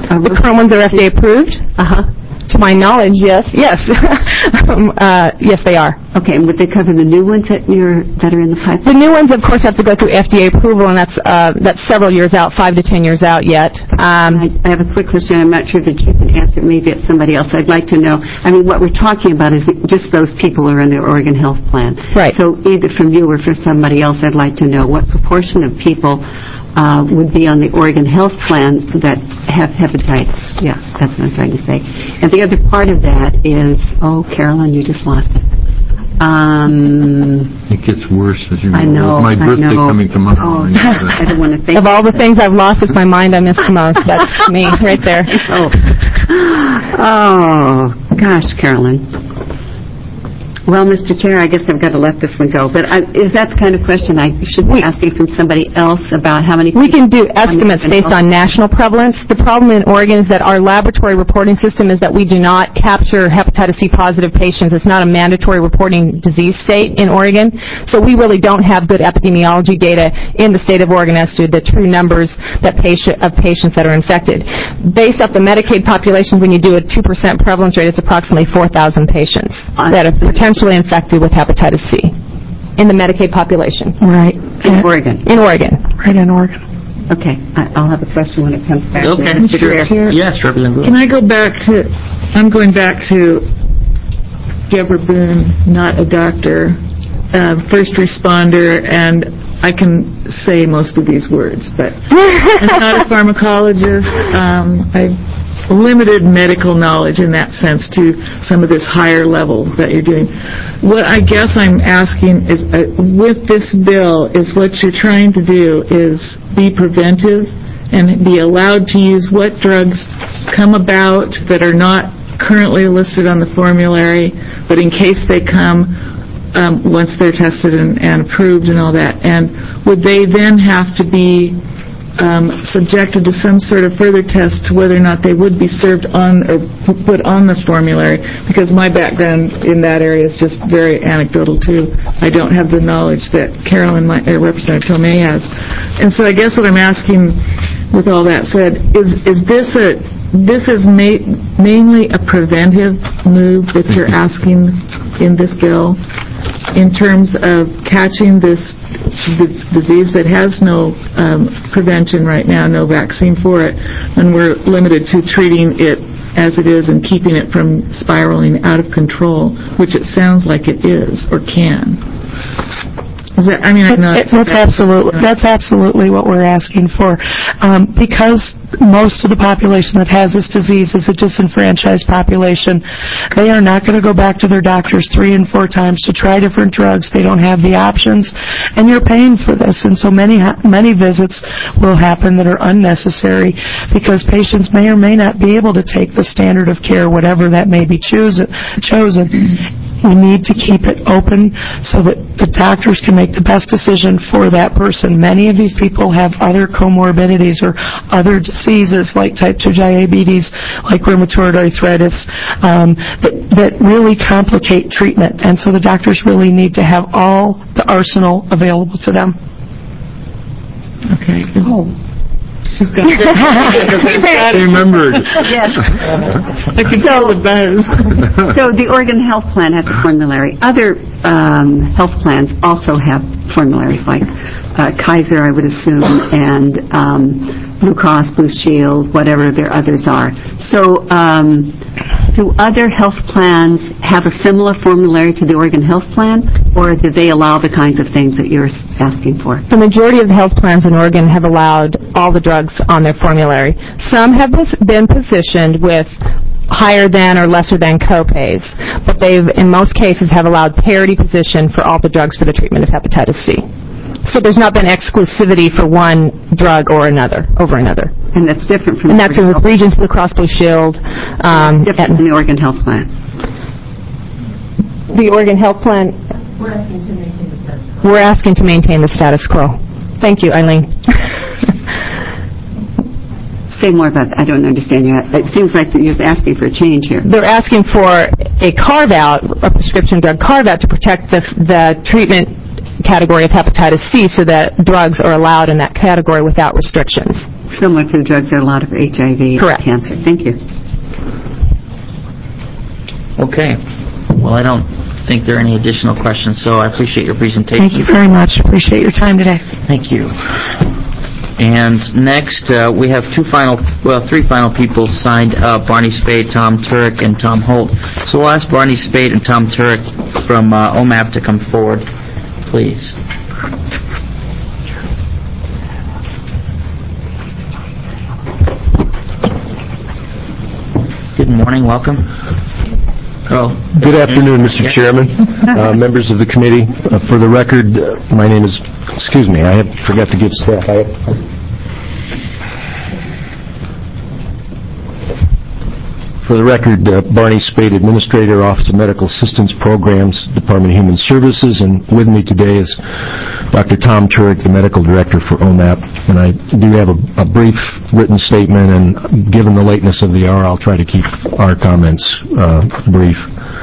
The current ones are F D A approved? Uh-huh. To my knowledge, yes. Yes. um, uh, yes, they are. Okay, and would they cover the new ones that you're, that are in the pipeline? The new ones, of course, have to go through F D A approval, and that's uh, that's several years out, five to ten years out yet. Um, I, I have a quick question. I'm not sure that you can answer. Maybe it's somebody else. I'd like to know. I mean, what we're talking about is just those people who are in the Oregon Health Plan. Right. So either from you or from somebody else, I'd like to know what proportion of people uh, would be on the Oregon Health Plan that have hepatitis. Yeah, that's what I'm trying to say. And the other part of that is, oh, Carolyn, you just lost it. Um, It gets worse as you go. I know, With my I birthday know. coming tomorrow. Oh, I don't want to think. of all the things I've lost, it's my mind I miss the most. That's me right there. Oh, oh gosh, Carolyn. Well, Mister Chair, I guess I've got to let this one go. But I, is that the kind of question I should be asking from somebody else about how many We people can do estimates based on national prevalence. The problem in Oregon is that our laboratory reporting system is that we do not capture hepatitis C positive patients. It's not a mandatory reporting disease state in Oregon. So we really don't have good epidemiology data in the state of Oregon as to the true numbers that patient, of patients that are infected. Based off the Medicaid population, when you do a two percent prevalence rate, it's approximately four thousand patients that are potentially infected with hepatitis C in the Medicaid population. Right. In Oregon. In Oregon. Right in Oregon. Okay, I, I'll have a question when it comes back. Okay, to Mister sure. Chair. Yes, Representative Boone. Can I go back to, I'm going back to Deborah Boone, not a doctor, uh, first responder, and I can say most of these words, but I'm not a pharmacologist. Um, I've limited medical knowledge in that sense to some of this higher level that you're doing. What I guess I'm asking is, uh, with this bill, is what you're trying to do is be preventive and be allowed to use what drugs come about that are not currently listed on the formulary, but in case they come, um, once they're tested and, and approved and all that. And would they then have to be Um, subjected to some sort of further test to whether or not they would be served on or put on the formulary? Because my background in that area is just very anecdotal too. I don't have the knowledge that Carolyn, my, uh, Representative Tomei has. And so I guess what I'm asking, with all that said, is is this a this is ma- mainly a preventive move that you're asking in this bill, in terms of catching this, this disease that has no um, prevention right now, no vaccine for it, and we're limited to treating it as it is and keeping it from spiraling out of control, which it sounds like it is or can. Is that, I mean, I know It- that's absolutely that's absolutely what we're asking for, um, because most of the population that has this disease is a disenfranchised population. They are not going to go back to their doctors three and four times to try different drugs. They don't have the options, and you're paying for this. And so many many visits will happen that are unnecessary because patients may or may not be able to take the standard of care, whatever that may be choose, chosen. We need to keep it open so that the doctors can make the best decision for that person. Many of these people have other comorbidities or other diseases like type two diabetes, like rheumatoid arthritis, um, that, that really complicate treatment. And so the doctors really need to have all the arsenal available to them. Okay. Oh. She's got I remembered. Yes. I can tell the buzz. So the Oregon Health Plan has a formulary. Other um, health plans also have formularies, like uh, Kaiser, I would assume, and um, Blue Cross, Blue Shield, whatever their others are. So um, do other health plans have a similar formulary to the Oregon Health Plan, or do they allow the kinds of things that you're asking for? The majority of the health plans in Oregon have allowed all the drugs on their formulary. Some have been positioned with higher than or lesser than copays, but they've, in most cases, have allowed parity position for all the drugs for the treatment of hepatitis C. So there's not been exclusivity for one drug or another, over another. And that's different from And the that's with Regents, Blue Cross Blue Shield. Um, different from the Oregon Health Plan. The Oregon Health Plan, We're asking to maintain the status quo. we're asking to maintain the status quo. Thank you, Eileen. Say more about that. I don't understand you. It seems like you're just asking for a change here. They're asking for a carve-out, a prescription drug carve-out to protect the, the treatment category of hepatitis C so that drugs are allowed in that category without restrictions. similar to the drugs, there are a lot of H I V Correct. cancer. Thank you. Okay. Well, I don't think there are any additional questions, so I appreciate your presentation. Thank you very much. Appreciate your time today. Thank you. And next, uh, we have two final, well, three final people signed up, Barney Spade, Tom Turek, and Tom Holt. So we'll ask Barney Spade and Tom Turek from uh, O M A P to come forward, please. Good morning. Welcome. Oh. Good afternoon, Mister Chairman, uh, members of the committee. Uh, for the record, uh, my name is, excuse me, I have, forgot to give staff. I have, for the record, uh, Barney Spade, Administrator, Office of Medical Assistance Programs, Department of Human Services, and with me today is Doctor Tom Turek, the Medical Director for O M A P. And I do have a, a brief written statement, and given the lateness of the hour, I'll try to keep our comments uh, brief.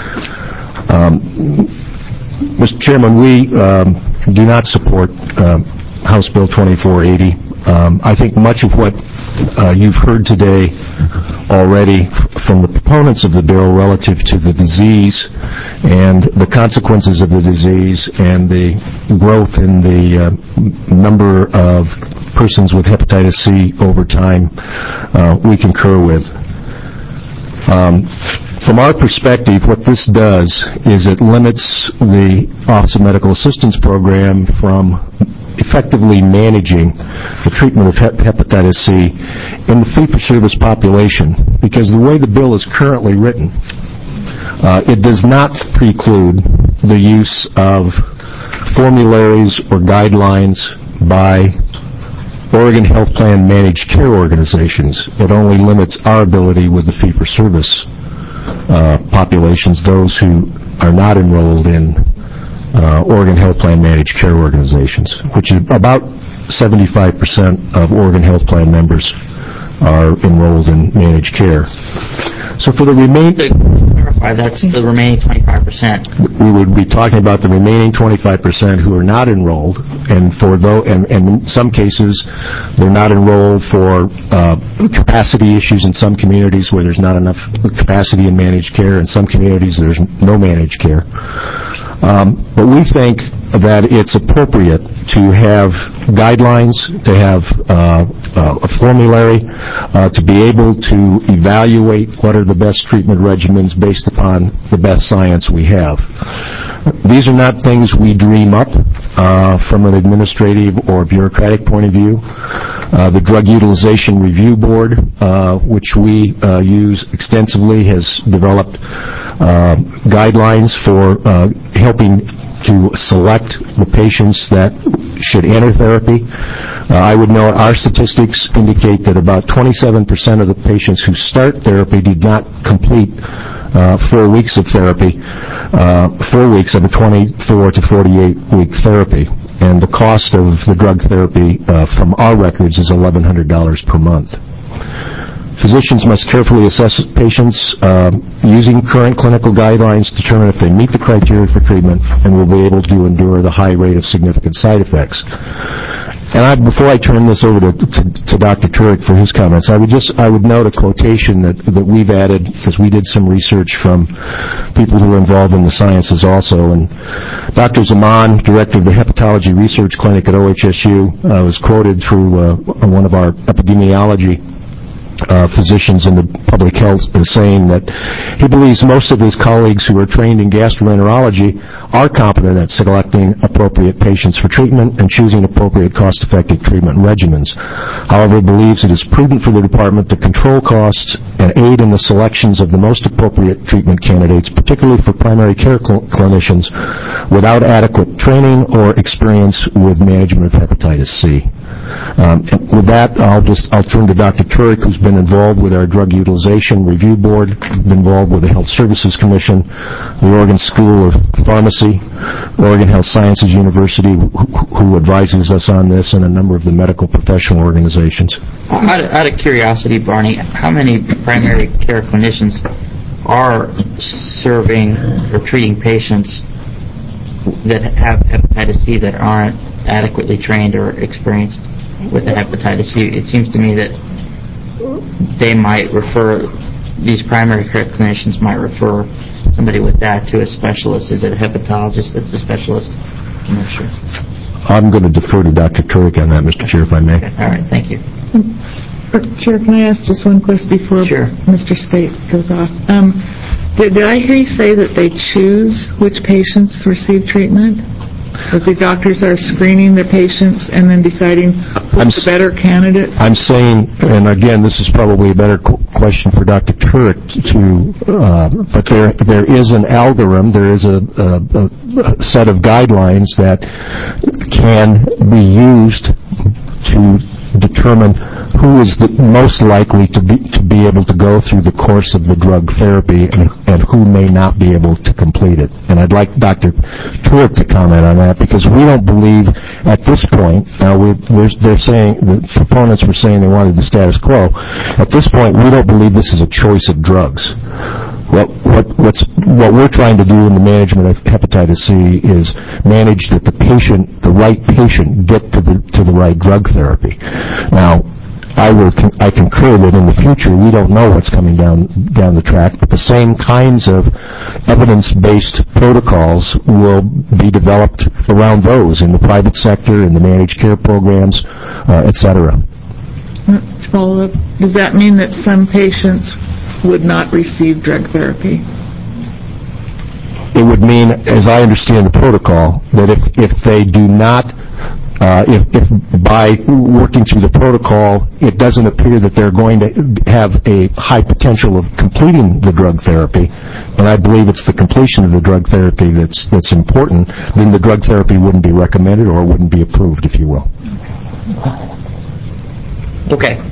Um, Mister Chairman, we um, do not support uh, House Bill twenty-four eighty. Um, I think much of what uh, you've heard today already f- from the proponents of the bill relative to the disease and the consequences of the disease and the growth in the uh, number of persons with hepatitis C over time, uh, we concur with. Um, From our perspective, what this does is it limits the Office of Medical Assistance Program from effectively managing the treatment of hep- hepatitis C in the fee-for-service population, because the way the bill is currently written, uh, it does not preclude the use of formularies or guidelines by Oregon Health Plan managed care organizations. It only limits our ability with the fee-for-service Uh, populations, those who are not enrolled in uh, Oregon Health Plan managed care organizations, which is about seventy-five percent of Oregon Health Plan members are enrolled in managed care. So for the remaining... Clarify, that's the remaining twenty-five percent. We would be talking about the remaining twenty-five percent who are not enrolled, and for though, and, and in some cases, they're not enrolled for uh, capacity issues in some communities where there's not enough capacity in managed care. In some communities, there's no managed care. Um, but we think that it's appropriate to have guidelines, to have uh, uh, a formulary, uh, to be able to evaluate what are the best treatment regimens based upon the best science we have. These are not things we dream up uh, from an administrative or bureaucratic point of view. Uh, the Drug Utilization Review Board, uh, which we uh, use extensively, has developed uh, guidelines for uh, helping to select the patients that should enter therapy. Uh, I would note our statistics indicate that about twenty-seven percent of the patients who start therapy did not complete uh, four weeks of therapy, uh, four weeks of a twenty-four to forty-eight week therapy. And the cost of the drug therapy uh, from our records is eleven hundred dollars per month. Physicians must carefully assess patients uh, using current clinical guidelines, determine if they meet the criteria for treatment, and will be able to endure the high rate of significant side effects. And I, before I turn this over to, to, to Doctor Turek for his comments, I would just I would note a quotation that, that we've added, because we did some research from people who are involved in the sciences also. And Doctor Zaman, director of the Hepatology Research Clinic at O H S U, uh, was quoted through uh, one of our epidemiology Uh, physicians in the public health is saying that he believes most of his colleagues who are trained in gastroenterology are competent at selecting appropriate patients for treatment and choosing appropriate cost-effective treatment regimens. However, he believes it is prudent for the department to control costs and aid in the selections of the most appropriate treatment candidates, particularly for primary care cl- clinicians without adequate training or experience with management of hepatitis C. Um, with that, I'll just I'll turn to Doctor Turek, who's been involved with our Drug Utilization Review Board, been involved with the Health Services Commission, the Oregon School of Pharmacy, Oregon Health Sciences University, who, who advises us on this, and a number of the medical professional organizations. Out of, out of curiosity, Barney, how many primary care clinicians are serving or treating patients that have hepatitis C that aren't adequately trained or experienced? with the hepatitis C, it seems to me that they might refer, these primary care clinicians might refer somebody with that to a specialist. Is it a hepatologist that's a specialist? I'm not sure. I'm going to defer to Doctor Turek on that, Mister Chair, if I may. Okay. All right, thank you. Chair, can I ask just one question before sure. Mister Spate goes off? Um, did, did I hear you say that they choose which patients receive treatment? That the doctors are screening their patients and then deciding who's the better candidate? I'm saying, and again, this is probably a better qu- question for Doctor Turek to, uh, but there there is an algorithm, there is a, a, a set of guidelines that can be used to determine who is the most likely to be to be able to go through the course of the drug therapy and, and who may not be able to complete it. And I'd like Doctor Turek to comment on that, because we don't believe at this point, now we, they're, they're saying, the proponents were saying they wanted the status quo. At this point, we don't believe this is a choice of drugs. What, what, what's, what we're trying to do in the management of hepatitis C is manage that the patient, the right patient, get to the to the right drug therapy. Now, I will con- I concur that in the future we don't know what's coming down down the track, but the same kinds of evidence-based protocols will be developed around those in the private sector, in the managed care programs, uh, et cetera. To follow up, does that mean that some patients would not receive drug therapy? It would mean, as I understand the protocol, that if, if they do not, uh, if, if by working through the protocol, it doesn't appear that they're going to have a high potential of completing the drug therapy, and I believe it's the completion of the drug therapy that's, that's important, then the drug therapy wouldn't be recommended or wouldn't be approved, if you will. Okay.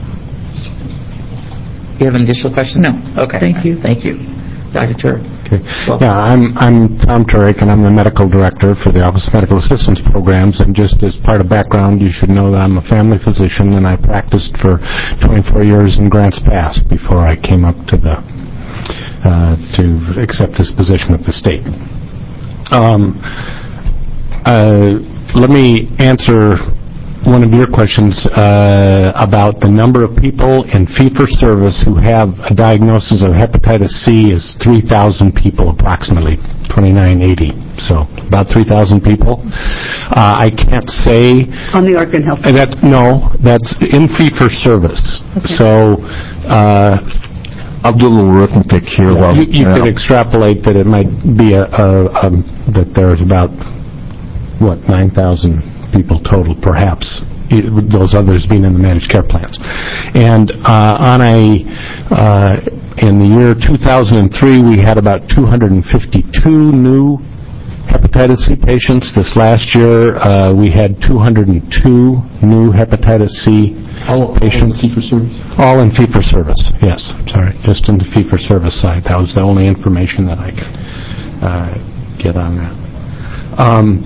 You have an additional question? No. Okay. Thank you. Thank you. Doctor Turek. Okay. Yeah, I'm I'm Tom Turek, and I'm the medical director for the Office of Medical Assistance Programs. And just as part of background, you should know that I'm a family physician, and I practiced for twenty-four years in Grants Pass before I came up to the uh, to accept this position with the state. Um, uh, let me answer one of your questions uh, about the number of people in fee-for-service who have a diagnosis of hepatitis C is three thousand people approximately, twenty-nine eighty. So about three thousand people. Uh, I can't say... On the Oregon Health... Uh, that, no, that's in fee-for-service. Okay. So... Uh, I'll do a little arithmetic here. While, you you, you could extrapolate that it might be a, a, a that there's about, what, nine thousand people total, perhaps, those others being in the managed care plans. And uh, on a, uh, in the year two thousand three, we had about two hundred fifty-two new hepatitis C patients. This last year, uh, we had two hundred two new hepatitis C all, patients. All in fee-for-service? All in fee-for-service, yes. Sorry, just in the fee-for-service side. That was the only information that I could uh, get on that. Um,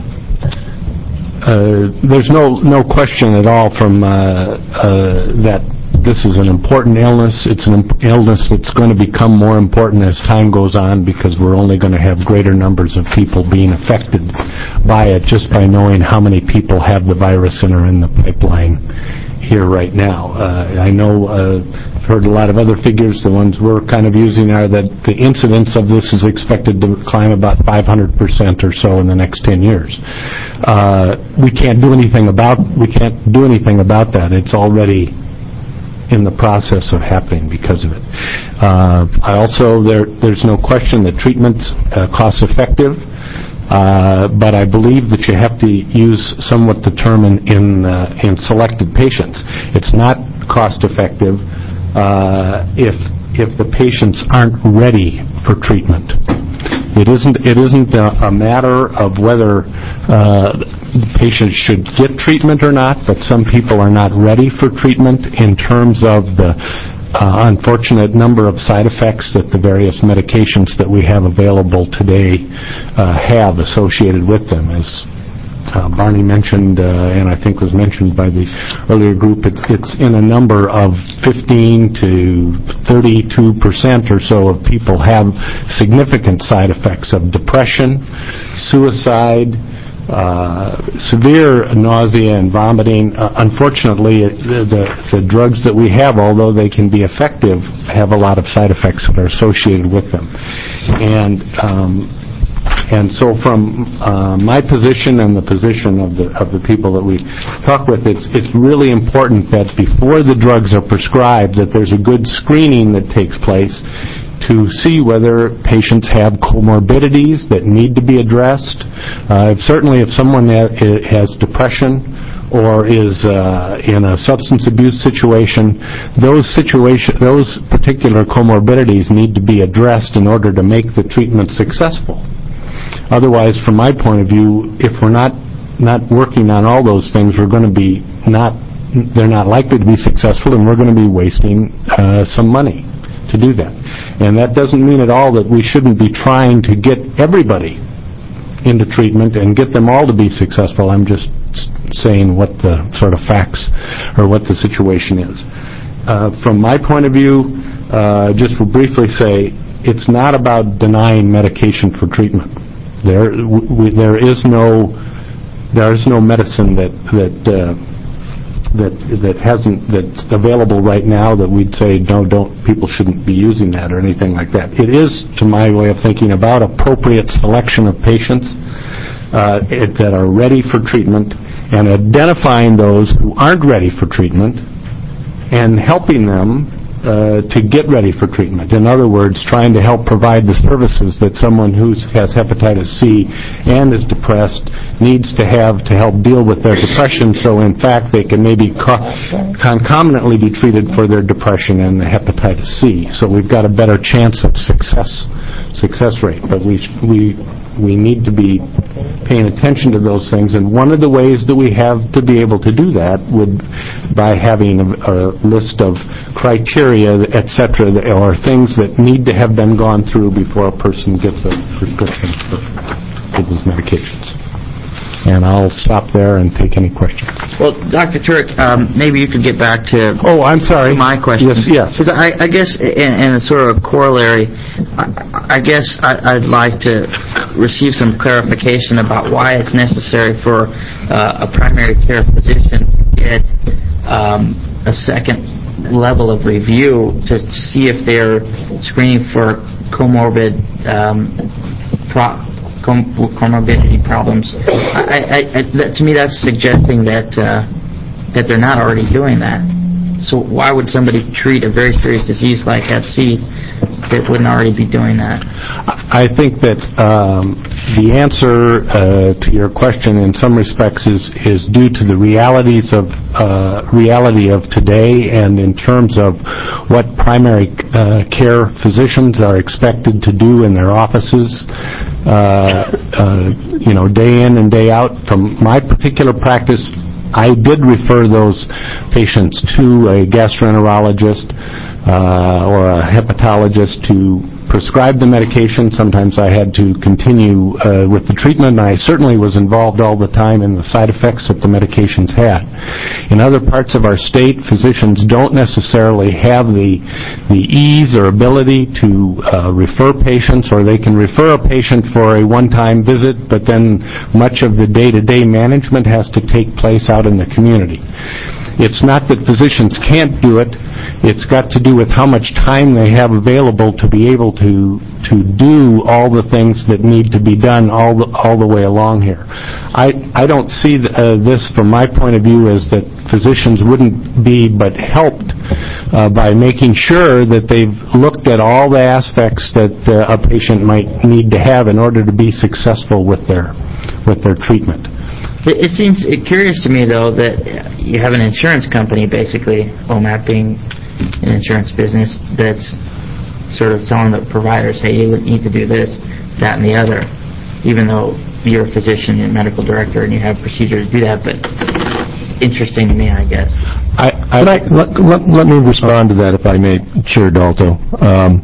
Uh, there's no no question at all from uh, uh, that this is an important illness. It's an imp- illness that's going to become more important as time goes on, because we're only going to have greater numbers of people being affected by it just by knowing how many people have the virus and are in the pipeline here right now. Uh, I know uh, I've heard a lot of other figures. The ones we're kind of using are that the incidence of this is expected to climb about five hundred percent or so in the next ten years. Uh, we can't do anything about we can't do anything about that. It's already in the process of happening because of it. Uh, I also there there's no question that treatment's uh, cost effective. Uh, but I believe that you have to use somewhat the term in in, uh, in selected patients. It's not cost effective uh, if if the patients aren't ready for treatment. It isn't it isn't a, a matter of whether uh, patients should get treatment or not, but some people are not ready for treatment in terms of the Uh, unfortunate number of side effects that the various medications that we have available today uh, have associated with them. As uh, Barney mentioned, uh, and I think was mentioned by the earlier group, it, it's in a number of fifteen to thirty-two percent or so of people have significant side effects of depression, suicide, uh, severe nausea and vomiting. Uh, unfortunately, it, the, the, the drugs that we have, although they can be effective, have a lot of side effects that are associated with them. And um, and so from uh, my position and the position of the of the people that we talk with, it's it's really important that before the drugs are prescribed, that there's a good screening that takes place to see whether patients have comorbidities that need to be addressed. Uh, if certainly if someone ha- has depression or is uh, in a substance abuse situation, those situation, those particular comorbidities need to be addressed in order to make the treatment successful. Otherwise, from my point of view, if we're not not working on all those things, we're going to be not, they're not likely to be successful, and we're going to be wasting uh, some money to do that. And that doesn't mean at all that we shouldn't be trying to get everybody into treatment and get them all to be successful. I'm just saying what the sort of facts or what the situation is. Uh, from my point of view, uh, just to briefly say, it's not about denying medication for treatment. There, we, there is no, there is no medicine that that. Uh, that that hasn't that's available right now that we'd say no, don't people shouldn't be using that or anything like that. It is, to my way of thinking, about appropriate selection of patients uh, it, that are ready for treatment and identifying those who aren't ready for treatment and helping them uh, to get ready for treatment. In other words, trying to help provide the services that someone who has hepatitis C and is depressed needs to have to help deal with their depression, so in fact they can maybe co- concomitantly be treated for their depression and the hepatitis C. So we've got a better chance of success success rate. But we we we need to be paying attention to those things, and one of the ways that we have to be able to do that would by having a, a list of criteria, et cetera, or things that need to have been gone through before a person gets a prescription for, for these medications. And I'll stop there and take any questions. Well, Doctor Turek, um, maybe you could get back to oh, I'm sorry. my question. Yes, yes. Because I, I guess, in, in a sort of corollary, I, I guess I, I'd like to receive some clarification about why it's necessary for uh, a primary care physician to get um, a second level of review to see if they're screening for comorbid um, pro- com- comorbidity problems. I, I, I, that, to me, that's suggesting that uh, that they're not already doing that. So why would somebody treat a very serious disease like hep C that wouldn't already be doing that? I think that um, the answer uh, to your question in some respects is, is due to the realities of uh, reality of today, and in terms of what primary uh, care physicians are expected to do in their offices, uh, uh, you know, day in and day out. From my particular practice, I did refer those patients to a gastroenterologist uh, or a hepatologist to prescribe the medication. Sometimes I had to continue uh, with the treatment, and I certainly was involved all the time in the side effects that the medications had. In other parts of our state, physicians don't necessarily have the the ease or ability to uh, refer patients, or they can refer a patient for a one-time visit, but then much of the day-to-day management has to take place out in the community. It's not that physicians can't do it. It's got to do with how much time they have available to be able to to do all the things that need to be done all the, all the way along here. I, I don't see th- uh, this from my point of view as that physicians wouldn't be but helped uh, by making sure that they've looked at all the aspects that uh, a patient might need to have in order to be successful with their with their treatment. It seems curious to me, though, that you have an insurance company, basically, O M A P being an insurance business, that's sort of telling the providers, hey, you need to do this, that, and the other, even though you're a physician and medical director and you have procedure to do that. But interesting to me, I guess. I, I, I, let, let, let me respond to that, if I may, Chair Dalto. Um,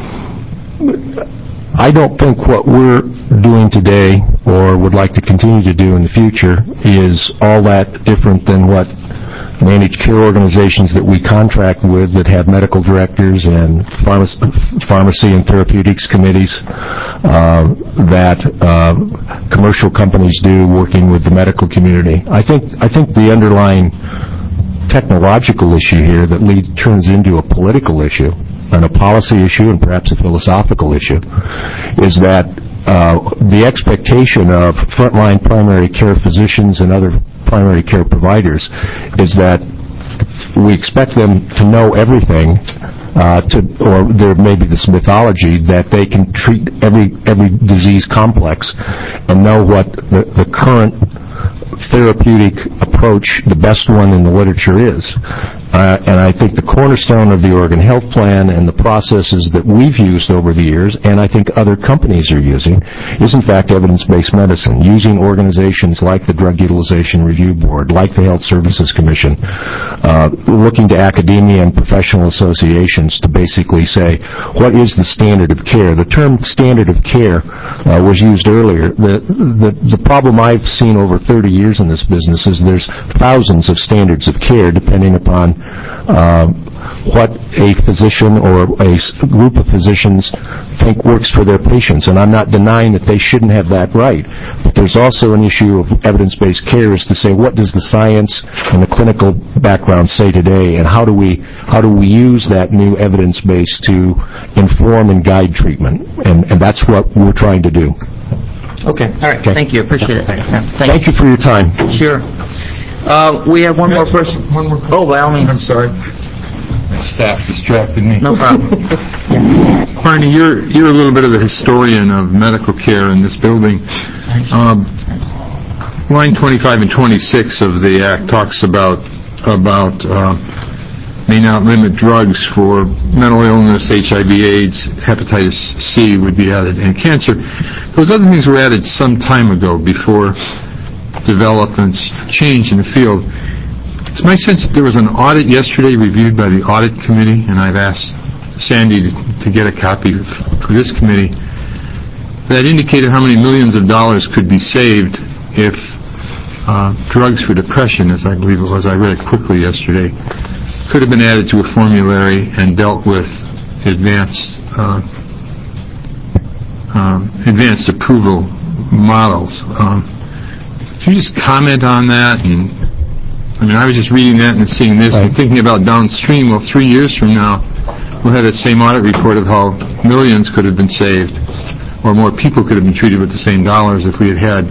I don't think what we're doing today or would like to continue to do in the future is all that different than what managed care organizations that we contract with that have medical directors and pharmac- pharmacy and therapeutics committees uh, that uh, commercial companies do working with the medical community. I think I think the underlying technological issue here that leads turns into a political issue and a policy issue and perhaps a philosophical issue is that uh, the expectation of frontline primary care physicians and other primary care providers is that we expect them to know everything uh, to, or there may be this mythology that they can treat every every disease complex and know what the, the current therapeutic approach, the best one in the literature is. Uh, and I think the cornerstone of the Oregon Health Plan and the processes that we've used over the years, and I think other companies are using, is in fact evidence-based medicine, using organizations like the Drug Utilization Review Board, like the Health Services Commission, uh, looking to academia and professional associations to basically say, what is the standard of care? The term standard of care uh, was used earlier. The, the, the problem I've seen over thirty years in this business is there's thousands of standards of care depending upon Uh, what a physician or a group of physicians think works for their patients. And I'm not denying that they shouldn't have that right. But there's also an issue of evidence-based care is to say, what does the science and the clinical background say today, and how do we how do we use that new evidence base to inform and guide treatment? And, and that's what we're trying to do. Okay. All right. Okay. Thank you. Appreciate it. Yeah, Thank, Thank you for your time. Sure. Uh, we have one more person. One more. Oh, by all means. I'm sorry. My staff distracted me. No problem. Barney, you're you're a little bit of a historian of medical care in this building. Um, line twenty-five and twenty-six of the Act talks about about uh, may not limit drugs for mental illness, H I V AIDS, hepatitis C would be added, and cancer. Those other things were added some time ago before developments change in the field. It's my sense that there was an audit yesterday reviewed by the audit committee, and I've asked Sandy to, to get a copy of, for this committee, that indicated how many millions of dollars could be saved if uh, drugs for depression, as I believe it was, I read it quickly yesterday, could have been added to a formulary and dealt with advanced uh, um, advanced approval models. Um, Can you just comment on that? And I mean, I was just reading that and seeing this right. and thinking about downstream. Well, three years from now, we'll have that same audit report of how millions could have been saved, or more people could have been treated with the same dollars if we had had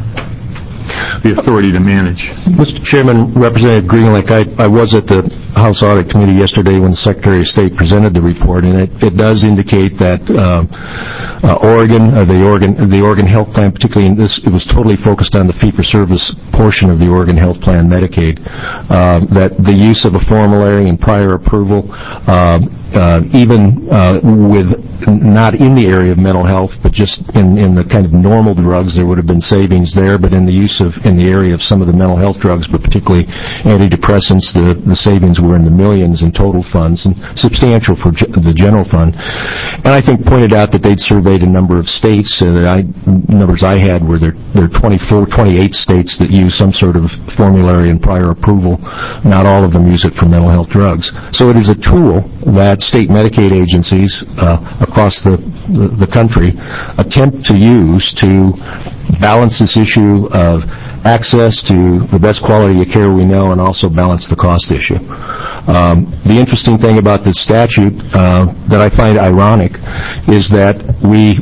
the authority to manage. Mister Chairman, Representative Greenlick, I, I was at the House Audit Committee yesterday when the Secretary of State presented the report, and it, it does indicate that uh, uh, Oregon, uh, the Oregon, the Oregon Health Plan, particularly in this, it was totally focused on the fee-for-service portion of the Oregon Health Plan, Medicaid. Uh, that the use of a formulary and prior approval, uh, uh, even uh, with not in the area of mental health, but just in, in the kind of normal drugs, there would have been savings there. But in the use of in the area of some of the mental health drugs, but particularly antidepressants, the, the savings were in the millions in total funds, and substantial for ge- the general fund. And I think pointed out that they'd surveyed a number of states, and I, numbers I had were there there are twenty-four, twenty-eight states that use some sort of formulary and prior approval. Not all of them use it for mental health drugs. So it is a tool that state Medicaid agencies uh, across the, the, the country attempt to use to balance this issue of access to the best quality of care we know and also balance the cost issue. Um, the interesting thing about this statute uh, that I find ironic is that we,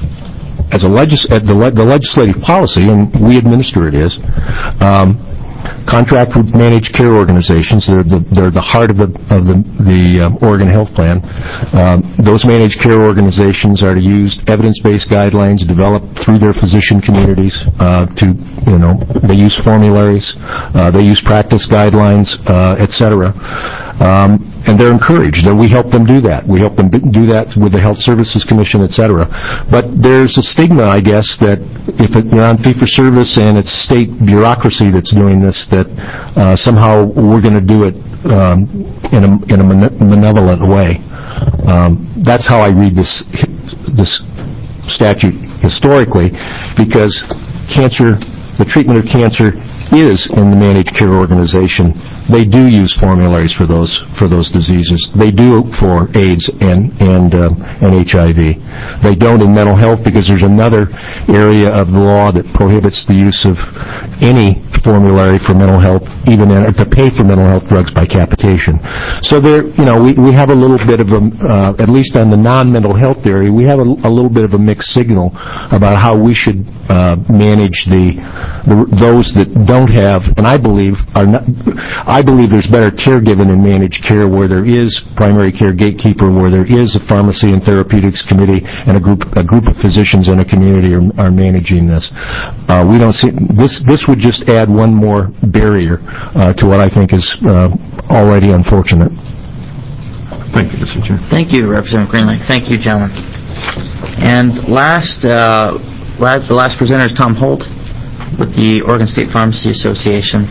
as a legis- at the, le- the legislative policy, and we administer it is, um, contract with managed care organizations. They're the, they're the heart of the, of the, the um, Oregon Health Plan. Um, those managed care organizations are to use evidence-based guidelines developed through their physician communities uh, to, you know, they use formularies, uh, they use practice guidelines, uh, et cetera. Um, and they're encouraged, and we help them do that. We help them do that with the Health Services Commission, et cetera. But there's a stigma, I guess, that if it, you're on fee-for-service and it's state bureaucracy that's doing this, that uh, somehow we're going to do it um, in a, in a benevolent way. Um, that's how I read this this statute historically, because cancer, the treatment of cancer is in the managed care organization they do use formularies for those for those diseases. They do for AIDS and and uh, and H I V. They don't in mental health because there's another area of the law that prohibits the use of any formulary for mental health, even in, to pay for mental health drugs by capitation. So there, you know, we, we have a little bit of a, uh, at least on the non-mental health area, we have a, a little bit of a mixed signal about how we should uh, manage the, the those that don't have, and I believe are not. I believe there's better care given in managed care where there is primary care gatekeeper, where there is a pharmacy and therapeutics committee, and a group a group of physicians in a community are, are managing this. Uh, we don't see this. This would just add one more barrier uh, to what I think is uh, already unfortunate. Thank you, Mister Chair. Thank you, Representative Greenlee. Thank you, gentlemen. And last, uh, last, the last presenter is Tom Holt with the Oregon State Pharmacy Association.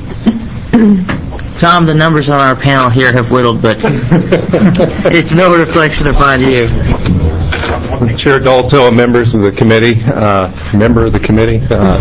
Tom, the numbers on our panel here have whittled, but it's no reflection upon you. Chair Dalto, members of the committee, uh, member of the committee. Uh,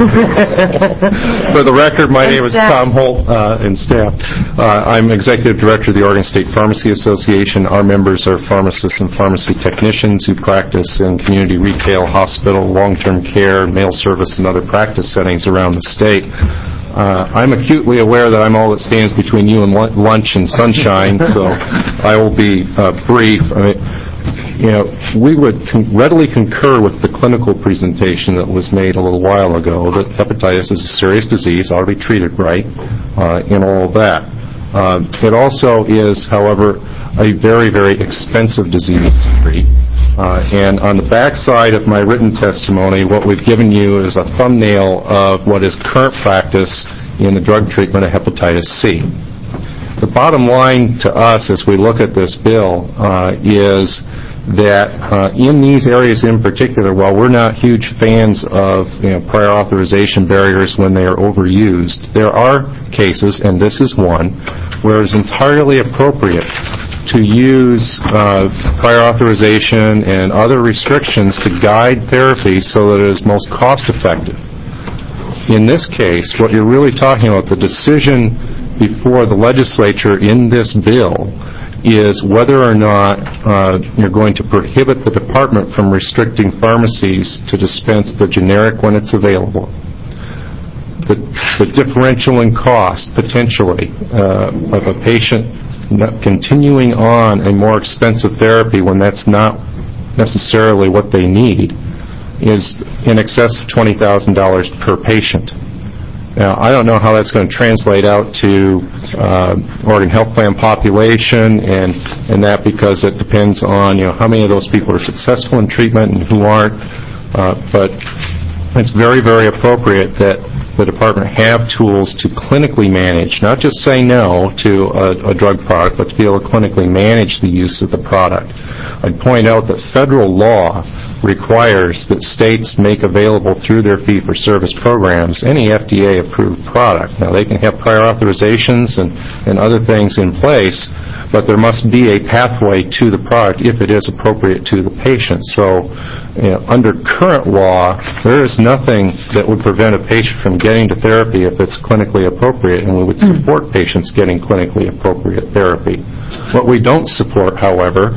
for the record, my name is Tom Holt uh, and staff. Uh, I'm Executive Director of the Oregon State Pharmacy Association. Our members are pharmacists and pharmacy technicians who practice in community retail, hospital, long-term care, mail service, and other practice settings around the state. Uh, I'm acutely aware that I'm all that stands between you and lunch and sunshine, so I will be uh, brief. I mean, you know, we would con- readily concur with the clinical presentation that was made a little while ago that hepatitis is a serious disease, ought to be treated right, uh, and all of that. Uh, it also is, however, a very, very expensive disease to treat. Uh, and on the back side of my written testimony, what we've given you is a thumbnail of what is current practice in the drug treatment of hepatitis C. The bottom line to us as we look at this bill uh, is that uh, in these areas in particular, while we're not huge fans of you know, prior authorization barriers when they are overused, there are cases, and this is one, where it's entirely appropriate to use uh, prior authorization and other restrictions to guide therapy so that it is most cost effective. In this case, what you're really talking about, the decision before the legislature in this bill is whether or not uh, you're going to prohibit the department from restricting pharmacies to dispense the generic when it's available. The, the differential in cost, potentially, uh, of a patient not continuing on a more expensive therapy when that's not necessarily what they need is in excess of twenty thousand dollars per patient. Now, I don't know how that's going to translate out to uh, Oregon Health Plan population and, and that because it depends on, you know, how many of those people are successful in treatment and who aren't. Uh, but it's very, very appropriate that the department have tools to clinically manage, not just say no to a, a drug product, but to be able to clinically manage the use of the product. I'd point out that federal law requires that states make available through their fee-for-service programs any F D A-approved product. Now, they can have prior authorizations and, and other things in place, but there must be a pathway to the product if it is appropriate to the patient. So, you know, under current law, there is nothing that would prevent a patient from getting to therapy if it's clinically appropriate, and we would support patients getting clinically appropriate therapy. What we don't support, however,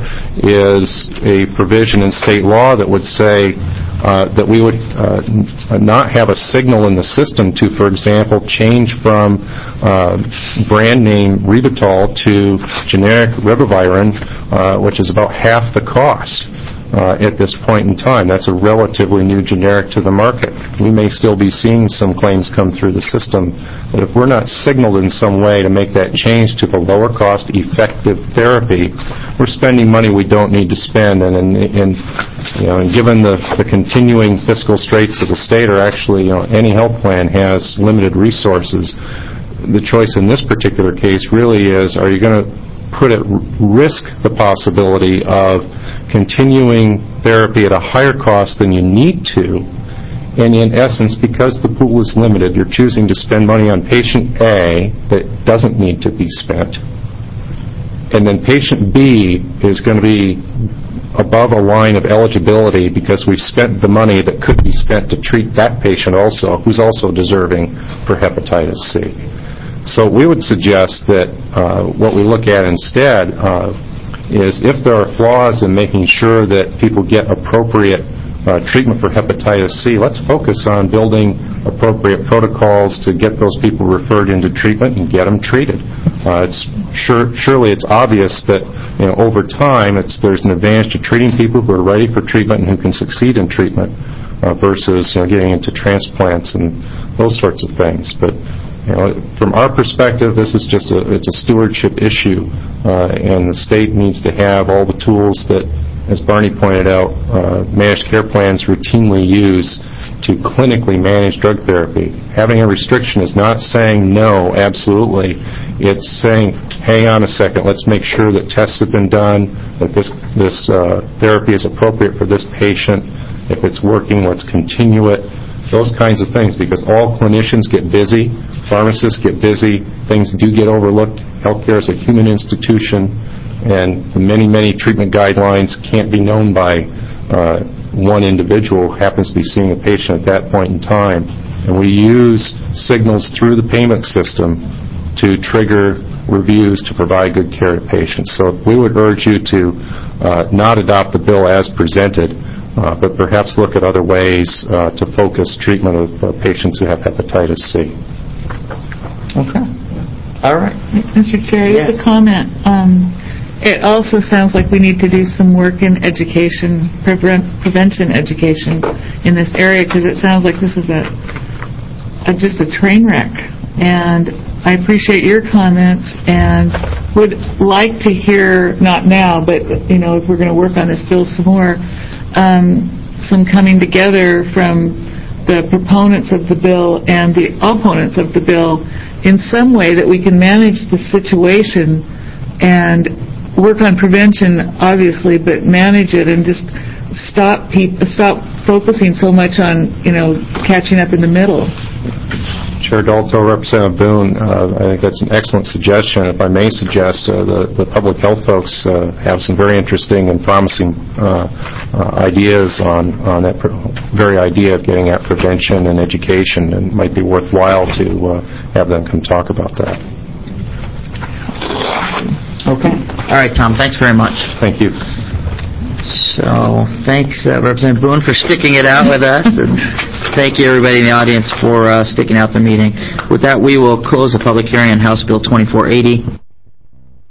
is a provision in state law that would say uh, that we would uh, not have a signal in the system to, for example, change from uh, brand name Ribitol to generic Ribavirin, uh, which is about half the cost. Uh, at this point in time. That's a relatively new generic to the market. We may still be seeing some claims come through the system, but if we're not signaled in some way to make that change to the lower cost effective therapy, we're spending money we don't need to spend. And, and, and you know, and given the, the continuing fiscal straits of the state, or actually, you know, any health plan has limited resources, the choice in this particular case really is, are you going to put at risk the possibility of continuing therapy at a higher cost than you need to, and in essence, because the pool is limited, you're choosing to spend money on patient A that doesn't need to be spent, and then patient B is going to be above a line of eligibility because we've spent the money that could be spent to treat that patient also, who's also deserving for hepatitis C. So we would suggest that uh, what we look at instead uh, is if there are flaws in making sure that people get appropriate uh, treatment for hepatitis C, let's focus on building appropriate protocols to get those people referred into treatment and get them treated. Uh, it's sure, surely it's obvious that you know over time it's there's an advantage to treating people who are ready for treatment and who can succeed in treatment uh, versus you know getting into transplants and those sorts of things. But you know, from our perspective, this is just a it's a stewardship issue, uh, and the state needs to have all the tools that, as Barney pointed out, uh, managed care plans routinely use to clinically manage drug therapy. Having a restriction is not saying no, absolutely. It's saying, hang on a second, let's make sure that tests have been done, that this, this uh, therapy is appropriate for this patient. If it's working, let's continue it. Those kinds of things, because all clinicians get busy, pharmacists get busy, things do get overlooked. Healthcare is a human institution, and the many, many treatment guidelines can't be known by uh, one individual who happens to be seeing a patient at that point in time. And we use signals through the payment system to trigger reviews to provide good care to patients. So we would urge you to uh, not adopt the bill as presented, uh, but perhaps look at other ways uh, to focus treatment of uh, patients who have hepatitis C. Okay. All right. Mister Chair, Yes. just a comment. Um, It also sounds like we need to do some work in education, prevent, prevention education in this area, because it sounds like this is a, a just a train wreck. And I appreciate your comments and would like to hear, not now, but you know, if we're going to work on this bill some more, um, some coming together from the proponents of the bill and the opponents of the bill in some way that we can manage the situation and work on prevention, obviously, but manage it and just stop peop- stop focusing so much on, you know, catching up in the middle. Chair Dalto, Representative Boone, uh, I think that's an excellent suggestion. If I may suggest, uh, the, the public health folks uh, have some very interesting and promising uh, uh, ideas on, on that pr- very idea of getting at prevention and education, and it might be worthwhile to uh, have them come talk about that. Okay. All right, Tom, thanks very much. Thank you. So, thanks, uh, Representative Boone, for sticking it out with us, and thank you, everybody in the audience, for uh, sticking out the meeting. With that, we will close the public hearing on House Bill twenty-four eighty.